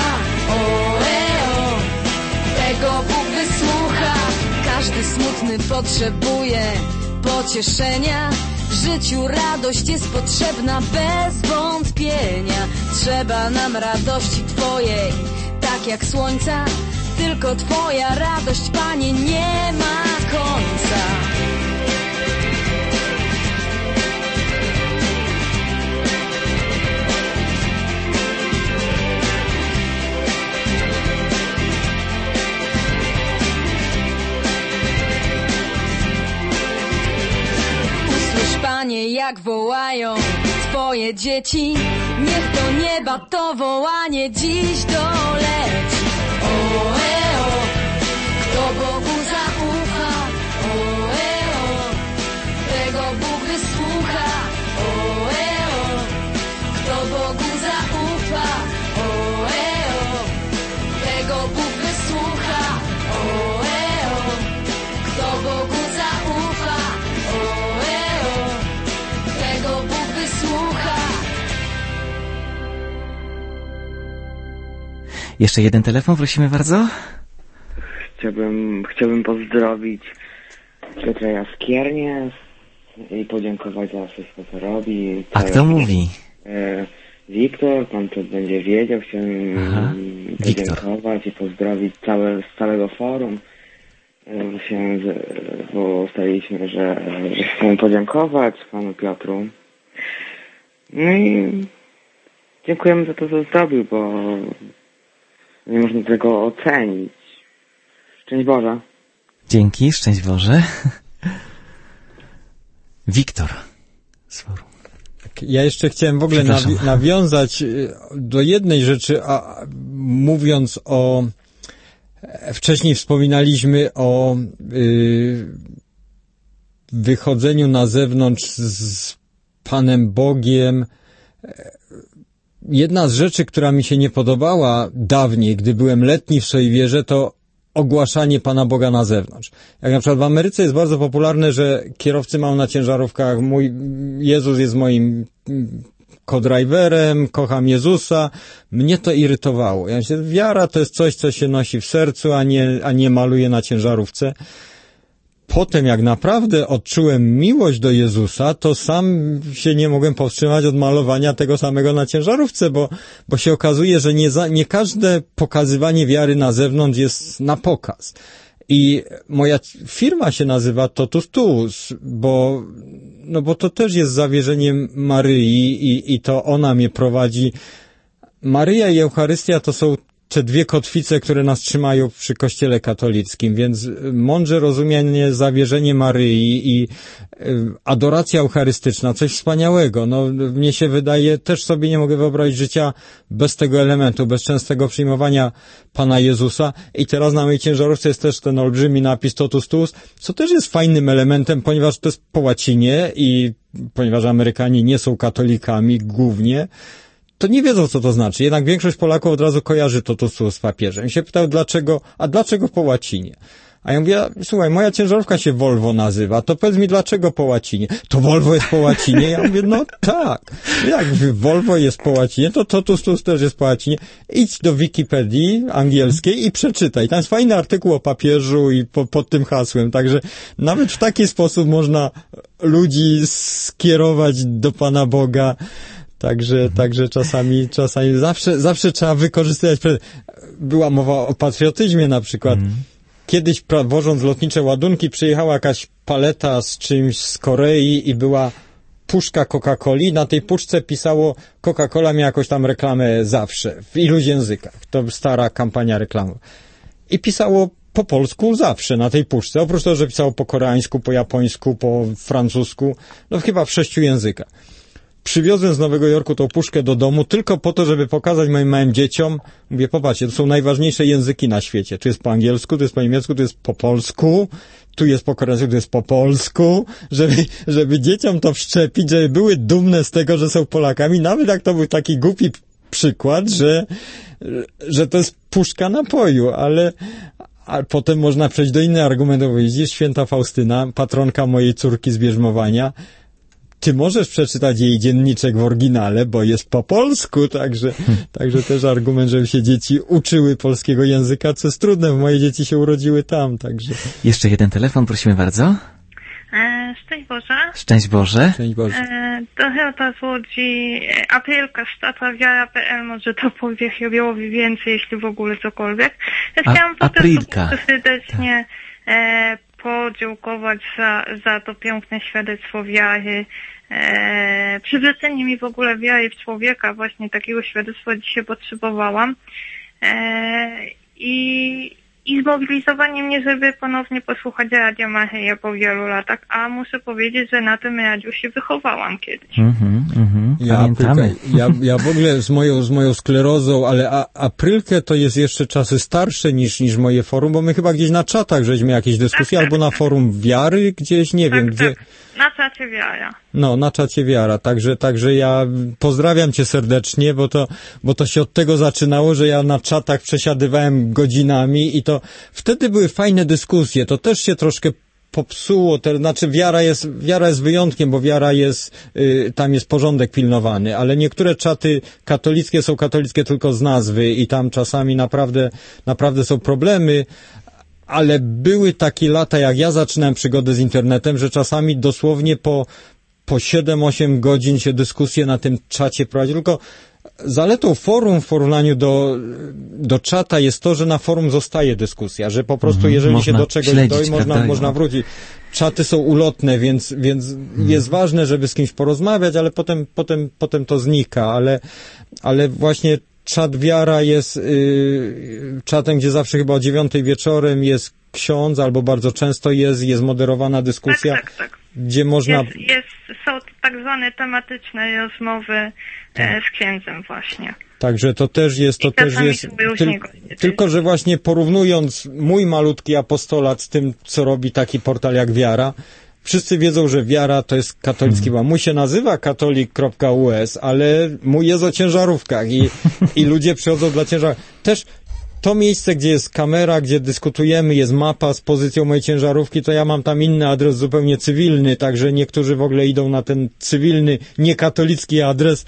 tego Bóg wysłucha. Każdy smutny potrzebuje pocieszenia. W życiu radość jest potrzebna bez wątpienia. Trzeba nam radości Twojej, tak jak słońca. Tylko Twoja radość, Panie, nie ma końca. Słuchaj, jak wołają twoje dzieci. Niech do nieba to wołanie dziś doleci. O, kto Bogu zaufa, o, tego Bóg wysłucha. O, kto Bogu zaufa, o, tego Bóg wysłucha. O, kto Bogu zaufa, o, tego Bóg wysłucha. Jeszcze jeden telefon, prosimy bardzo. Chciałbym pozdrowić Piotra Jaskiernię i podziękować za wszystko, co robi. A kto mówi? Wiktor, pan to będzie wiedział. Chciałem podziękować i pozdrowić z całego forum. Bo ustaliliśmy, że chcemy podziękować panu Piotru. No i dziękujemy za to, co zrobił, bo nie można tego ocenić. Szczęść Boże. Dzięki, szczęść Boże. Wiktor z forum. Ja jeszcze chciałem w ogóle nawiązać do jednej rzeczy, a mówiąc o... Wcześniej wspominaliśmy o wychodzeniu na zewnątrz z Panem Bogiem. Jedna z rzeczy, która mi się nie podobała dawniej, gdy byłem letni w swojej wierze, to ogłaszanie Pana Boga na zewnątrz. Jak na przykład w Ameryce jest bardzo popularne, że kierowcy mają na ciężarówkach mój Jezus jest moim co-driverem, kocham Jezusa. Mnie to irytowało. Ja myślę, wiara to jest coś, co się nosi w sercu, a nie maluje na ciężarówce. Potem, jak naprawdę odczułem miłość do Jezusa, to sam się nie mogłem powstrzymać od malowania tego samego na ciężarówce, bo się okazuje, że nie każde pokazywanie wiary na zewnątrz jest na pokaz. I moja firma się nazywa Totus Tuus, bo to też jest zawierzeniem Maryi i to ona mnie prowadzi. Maryja i Eucharystia to są te dwie kotwice, które nas trzymają przy Kościele katolickim, więc mądrze rozumienie zawierzenie Maryi i adoracja eucharystyczna, coś wspaniałego. Mnie się wydaje, też sobie nie mogę wyobrazić życia bez tego elementu, bez częstego przyjmowania Pana Jezusa. I teraz na mojej ciężarówce jest też ten olbrzymi napis Totus Tuus, co też jest fajnym elementem, ponieważ to jest po łacinie i ponieważ Amerykanie nie są katolikami głównie, to nie wiedzą, co to znaczy. Jednak większość Polaków od razu kojarzy Totus Tuus z papieżem. I się pytał, dlaczego po łacinie? A ja mówię, słuchaj, moja ciężarówka się Volvo nazywa, to powiedz mi, dlaczego po łacinie? To Volvo jest po łacinie? Ja mówię, no tak. Jak Volvo jest po łacinie, to Totus Tuus też jest po łacinie. Idź do Wikipedii angielskiej i przeczytaj. Tam jest fajny artykuł o papieżu i pod tym hasłem. Także nawet w taki sposób można ludzi skierować do Pana Boga. Także czasami zawsze trzeba wykorzystywać. Była mowa o patriotyzmie na przykład. Kiedyś wożąc lotnicze ładunki przyjechała jakaś paleta z czymś z Korei i była puszka Coca-Coli. Na tej puszce pisało Coca-Cola miała jakąś tam reklamę zawsze, w iluś językach. To stara kampania reklamowa. I pisało po polsku zawsze na tej puszce. Oprócz tego, że pisało po koreańsku, po japońsku, po francusku, chyba w 6 językach. Przywiozłem z Nowego Jorku tą puszkę do domu tylko po to, żeby pokazać moim małym dzieciom. Mówię, popatrzcie, to są najważniejsze języki na świecie. Tu jest po angielsku, tu jest po niemiecku, tu jest po polsku, tu jest po koreańsku, tu jest po polsku, żeby dzieciom to wszczepić, żeby były dumne z tego, że są Polakami, nawet jak to był taki głupi przykład, że to jest puszka napoju, ale potem można przejść do innych argumentów. Widzisz, święta Faustyna, patronka mojej córki z bierzmowania, ty możesz przeczytać jej dzienniczek w oryginale, bo jest po polsku, także też argument, żeby się dzieci uczyły polskiego języka, co jest trudne, bo moje dzieci się urodziły tam, także. Jeszcze jeden telefon, prosimy bardzo. Szczęść Boże. Szczęść Boże. Szczęść Boże. To Helta z Łodzi. Aprylka z Tatawiara.pl, może to powie Hiobowi więcej, jeśli w ogóle cokolwiek. Ja chciałam po prostu serdecznie podziękować za to piękne świadectwo wiary. Przywrócenie mi w ogóle wiary w człowieka, właśnie takiego świadectwa dzisiaj potrzebowałam. I i zmobilizowanie mnie, żeby ponownie posłuchać Radia Maryja po wielu latach, a muszę powiedzieć, że na tym radiu się wychowałam kiedyś. Pamiętamy. Ja w ogóle z moją sklerozą, ale Aprylkę to jest jeszcze czasy starsze niż moje forum, bo my chyba gdzieś na czatach żeśmy jakieś dyskusje, albo na forum Wiary gdzieś, nie wiem gdzie. Na czacie Wiara. No, na czacie Wiara, także ja pozdrawiam cię serdecznie, bo to się od tego zaczynało, że ja na czatach przesiadywałem godzinami i to wtedy były fajne dyskusje, to też się troszkę popsuło, znaczy wiara jest wyjątkiem, bo wiara jest, tam jest porządek pilnowany, ale niektóre czaty katolickie są katolickie tylko z nazwy i tam czasami naprawdę są problemy, ale były takie lata, jak ja zaczynałem przygodę z internetem, że czasami dosłownie po 7-8 godzin się dyskusje na tym czacie prowadzi, tylko zaletą forum w porównaniu do czata jest to, że na forum zostaje dyskusja, że po prostu jeżeli się do czegoś dojdzie, można wrócić. Czaty są ulotne, więc jest ważne, żeby z kimś porozmawiać, ale potem to znika, ale właśnie czat Wiara jest czatem, gdzie zawsze chyba o 9 wieczorem jest ksiądz, albo bardzo często jest moderowana dyskusja, tak. Gdzie można... Są tak zwane tematyczne rozmowy z księdzem właśnie. Także to też jest tylko że właśnie porównując mój malutki apostolat z tym, co robi taki portal jak Wiara, wszyscy wiedzą, że Wiara to jest katolicki Mój się nazywa katolik.us, ale mój jest o ciężarówkach i ludzie przychodzą dla ciężarówek. Też to miejsce, gdzie jest kamera, gdzie dyskutujemy, jest mapa z pozycją mojej ciężarówki, to ja mam tam inny adres zupełnie cywilny, także niektórzy w ogóle idą na ten cywilny, niekatolicki adres.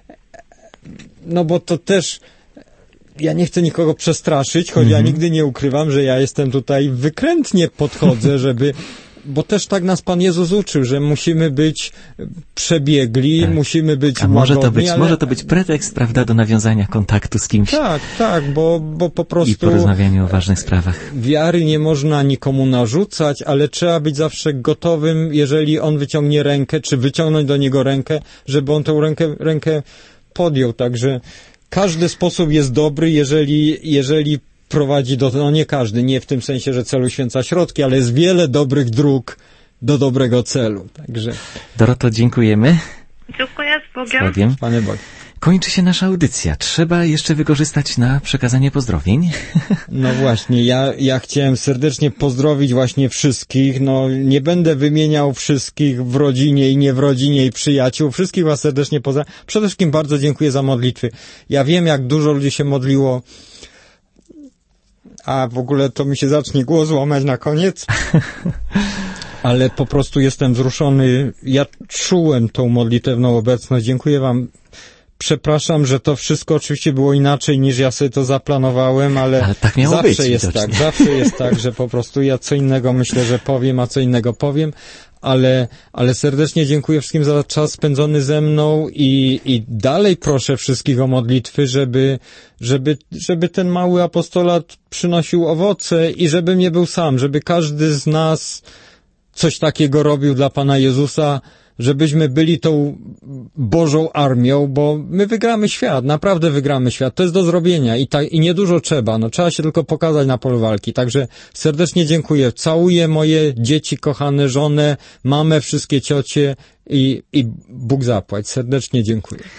No bo to też, ja nie chcę nikogo przestraszyć, choć ja nigdy nie ukrywam, że ja jestem tutaj, wykrętnie podchodzę, bo też tak nas Pan Jezus uczył, że musimy być przebiegli, musimy być łagodni. Może to być pretekst, prawda, do nawiązania kontaktu z kimś. Tak, bo po prostu... I porozmawianiu o ważnych sprawach. Wiary nie można nikomu narzucać, ale trzeba być zawsze gotowym, jeżeli on wyciągnie rękę, czy wyciągnąć do niego rękę, żeby on tę rękę podjął. Także każdy sposób jest dobry, jeżeli prowadzi nie każdy, nie w tym sensie, że cel uświęca środki, ale jest wiele dobrych dróg do dobrego celu. Także... Doroto, dziękujemy. Dziękuję, z Bogiem. Panie Bog. Kończy się nasza audycja. Trzeba jeszcze wykorzystać na przekazanie pozdrowień. No właśnie, ja chciałem serdecznie pozdrowić właśnie wszystkich. No, nie będę wymieniał wszystkich w rodzinie i nie w rodzinie i przyjaciół. Wszystkich was serdecznie pozdrawiam. Przede wszystkim bardzo dziękuję za modlitwy. Ja wiem, jak dużo ludzi się modliło, a w ogóle to mi się zacznie głos łamać na koniec. Ale po prostu jestem wzruszony. Ja czułem tą modlitewną obecność. Dziękuję wam. Przepraszam, że to wszystko oczywiście było inaczej, niż ja sobie to zaplanowałem, ale tak miało zawsze być, jest widocznie. tak. Zawsze jest tak, że po prostu ja co innego myślę, że powiem, a co innego powiem. Ale serdecznie dziękuję wszystkim za czas spędzony ze mną i dalej proszę wszystkich o modlitwy, żeby ten mały apostolat przynosił owoce i żebym nie był sam, żeby każdy z nas coś takiego robił dla Pana Jezusa, żebyśmy byli tą Bożą armią, bo my wygramy świat, naprawdę wygramy świat. To jest do zrobienia i niedużo trzeba. No, trzeba się tylko pokazać na polu walki. Także serdecznie dziękuję. Całuję moje dzieci, kochane, żonę, mamę, wszystkie ciocie i Bóg zapłać. Serdecznie dziękuję.